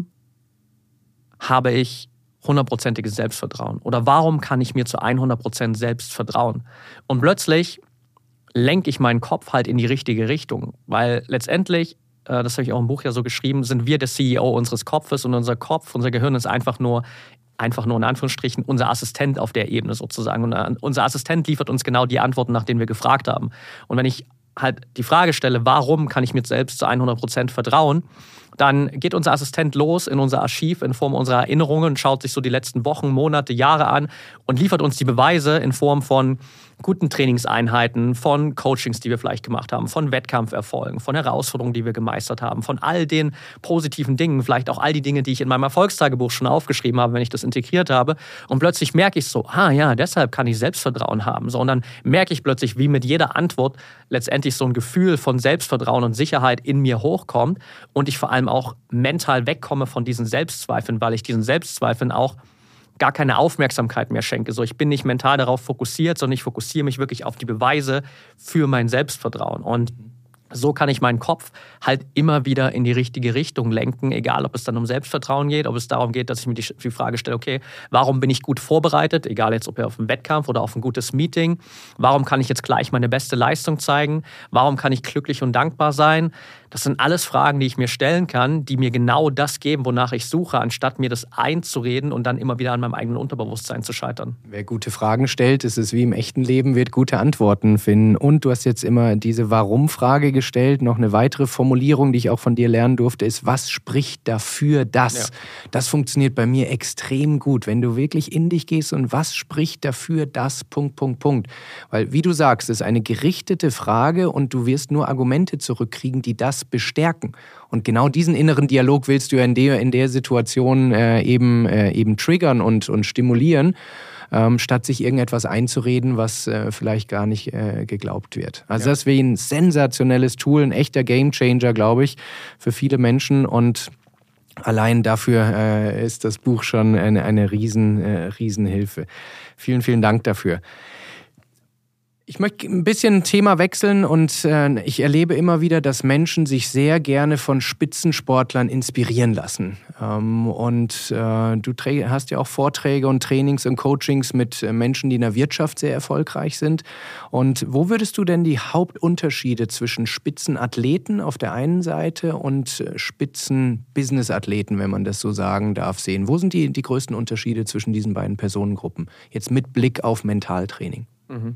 habe ich 100%iges Selbstvertrauen? Oder warum kann ich mir zu 100% selbst vertrauen? Und plötzlich lenke ich meinen Kopf halt in die richtige Richtung, weil letztendlich, das habe ich auch im Buch ja so geschrieben, sind wir der CEO unseres Kopfes und unser Gehirn ist einfach nur in Anführungsstrichen unser Assistent auf der Ebene sozusagen. Und unser Assistent liefert uns genau die Antworten, nach denen wir gefragt haben. Und wenn ich halt die Frage stelle, warum kann ich mir selbst zu 100% vertrauen, dann geht unser Assistent los in unser Archiv in Form unserer Erinnerungen, schaut sich so die letzten Wochen, Monate, Jahre an und liefert uns die Beweise in Form von guten Trainingseinheiten, von Coachings, die wir vielleicht gemacht haben, von Wettkampferfolgen, von Herausforderungen, die wir gemeistert haben, von all den positiven Dingen, vielleicht auch all die Dinge, die ich in meinem Erfolgstagebuch schon aufgeschrieben habe, wenn ich das integriert habe. Und plötzlich merke ich so, deshalb kann ich Selbstvertrauen haben. So, und dann merke ich plötzlich, wie mit jeder Antwort letztendlich so ein Gefühl von Selbstvertrauen und Sicherheit in mir hochkommt und ich vor allem auch mental wegkomme von diesen Selbstzweifeln, weil ich diesen Selbstzweifeln auch gar keine Aufmerksamkeit mehr schenke. So, ich bin nicht mental darauf fokussiert, sondern ich fokussiere mich wirklich auf die Beweise für mein Selbstvertrauen. Und so kann ich meinen Kopf halt immer wieder in die richtige Richtung lenken, egal ob es dann um Selbstvertrauen geht, ob es darum geht, dass ich mir die Frage stelle, okay, warum bin ich gut vorbereitet, egal jetzt ob auf einen Wettkampf oder auf ein gutes Meeting, warum kann ich jetzt gleich meine beste Leistung zeigen, warum kann ich glücklich und dankbar sein. Das sind alles Fragen, die ich mir stellen kann, die mir genau das geben, wonach ich suche, anstatt mir das einzureden und dann immer wieder an meinem eigenen Unterbewusstsein zu scheitern. Wer gute Fragen stellt, ist es wie im echten Leben, wird gute Antworten finden. Und du hast jetzt immer diese Warum-Frage gestellt. Noch eine weitere Formulierung, die ich auch von dir lernen durfte, ist, was spricht dafür das? Ja. Das funktioniert bei mir extrem gut, wenn du wirklich in dich gehst und was spricht dafür das, ... Weil, wie du sagst, es ist eine gerichtete Frage und du wirst nur Argumente zurückkriegen, die das bestärken. Und genau diesen inneren Dialog willst du ja in der Situation eben triggern und stimulieren, statt sich irgendetwas einzureden, was vielleicht gar nicht geglaubt wird. Also das wäre ein sensationelles Tool, ein echter Gamechanger, glaube ich, für viele Menschen. Und Allein dafür ist das Buch schon eine Riesenhilfe. Vielen, vielen Dank dafür. Ich möchte ein bisschen Thema wechseln und ich erlebe immer wieder, dass Menschen sich sehr gerne von Spitzensportlern inspirieren lassen. Du hast ja auch Vorträge und Trainings und Coachings mit Menschen, die in der Wirtschaft sehr erfolgreich sind. Und wo würdest du denn die Hauptunterschiede zwischen Spitzenathleten auf der einen Seite und Spitzen-Business-Athleten, wenn man das so sagen darf, sehen? Wo sind die größten Unterschiede zwischen diesen beiden Personengruppen? Jetzt mit Blick auf Mentaltraining. Mhm.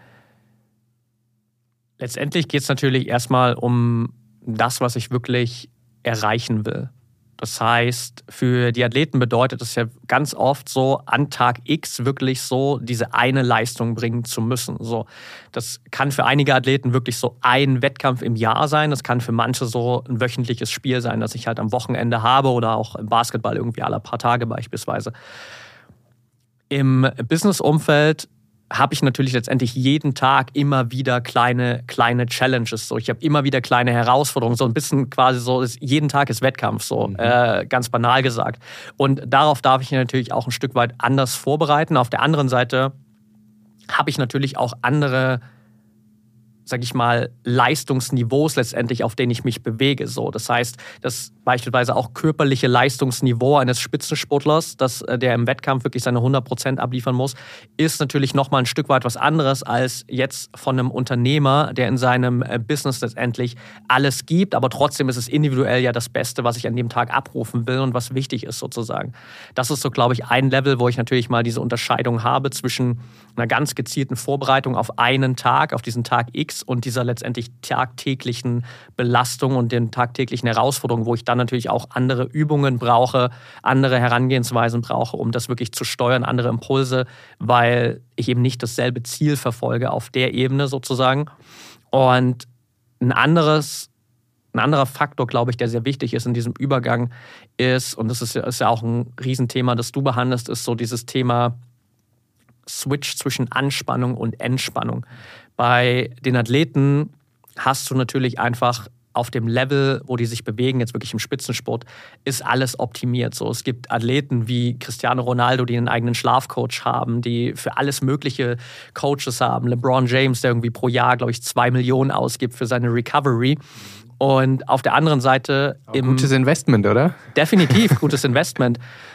Letztendlich geht es natürlich erstmal um das, was ich wirklich erreichen will. Das heißt, für die Athleten bedeutet es ja ganz oft so, an Tag X wirklich so diese eine Leistung bringen zu müssen. So, das kann für einige Athleten wirklich so ein Wettkampf im Jahr sein. Das kann für manche so ein wöchentliches Spiel sein, das ich halt am Wochenende habe oder auch im Basketball irgendwie alle paar Tage beispielsweise. Im Business-Umfeld habe ich natürlich letztendlich jeden Tag immer wieder kleine Challenges. So, ich habe immer wieder kleine Herausforderungen. So ein bisschen quasi so, jeden Tag ist Wettkampf, so ganz banal gesagt. Und darauf darf ich natürlich auch ein Stück weit anders vorbereiten. Auf der anderen Seite habe ich natürlich auch andere, sag ich mal, Leistungsniveaus letztendlich, auf denen ich mich bewege. So, das heißt, das beispielsweise auch körperliche Leistungsniveau eines Spitzensportlers, der im Wettkampf wirklich seine 100% abliefern muss, ist natürlich nochmal ein Stück weit was anderes als jetzt von einem Unternehmer, der in seinem Business letztendlich alles gibt, aber trotzdem ist es individuell ja das Beste, was ich an dem Tag abrufen will und was wichtig ist sozusagen. Das ist so, glaube ich, ein Level, wo ich natürlich mal diese Unterscheidung habe zwischen einer ganz gezielten Vorbereitung auf einen Tag, auf diesen Tag X und dieser letztendlich tagtäglichen Belastung und den tagtäglichen Herausforderungen, wo ich dann natürlich auch andere Übungen brauche, andere Herangehensweisen brauche, um das wirklich zu steuern, andere Impulse, weil ich eben nicht dasselbe Ziel verfolge auf der Ebene sozusagen. Und ein anderer Faktor, glaube ich, der sehr wichtig ist in diesem Übergang ist, und das ist ja auch ein Riesenthema, das du behandelst, ist so dieses Thema Switch zwischen Anspannung und Entspannung. Bei den Athleten hast du natürlich einfach auf dem Level, wo die sich bewegen, jetzt wirklich im Spitzensport, ist alles optimiert. So, es gibt Athleten wie Cristiano Ronaldo, die einen eigenen Schlafcoach haben, die für alles mögliche Coaches haben. LeBron James, der irgendwie pro Jahr, glaube ich, 2 Millionen ausgibt für seine Recovery. Und auf der anderen Seite... Gutes Investment, oder? Definitiv, gutes Investment.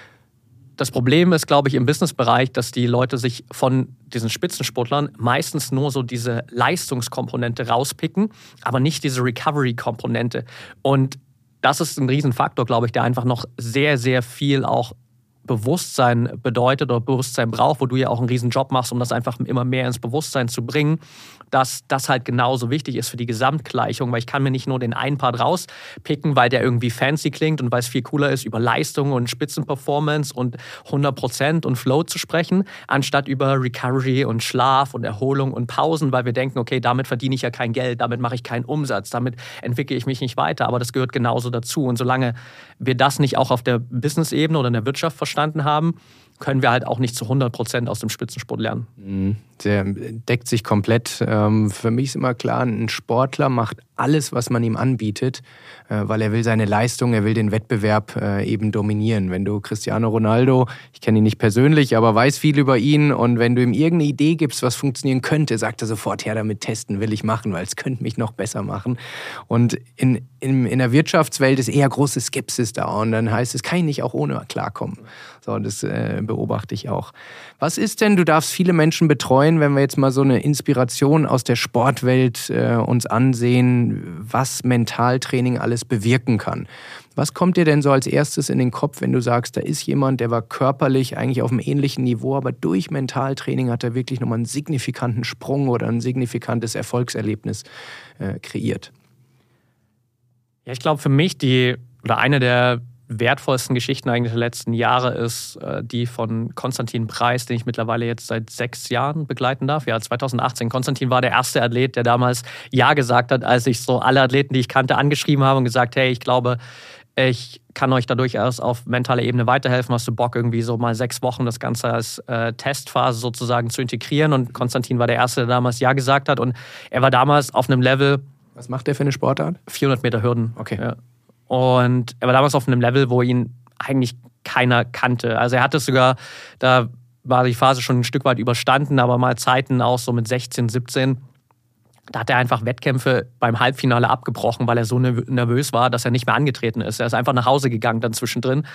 Das Problem ist, glaube ich, im Businessbereich, dass die Leute sich von diesen Spitzensportlern meistens nur so diese Leistungskomponente rauspicken, aber nicht diese Recovery-Komponente. Und das ist ein Riesenfaktor, glaube ich, der einfach noch sehr, sehr viel auch Bewusstsein bedeutet oder Bewusstsein braucht, wo du ja auch einen riesen Job machst, um das einfach immer mehr ins Bewusstsein zu bringen, dass das halt genauso wichtig ist für die Gesamtgleichung, weil ich kann mir nicht nur den einen Part rauspicken, weil der irgendwie fancy klingt und weil es viel cooler ist, über Leistung und Spitzenperformance und 100% und Flow zu sprechen, anstatt über Recovery und Schlaf und Erholung und Pausen, weil wir denken, okay, damit verdiene ich ja kein Geld, damit mache ich keinen Umsatz, damit entwickle ich mich nicht weiter, aber das gehört genauso dazu. Und solange wir das nicht auch auf der Business-Ebene oder in der Wirtschaft verstanden haben, können wir halt auch nicht zu 100% aus dem Spitzensport lernen. Der deckt sich komplett. Für mich ist immer klar, ein Sportler macht alles, was man ihm anbietet, weil er will seine Leistung, er will den Wettbewerb eben dominieren. Wenn du Cristiano Ronaldo, ich kenne ihn nicht persönlich, aber weiß viel über ihn, und wenn du ihm irgendeine Idee gibst, was funktionieren könnte, sagt er sofort, ja, damit testen will ich machen, weil es könnte mich noch besser machen. Und in der Wirtschaftswelt ist eher große Skepsis da, und dann heißt es, kann ich nicht auch ohne klarkommen. So, das beobachte ich auch. Was ist denn, du darfst viele Menschen betreuen, wenn wir jetzt mal so eine Inspiration aus der Sportwelt uns ansehen, was Mentaltraining alles bewirken kann. Was kommt dir denn so als erstes in den Kopf, wenn du sagst, da ist jemand, der war körperlich eigentlich auf einem ähnlichen Niveau, aber durch Mentaltraining hat er wirklich nochmal einen signifikanten Sprung oder ein signifikantes Erfolgserlebnis kreiert? Ja, ich glaube, für mich eine der wertvollsten Geschichten eigentlich der letzten Jahre ist die von Konstantin Preis, den ich mittlerweile jetzt seit 6 Jahren begleiten darf. Ja, 2018. Konstantin war der erste Athlet, der damals Ja gesagt hat, als ich so alle Athleten, die ich kannte, angeschrieben habe und gesagt, hey, ich glaube, ich kann euch da durchaus auf mentaler Ebene weiterhelfen. Hast du Bock, irgendwie so mal 6 Wochen das Ganze als Testphase sozusagen zu integrieren? Und Konstantin war der erste, der damals Ja gesagt hat. Und er war damals auf einem Level... Was macht der für eine Sportart? 400 Meter Hürden. Okay. Ja. Und er war damals auf einem Level, wo ihn eigentlich keiner kannte. Also er hatte sogar, da war die Phase schon ein Stück weit überstanden, aber mal Zeiten auch so mit 16, 17. Da hat er einfach Wettkämpfe beim Halbfinale abgebrochen, weil er so nervös war, dass er nicht mehr angetreten ist. Er ist einfach nach Hause gegangen dann zwischendrin.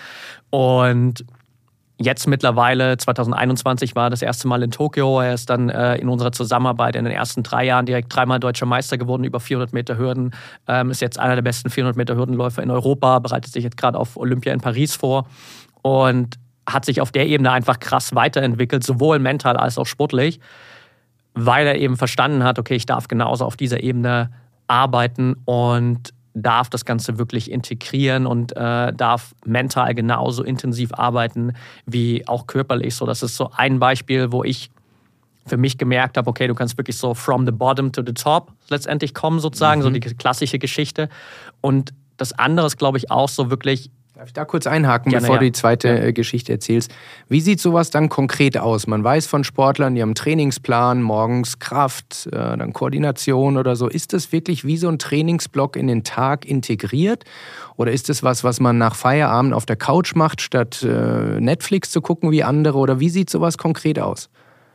Und jetzt mittlerweile, 2021 war das erste Mal in Tokio. Er ist dann in unserer Zusammenarbeit in den ersten 3 Jahren direkt 3-mal deutscher Meister geworden, über 400 Meter Hürden. Ist jetzt einer der besten 400 Meter Hürdenläufer in Europa, bereitet sich jetzt gerade auf Olympia in Paris vor und hat sich auf der Ebene einfach krass weiterentwickelt, sowohl mental als auch sportlich, weil er eben verstanden hat, okay, ich darf genauso auf dieser Ebene arbeiten und darf das Ganze wirklich integrieren und darf mental genauso intensiv arbeiten wie auch körperlich. So, das ist so ein Beispiel, wo ich für mich gemerkt habe, okay, du kannst wirklich so from the bottom to the top letztendlich kommen sozusagen, so die klassische Geschichte. Und das andere ist, glaube ich, auch so wirklich... Darf ich da kurz einhaken, bevor du die zweite Geschichte erzählst? Wie sieht sowas dann konkret aus? Man weiß von Sportlern, die haben einen Trainingsplan, morgens Kraft, dann Koordination oder so. Ist das wirklich wie so ein Trainingsblock in den Tag integriert? Oder ist das was man nach Feierabend auf der Couch macht, statt Netflix zu gucken wie andere? Oder wie sieht sowas konkret aus?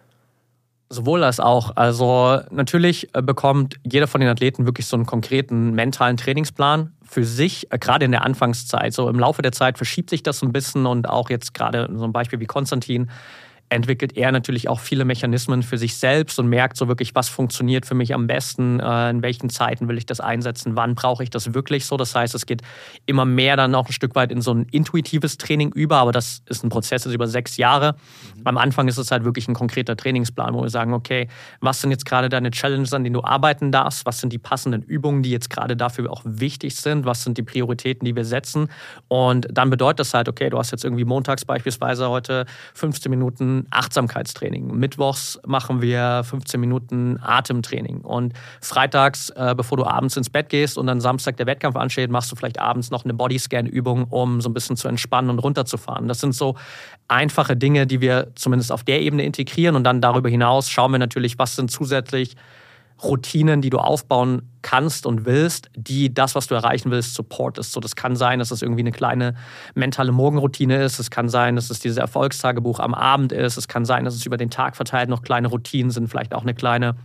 Sowohl als auch. Also natürlich bekommt jeder von den Athleten wirklich so einen konkreten mentalen Trainingsplan für sich, gerade in der Anfangszeit. So im Laufe der Zeit verschiebt sich das ein bisschen und auch jetzt gerade so ein Beispiel wie Konstantin entwickelt er natürlich auch viele Mechanismen für sich selbst und merkt so wirklich, was funktioniert für mich am besten, in welchen Zeiten will ich das einsetzen, wann brauche ich das wirklich so. Das heißt, es geht immer mehr dann auch ein Stück weit in so ein intuitives Training über, aber das ist ein Prozess, das ist über 6 Jahre. Am Anfang ist es halt wirklich ein konkreter Trainingsplan, wo wir sagen, okay, was sind jetzt gerade deine Challenges, an denen du arbeiten darfst, was sind die passenden Übungen, die jetzt gerade dafür auch wichtig sind, was sind die Prioritäten, die wir setzen, und dann bedeutet das halt, okay, du hast jetzt irgendwie montags beispielsweise heute 15 Minuten Achtsamkeitstraining. Mittwochs machen wir 15 Minuten Atemtraining. Und freitags, bevor du abends ins Bett gehst und dann Samstag der Wettkampf ansteht, machst du vielleicht abends noch eine Bodyscan-Übung, um so ein bisschen zu entspannen und runterzufahren. Das sind so einfache Dinge, die wir zumindest auf der Ebene integrieren. Und dann darüber hinaus schauen wir natürlich, was sind zusätzlich Routinen, die du aufbauen kannst und willst, die das, was du erreichen willst, supportest. So, das kann sein, dass es irgendwie eine kleine mentale Morgenroutine ist. Es kann sein, dass es dieses Erfolgstagebuch am Abend ist. Es kann sein, dass es über den Tag verteilt noch kleine Routinen sind, vielleicht auch eine kleine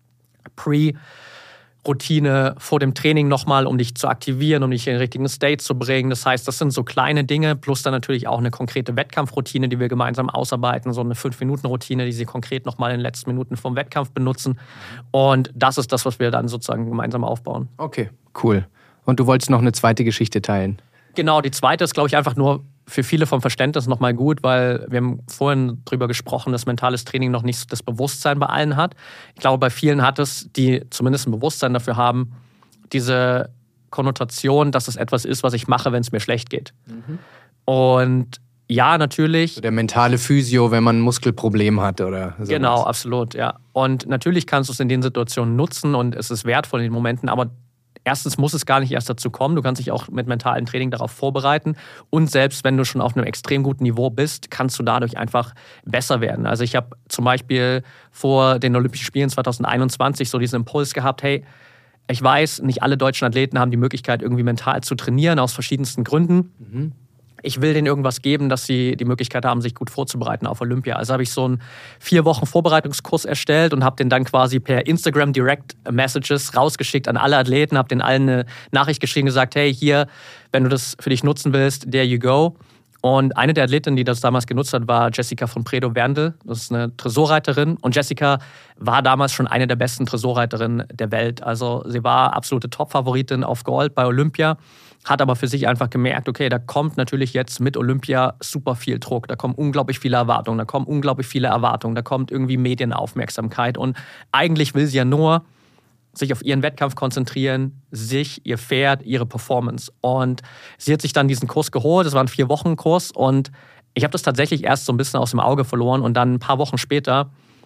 Routine vor dem Training nochmal, um dich zu aktivieren, um dich in den richtigen State zu bringen. Das heißt, das sind so kleine Dinge, plus dann natürlich auch eine konkrete Wettkampfroutine, die wir gemeinsam ausarbeiten, so eine 5-Minuten-Routine, die sie konkret nochmal in den letzten Minuten vom Wettkampf benutzen. Und das ist das, was wir dann sozusagen gemeinsam aufbauen. Okay, cool. Und du wolltest noch eine zweite Geschichte teilen? Genau, die zweite ist, glaube ich, einfach nur für viele vom Verständnis nochmal gut, weil wir haben vorhin drüber gesprochen, dass mentales Training noch nicht das Bewusstsein bei allen hat. Ich glaube, bei vielen hat es, die zumindest ein Bewusstsein dafür haben, diese Konnotation, dass es etwas ist, was ich mache, wenn es mir schlecht geht. Und ja, natürlich. Der mentale Physio, wenn man ein Muskelproblem hat oder sowas. Genau, absolut, ja. Und natürlich kannst du es in den Situationen nutzen und es ist wertvoll in den Momenten, aber erstens muss es gar nicht erst dazu kommen. Du kannst dich auch mit mentalem Training darauf vorbereiten. Und selbst wenn du schon auf einem extrem guten Niveau bist, kannst du dadurch einfach besser werden. Also ich habe zum Beispiel vor den Olympischen Spielen 2021 so diesen Impuls gehabt, hey, ich weiß, nicht alle deutschen Athleten haben die Möglichkeit, irgendwie mental zu trainieren, aus verschiedensten Gründen. Ich will denen irgendwas geben, dass sie die Möglichkeit haben, sich gut vorzubereiten auf Olympia. Also habe ich so einen 4 Wochen Vorbereitungskurs erstellt und habe den dann quasi per Instagram Direct Messages rausgeschickt an alle Athleten, habe denen allen eine Nachricht geschrieben, gesagt, hey, hier, wenn du das für dich nutzen willst, there you go. Und eine der Athletinnen, die das damals genutzt hat, war Jessica von Predo-Werndl. Das ist eine Dressurreiterin. Und Jessica war damals schon eine der besten Dressurreiterinnen der Welt. Also sie war absolute Top-Favoritin auf Gold bei Olympia, hat aber für sich einfach gemerkt, okay, da kommt natürlich jetzt mit Olympia super viel Druck. Da kommen unglaublich viele Erwartungen, da kommt irgendwie Medienaufmerksamkeit. Und eigentlich will sie ja nur sich auf ihren Wettkampf konzentrieren, sich, ihr Pferd, ihre Performance. Und sie hat sich dann diesen Kurs geholt, das war ein 4-Wochen-Kurs und ich habe das tatsächlich erst so ein bisschen aus dem Auge verloren und dann ein paar Wochen später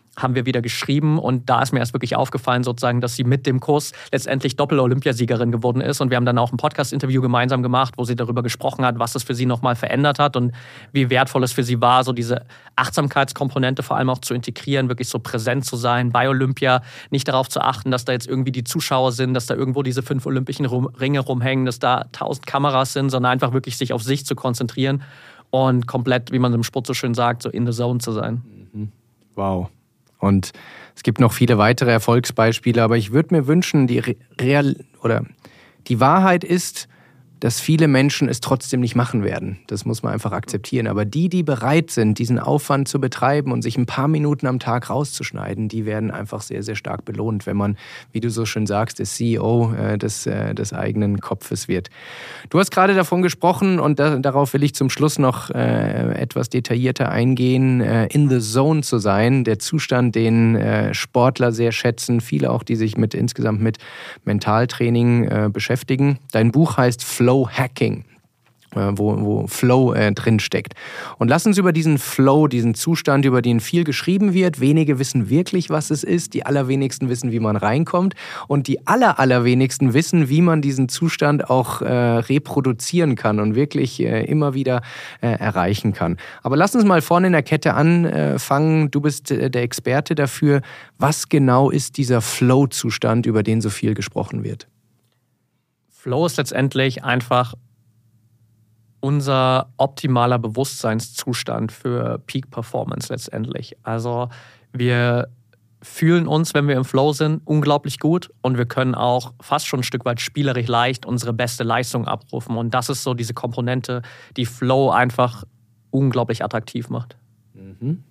haben wir wieder geschrieben und da ist mir erst wirklich aufgefallen sozusagen, dass sie mit dem Kurs letztendlich Doppel-Olympiasiegerin geworden ist und wir haben dann auch ein Podcast-Interview gemeinsam gemacht, wo sie darüber gesprochen hat, was es für sie nochmal verändert hat und wie wertvoll es für sie war, so diese Achtsamkeitskomponente vor allem auch zu integrieren, wirklich so präsent zu sein bei Olympia, nicht darauf zu achten, dass da jetzt irgendwie die Zuschauer sind, dass da irgendwo diese 5 olympischen Ringe rumhängen, dass da 1000 Kameras sind, sondern einfach wirklich sich auf sich zu konzentrieren und komplett, wie man im Sport so schön sagt, so in the zone zu sein. Wow. Und es gibt noch viele weitere Erfolgsbeispiele, aber ich würde mir wünschen, die Wahrheit ist, dass viele Menschen es trotzdem nicht machen werden. Das muss man einfach akzeptieren. Aber die bereit sind, diesen Aufwand zu betreiben und sich ein paar Minuten am Tag rauszuschneiden, die werden einfach sehr, sehr stark belohnt, wenn man, wie du so schön sagst, der CEO des eigenen Kopfes wird. Du hast gerade davon gesprochen und darauf will ich zum Schluss noch etwas detaillierter eingehen, in the zone zu sein, der Zustand, den Sportler sehr schätzen, viele auch, die sich insgesamt mit Mentaltraining beschäftigen. Dein Buch heißt Flow Hacking, wo Flow drin steckt. Und lass uns über diesen Flow, diesen Zustand, über den viel geschrieben wird. Wenige wissen wirklich, was es ist. Die allerwenigsten wissen, wie man reinkommt. Und die allerwenigsten wissen, wie man diesen Zustand auch reproduzieren kann und wirklich immer wieder erreichen kann. Aber lass uns mal vorne in der Kette anfangen. Du bist der Experte dafür. Was genau ist dieser Flow-Zustand, über den so viel gesprochen wird? Flow ist letztendlich einfach unser optimaler Bewusstseinszustand für Peak Performance letztendlich. Also wir fühlen uns, wenn wir im Flow sind, unglaublich gut und wir können auch fast schon ein Stück weit spielerisch leicht unsere beste Leistung abrufen. Und das ist so diese Komponente, die Flow einfach unglaublich attraktiv macht. Mhm.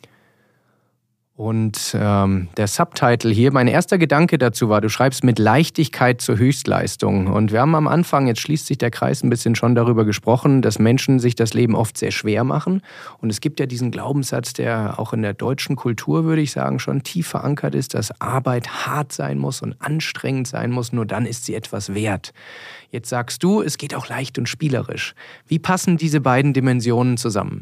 Und der Subtitle hier, mein erster Gedanke dazu war, du schreibst mit Leichtigkeit zur Höchstleistung. Und wir haben am Anfang, jetzt schließt sich der Kreis ein bisschen schon darüber gesprochen, dass Menschen sich das Leben oft sehr schwer machen. Und es gibt ja diesen Glaubenssatz, der auch in der deutschen Kultur, würde ich sagen, schon tief verankert ist, dass Arbeit hart sein muss und anstrengend sein muss, nur dann ist sie etwas wert. Jetzt sagst du, es geht auch leicht und spielerisch. Wie passen diese beiden Dimensionen zusammen?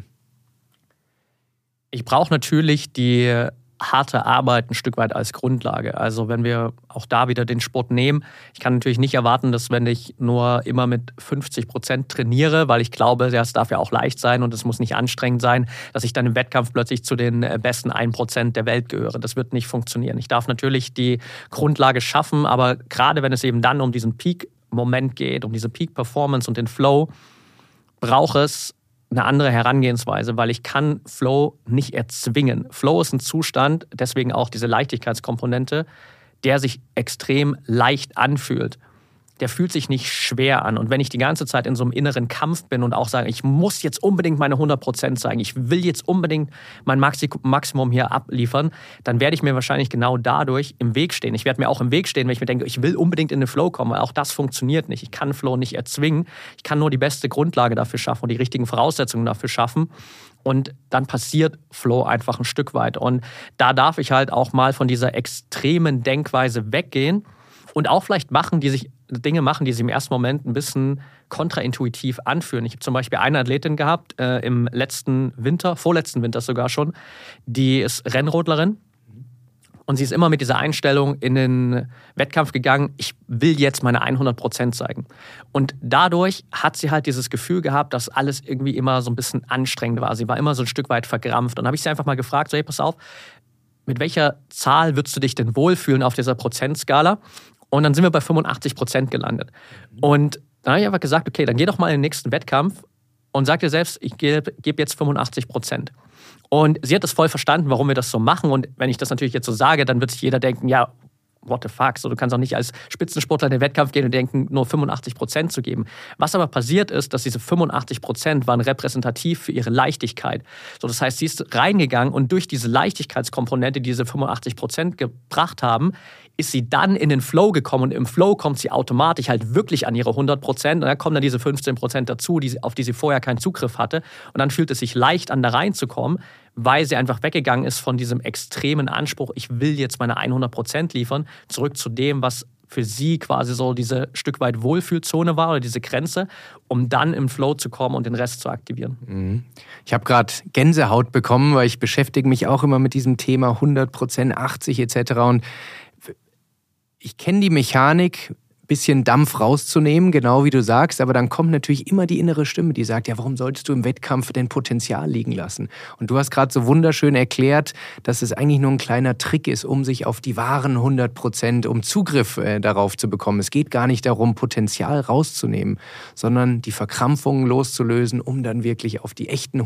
Ich brauche natürlich die harte Arbeit ein Stück weit als Grundlage. Also wenn wir auch da wieder den Sport nehmen, ich kann natürlich nicht erwarten, dass wenn ich nur immer mit 50% trainiere, weil ich glaube, das darf ja auch leicht sein und es muss nicht anstrengend sein, dass ich dann im Wettkampf plötzlich zu den besten 1% der Welt gehöre. Das wird nicht funktionieren. Ich darf natürlich die Grundlage schaffen, aber gerade wenn es eben dann um diesen Peak-Moment geht, um diese Peak-Performance und den Flow, braucht es eine andere Herangehensweise, weil ich kann Flow nicht erzwingen. Flow ist ein Zustand, deswegen auch diese Leichtigkeitskomponente, der sich extrem leicht anfühlt. Der fühlt sich nicht schwer an. Und wenn ich die ganze Zeit in so einem inneren Kampf bin und auch sage, ich muss jetzt unbedingt meine 100% zeigen, ich will jetzt unbedingt mein Maximum hier abliefern, dann werde ich mir wahrscheinlich genau dadurch im Weg stehen. Ich werde mir auch im Weg stehen, wenn ich mir denke, ich will unbedingt in den Flow kommen, weil auch das funktioniert nicht. Ich kann Flow nicht erzwingen. Ich kann nur die beste Grundlage dafür schaffen und die richtigen Voraussetzungen dafür schaffen. Und dann passiert Flow einfach ein Stück weit. Und da darf ich halt auch mal von dieser extremen Denkweise weggehen und auch vielleicht Dinge machen, die sich im ersten Moment ein bisschen kontraintuitiv anfühlen. Ich habe zum Beispiel eine Athletin gehabt, im vorletzten Winter sogar schon, die ist Rennrodlerin. Und sie ist immer mit dieser Einstellung in den Wettkampf gegangen, ich will jetzt meine 100% zeigen. Und dadurch hat sie halt dieses Gefühl gehabt, dass alles irgendwie immer so ein bisschen anstrengend war. Sie war immer so ein Stück weit verkrampft. Und dann habe ich sie einfach mal gefragt, so, hey, pass auf, mit welcher Zahl würdest du dich denn wohlfühlen auf dieser Prozentskala? Und dann sind wir bei 85% gelandet. Und dann habe ich einfach gesagt, okay, dann geh doch mal in den nächsten Wettkampf und sag dir selbst, ich gebe jetzt 85%. Und sie hat das voll verstanden, warum wir das so machen. Und wenn ich das natürlich jetzt so sage, dann wird sich jeder denken, ja, what the fuck, so, du kannst auch nicht als Spitzensportler in den Wettkampf gehen und denken, nur 85% zu geben. Was aber passiert ist, dass diese 85% waren repräsentativ für ihre Leichtigkeit. So, das heißt, sie ist reingegangen und durch diese Leichtigkeitskomponente, die diese 85% gebracht haben, ist sie dann in den Flow gekommen und im Flow kommt sie automatisch halt wirklich an ihre 100% und dann kommen dann diese 15% dazu, auf die sie vorher keinen Zugriff hatte und dann fühlt es sich leicht an, da reinzukommen, weil sie einfach weggegangen ist von diesem extremen Anspruch, ich will jetzt meine 100% liefern, zurück zu dem, was für sie quasi so diese Stück weit Wohlfühlzone war oder diese Grenze, um dann im Flow zu kommen und den Rest zu aktivieren. Ich habe gerade Gänsehaut bekommen, weil ich beschäftige mich auch immer mit diesem Thema 100%, 80 etc. Und ich kenne die Mechanik, bisschen Dampf rauszunehmen, genau wie du sagst, aber dann kommt natürlich immer die innere Stimme, die sagt, ja, warum solltest du im Wettkampf denn Potenzial liegen lassen? Und du hast gerade so wunderschön erklärt, dass es eigentlich nur ein kleiner Trick ist, um sich auf die wahren 100%, um Zugriff darauf zu bekommen. Es geht gar nicht darum, Potenzial rauszunehmen, sondern die Verkrampfungen loszulösen, um dann wirklich auf die echten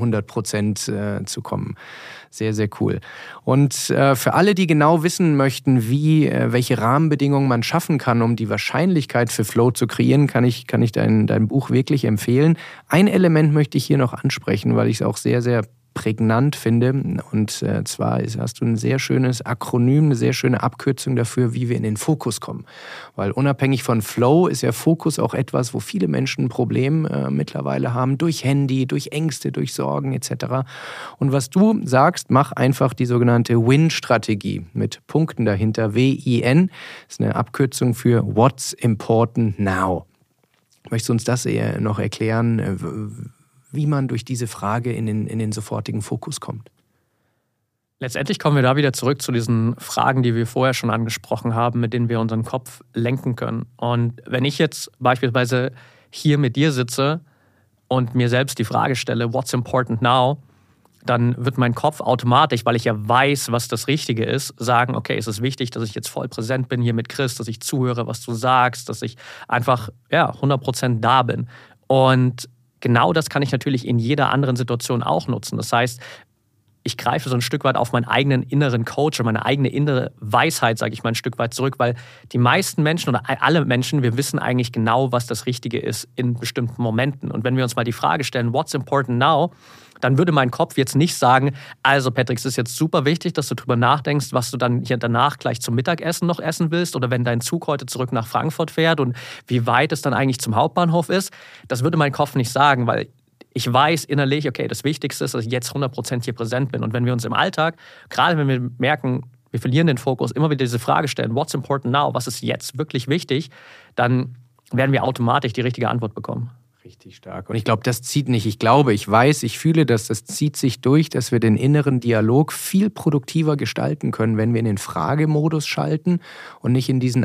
100% zu kommen. Sehr, sehr cool. Und für alle, die genau wissen möchten, welche Rahmenbedingungen man schaffen kann, um die Wahrscheinlichkeit für Flow zu kreieren, kann ich dein Buch wirklich empfehlen. Ein Element möchte ich hier noch ansprechen, weil ich es auch sehr, sehr prägnant finde. Und zwar hast du ein sehr schönes Akronym, eine sehr schöne Abkürzung dafür, wie wir in den Fokus kommen. Weil unabhängig von Flow ist ja Fokus auch etwas, wo viele Menschen ein Problem mittlerweile haben, durch Handy, durch Ängste, durch Sorgen etc. Und was du sagst, mach einfach die sogenannte WIN-Strategie mit Punkten dahinter, WIN, ist eine Abkürzung für What's Important Now. Möchtest du uns das eher noch erklären, wie man durch diese Frage in den sofortigen Fokus kommt? Letztendlich kommen wir da wieder zurück zu diesen Fragen, die wir vorher schon angesprochen haben, mit denen wir unseren Kopf lenken können. Und wenn ich jetzt beispielsweise hier mit dir sitze und mir selbst die Frage stelle, what's important now, dann wird mein Kopf automatisch, weil ich ja weiß, was das Richtige ist, sagen, okay, es ist wichtig, dass ich jetzt voll präsent bin hier mit Chris, dass ich zuhöre, was du sagst, dass ich einfach 100% da bin. Und genau das kann ich natürlich in jeder anderen Situation auch nutzen. Das heißt, ich greife so ein Stück weit auf meinen eigenen inneren Coach und meine eigene innere Weisheit, sage ich mal, ein Stück weit zurück, weil die meisten Menschen oder alle Menschen, wir wissen eigentlich genau, was das Richtige ist in bestimmten Momenten. Und wenn wir uns mal die Frage stellen, what's important now, dann würde mein Kopf jetzt nicht sagen, also Patrick, es ist jetzt super wichtig, dass du drüber nachdenkst, was du dann hier danach gleich zum Mittagessen noch essen willst oder wenn dein Zug heute zurück nach Frankfurt fährt und wie weit es dann eigentlich zum Hauptbahnhof ist. Das würde mein Kopf nicht sagen, weil ich weiß innerlich, okay, das Wichtigste ist, dass ich jetzt 100% hier präsent bin. Und wenn wir uns im Alltag, gerade wenn wir merken, wir verlieren den Fokus, immer wieder diese Frage stellen, what's important now, was ist jetzt wirklich wichtig, dann werden wir automatisch die richtige Antwort bekommen. Richtig stark. Und ich glaube, das zieht nicht. Ich glaube, ich weiß, ich fühle, dass das zieht sich durch, dass wir den inneren Dialog viel produktiver gestalten können, wenn wir in den Fragemodus schalten und nicht in diesen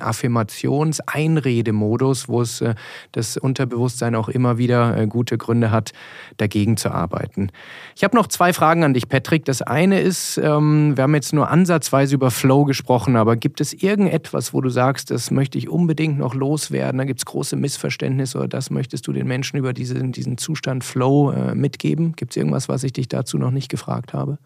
Affirmations-Einredemodus, wo es das Unterbewusstsein auch immer wieder gute Gründe hat, dagegen zu arbeiten. Ich habe noch 2 Fragen an dich, Patrick. Das eine ist, wir haben jetzt nur ansatzweise über Flow gesprochen, aber gibt es irgendetwas, wo du sagst, das möchte ich unbedingt noch loswerden, da gibt es große Missverständnisse oder das möchtest du den Menschen über diesen Zustand Flow mitgeben? Gibt es irgendwas, was ich dich dazu noch nicht gefragt habe?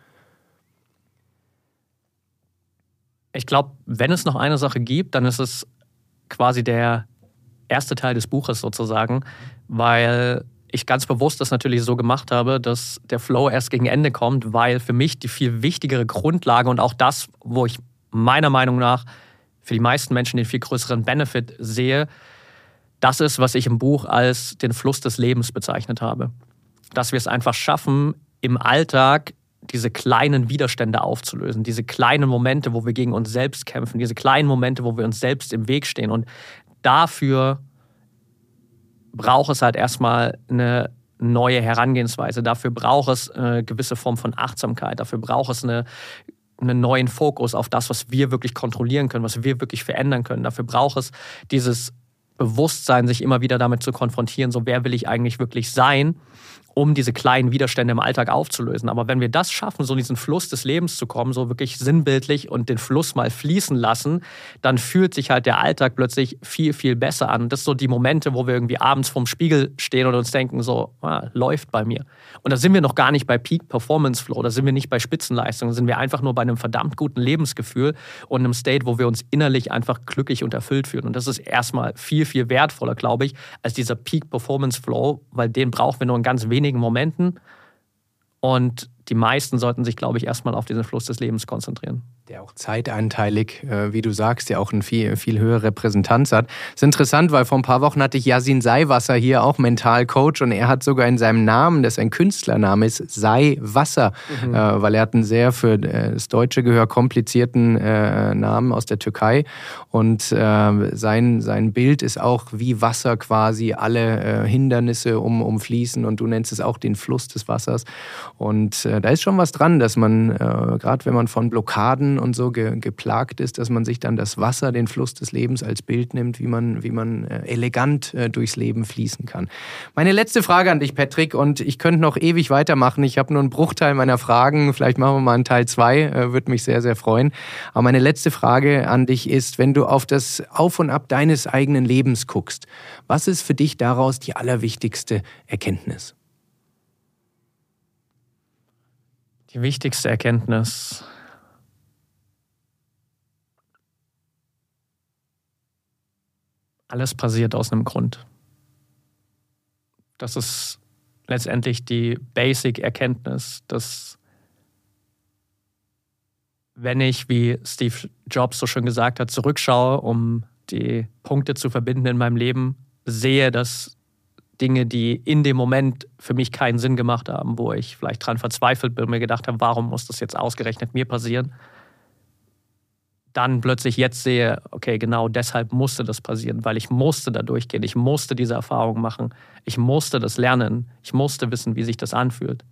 Ich glaube, wenn es noch eine Sache gibt, dann ist es quasi der erste Teil des Buches sozusagen, weil ich ganz bewusst das natürlich so gemacht habe, dass der Flow erst gegen Ende kommt, weil für mich die viel wichtigere Grundlage und auch das, wo ich meiner Meinung nach für die meisten Menschen den viel größeren Benefit sehe, das ist, was ich im Buch als den Fluss des Lebens bezeichnet habe. Dass wir es einfach schaffen, im Alltag diese kleinen Widerstände aufzulösen, diese kleinen Momente, wo wir gegen uns selbst kämpfen, diese kleinen Momente, wo wir uns selbst im Weg stehen. Und dafür braucht es halt erstmal eine neue Herangehensweise. Dafür braucht es eine gewisse Form von Achtsamkeit. Dafür braucht es einen neuen Fokus auf das, was wir wirklich kontrollieren können, was wir wirklich verändern können. Dafür braucht es dieses Bewusstsein, sich immer wieder damit zu konfrontieren, so wer will ich eigentlich wirklich sein, um diese kleinen Widerstände im Alltag aufzulösen. Aber wenn wir das schaffen, so in diesen Fluss des Lebens zu kommen, so wirklich sinnbildlich und den Fluss mal fließen lassen, dann fühlt sich halt der Alltag plötzlich viel, viel besser an. Das sind so die Momente, wo wir irgendwie abends vorm Spiegel stehen und uns denken, so, läuft bei mir. Und da sind wir noch gar nicht bei Peak Performance Flow, da sind wir nicht bei Spitzenleistung, da sind wir einfach nur bei einem verdammt guten Lebensgefühl und einem State, wo wir uns innerlich einfach glücklich und erfüllt fühlen. Und das ist erstmal viel, viel wertvoller, glaube ich, als dieser Peak Performance Flow, weil den brauchen wir nur in ganz wenigen Momenten. Und die meisten sollten sich, glaube ich, erstmal auf diesen Fluss des Lebens konzentrieren. Der auch zeiteinteilig, wie du sagst, ja auch eine viel höhere Repräsentanz hat. Das ist interessant, weil vor ein paar Wochen hatte ich Yasin Seiwasser hier, auch Mentalcoach, und er hat sogar in seinem Namen, das ein Künstlername ist, Seiwasser, weil er hat einen sehr für das deutsche Gehör komplizierten Namen aus der Türkei, und sein Bild ist auch wie Wasser quasi, alle Hindernisse umfließen, und du nennst es auch den Fluss des Wassers, und da ist schon was dran, dass man, gerade wenn man von Blockaden und so geplagt ist, dass man sich dann das Wasser, den Fluss des Lebens als Bild nimmt, wie man elegant durchs Leben fließen kann. Meine letzte Frage an dich, Patrick, und ich könnte noch ewig weitermachen. Ich habe nur einen Bruchteil meiner Fragen. Vielleicht machen wir mal einen Teil 2, würde mich sehr, sehr freuen. Aber meine letzte Frage an dich ist, wenn du auf das Auf und Ab deines eigenen Lebens guckst, was ist für dich daraus die allerwichtigste Erkenntnis? Die wichtigste Erkenntnis: Alles passiert aus einem Grund. Das ist letztendlich die Basic-Erkenntnis, dass wenn ich, wie Steve Jobs so schön gesagt hat, zurückschaue, um die Punkte zu verbinden in meinem Leben, sehe, dass Dinge, die in dem Moment für mich keinen Sinn gemacht haben, wo ich vielleicht dran verzweifelt bin und mir gedacht habe, warum muss das jetzt ausgerechnet mir passieren, dann plötzlich jetzt sehe, okay, genau deshalb musste das passieren, weil ich musste da durchgehen, ich musste diese Erfahrung machen, ich musste das lernen, ich musste wissen, wie sich das anfühlt.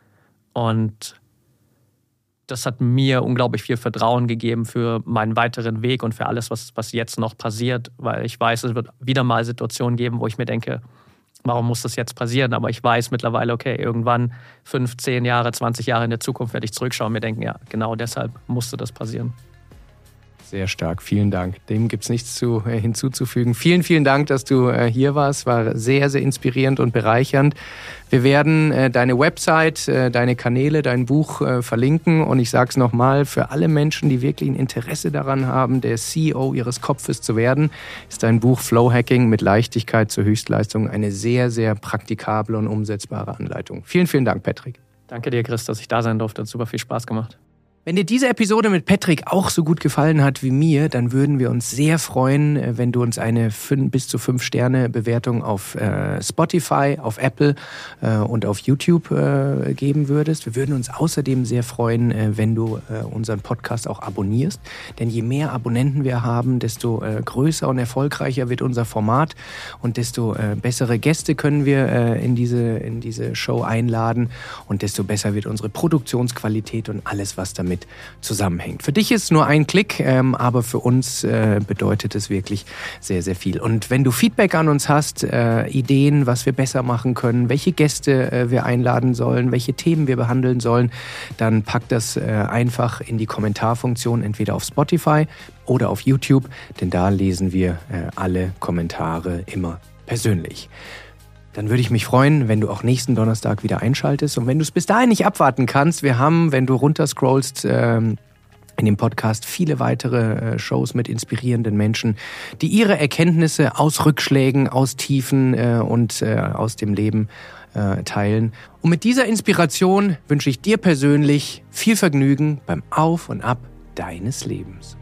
Und das hat mir unglaublich viel Vertrauen gegeben für meinen weiteren Weg und für alles, was jetzt noch passiert, weil ich weiß, es wird wieder mal Situationen geben, wo ich mir denke, warum muss das jetzt passieren? Aber ich weiß mittlerweile, okay, irgendwann 5, 10 Jahre, 20 Jahre in der Zukunft werde ich zurückschauen und mir denken, ja, genau deshalb musste das passieren. Sehr stark, vielen Dank. Dem gibt es nichts hinzuzufügen. Vielen, vielen Dank, dass du hier warst. War sehr, sehr inspirierend und bereichernd. Wir werden deine Website, deine Kanäle, dein Buch verlinken. Und ich sage es nochmal, für alle Menschen, die wirklich ein Interesse daran haben, der CEO ihres Kopfes zu werden, ist dein Buch Flow Hacking mit Leichtigkeit zur Höchstleistung eine sehr, sehr praktikable und umsetzbare Anleitung. Vielen, vielen Dank, Patrick. Danke dir, Chris, dass ich da sein durfte. Hat super viel Spaß gemacht. Wenn dir diese Episode mit Patrick auch so gut gefallen hat wie mir, dann würden wir uns sehr freuen, wenn du uns eine bis zu 5 Sterne Bewertung auf Spotify, auf Apple und auf YouTube geben würdest. Wir würden uns außerdem sehr freuen, wenn du unseren Podcast auch abonnierst. Denn je mehr Abonnenten wir haben, desto größer und erfolgreicher wird unser Format und desto bessere Gäste können wir in diese Show einladen und desto besser wird unsere Produktionsqualität und alles, was damit zusammenhängt. Für dich ist es nur ein Klick, aber für uns bedeutet es wirklich sehr, sehr viel. Und wenn du Feedback an uns hast, Ideen, was wir besser machen können, welche Gäste wir einladen sollen, welche Themen wir behandeln sollen, dann pack das einfach in die Kommentarfunktion, entweder auf Spotify oder auf YouTube, denn da lesen wir alle Kommentare immer persönlich. Dann würde ich mich freuen, wenn du auch nächsten Donnerstag wieder einschaltest. Und wenn du es bis dahin nicht abwarten kannst, wir haben, wenn du runterscrollst, in dem Podcast viele weitere Shows mit inspirierenden Menschen, die ihre Erkenntnisse aus Rückschlägen, aus Tiefen und aus dem Leben teilen. Und mit dieser Inspiration wünsche ich dir persönlich viel Vergnügen beim Auf und Ab deines Lebens.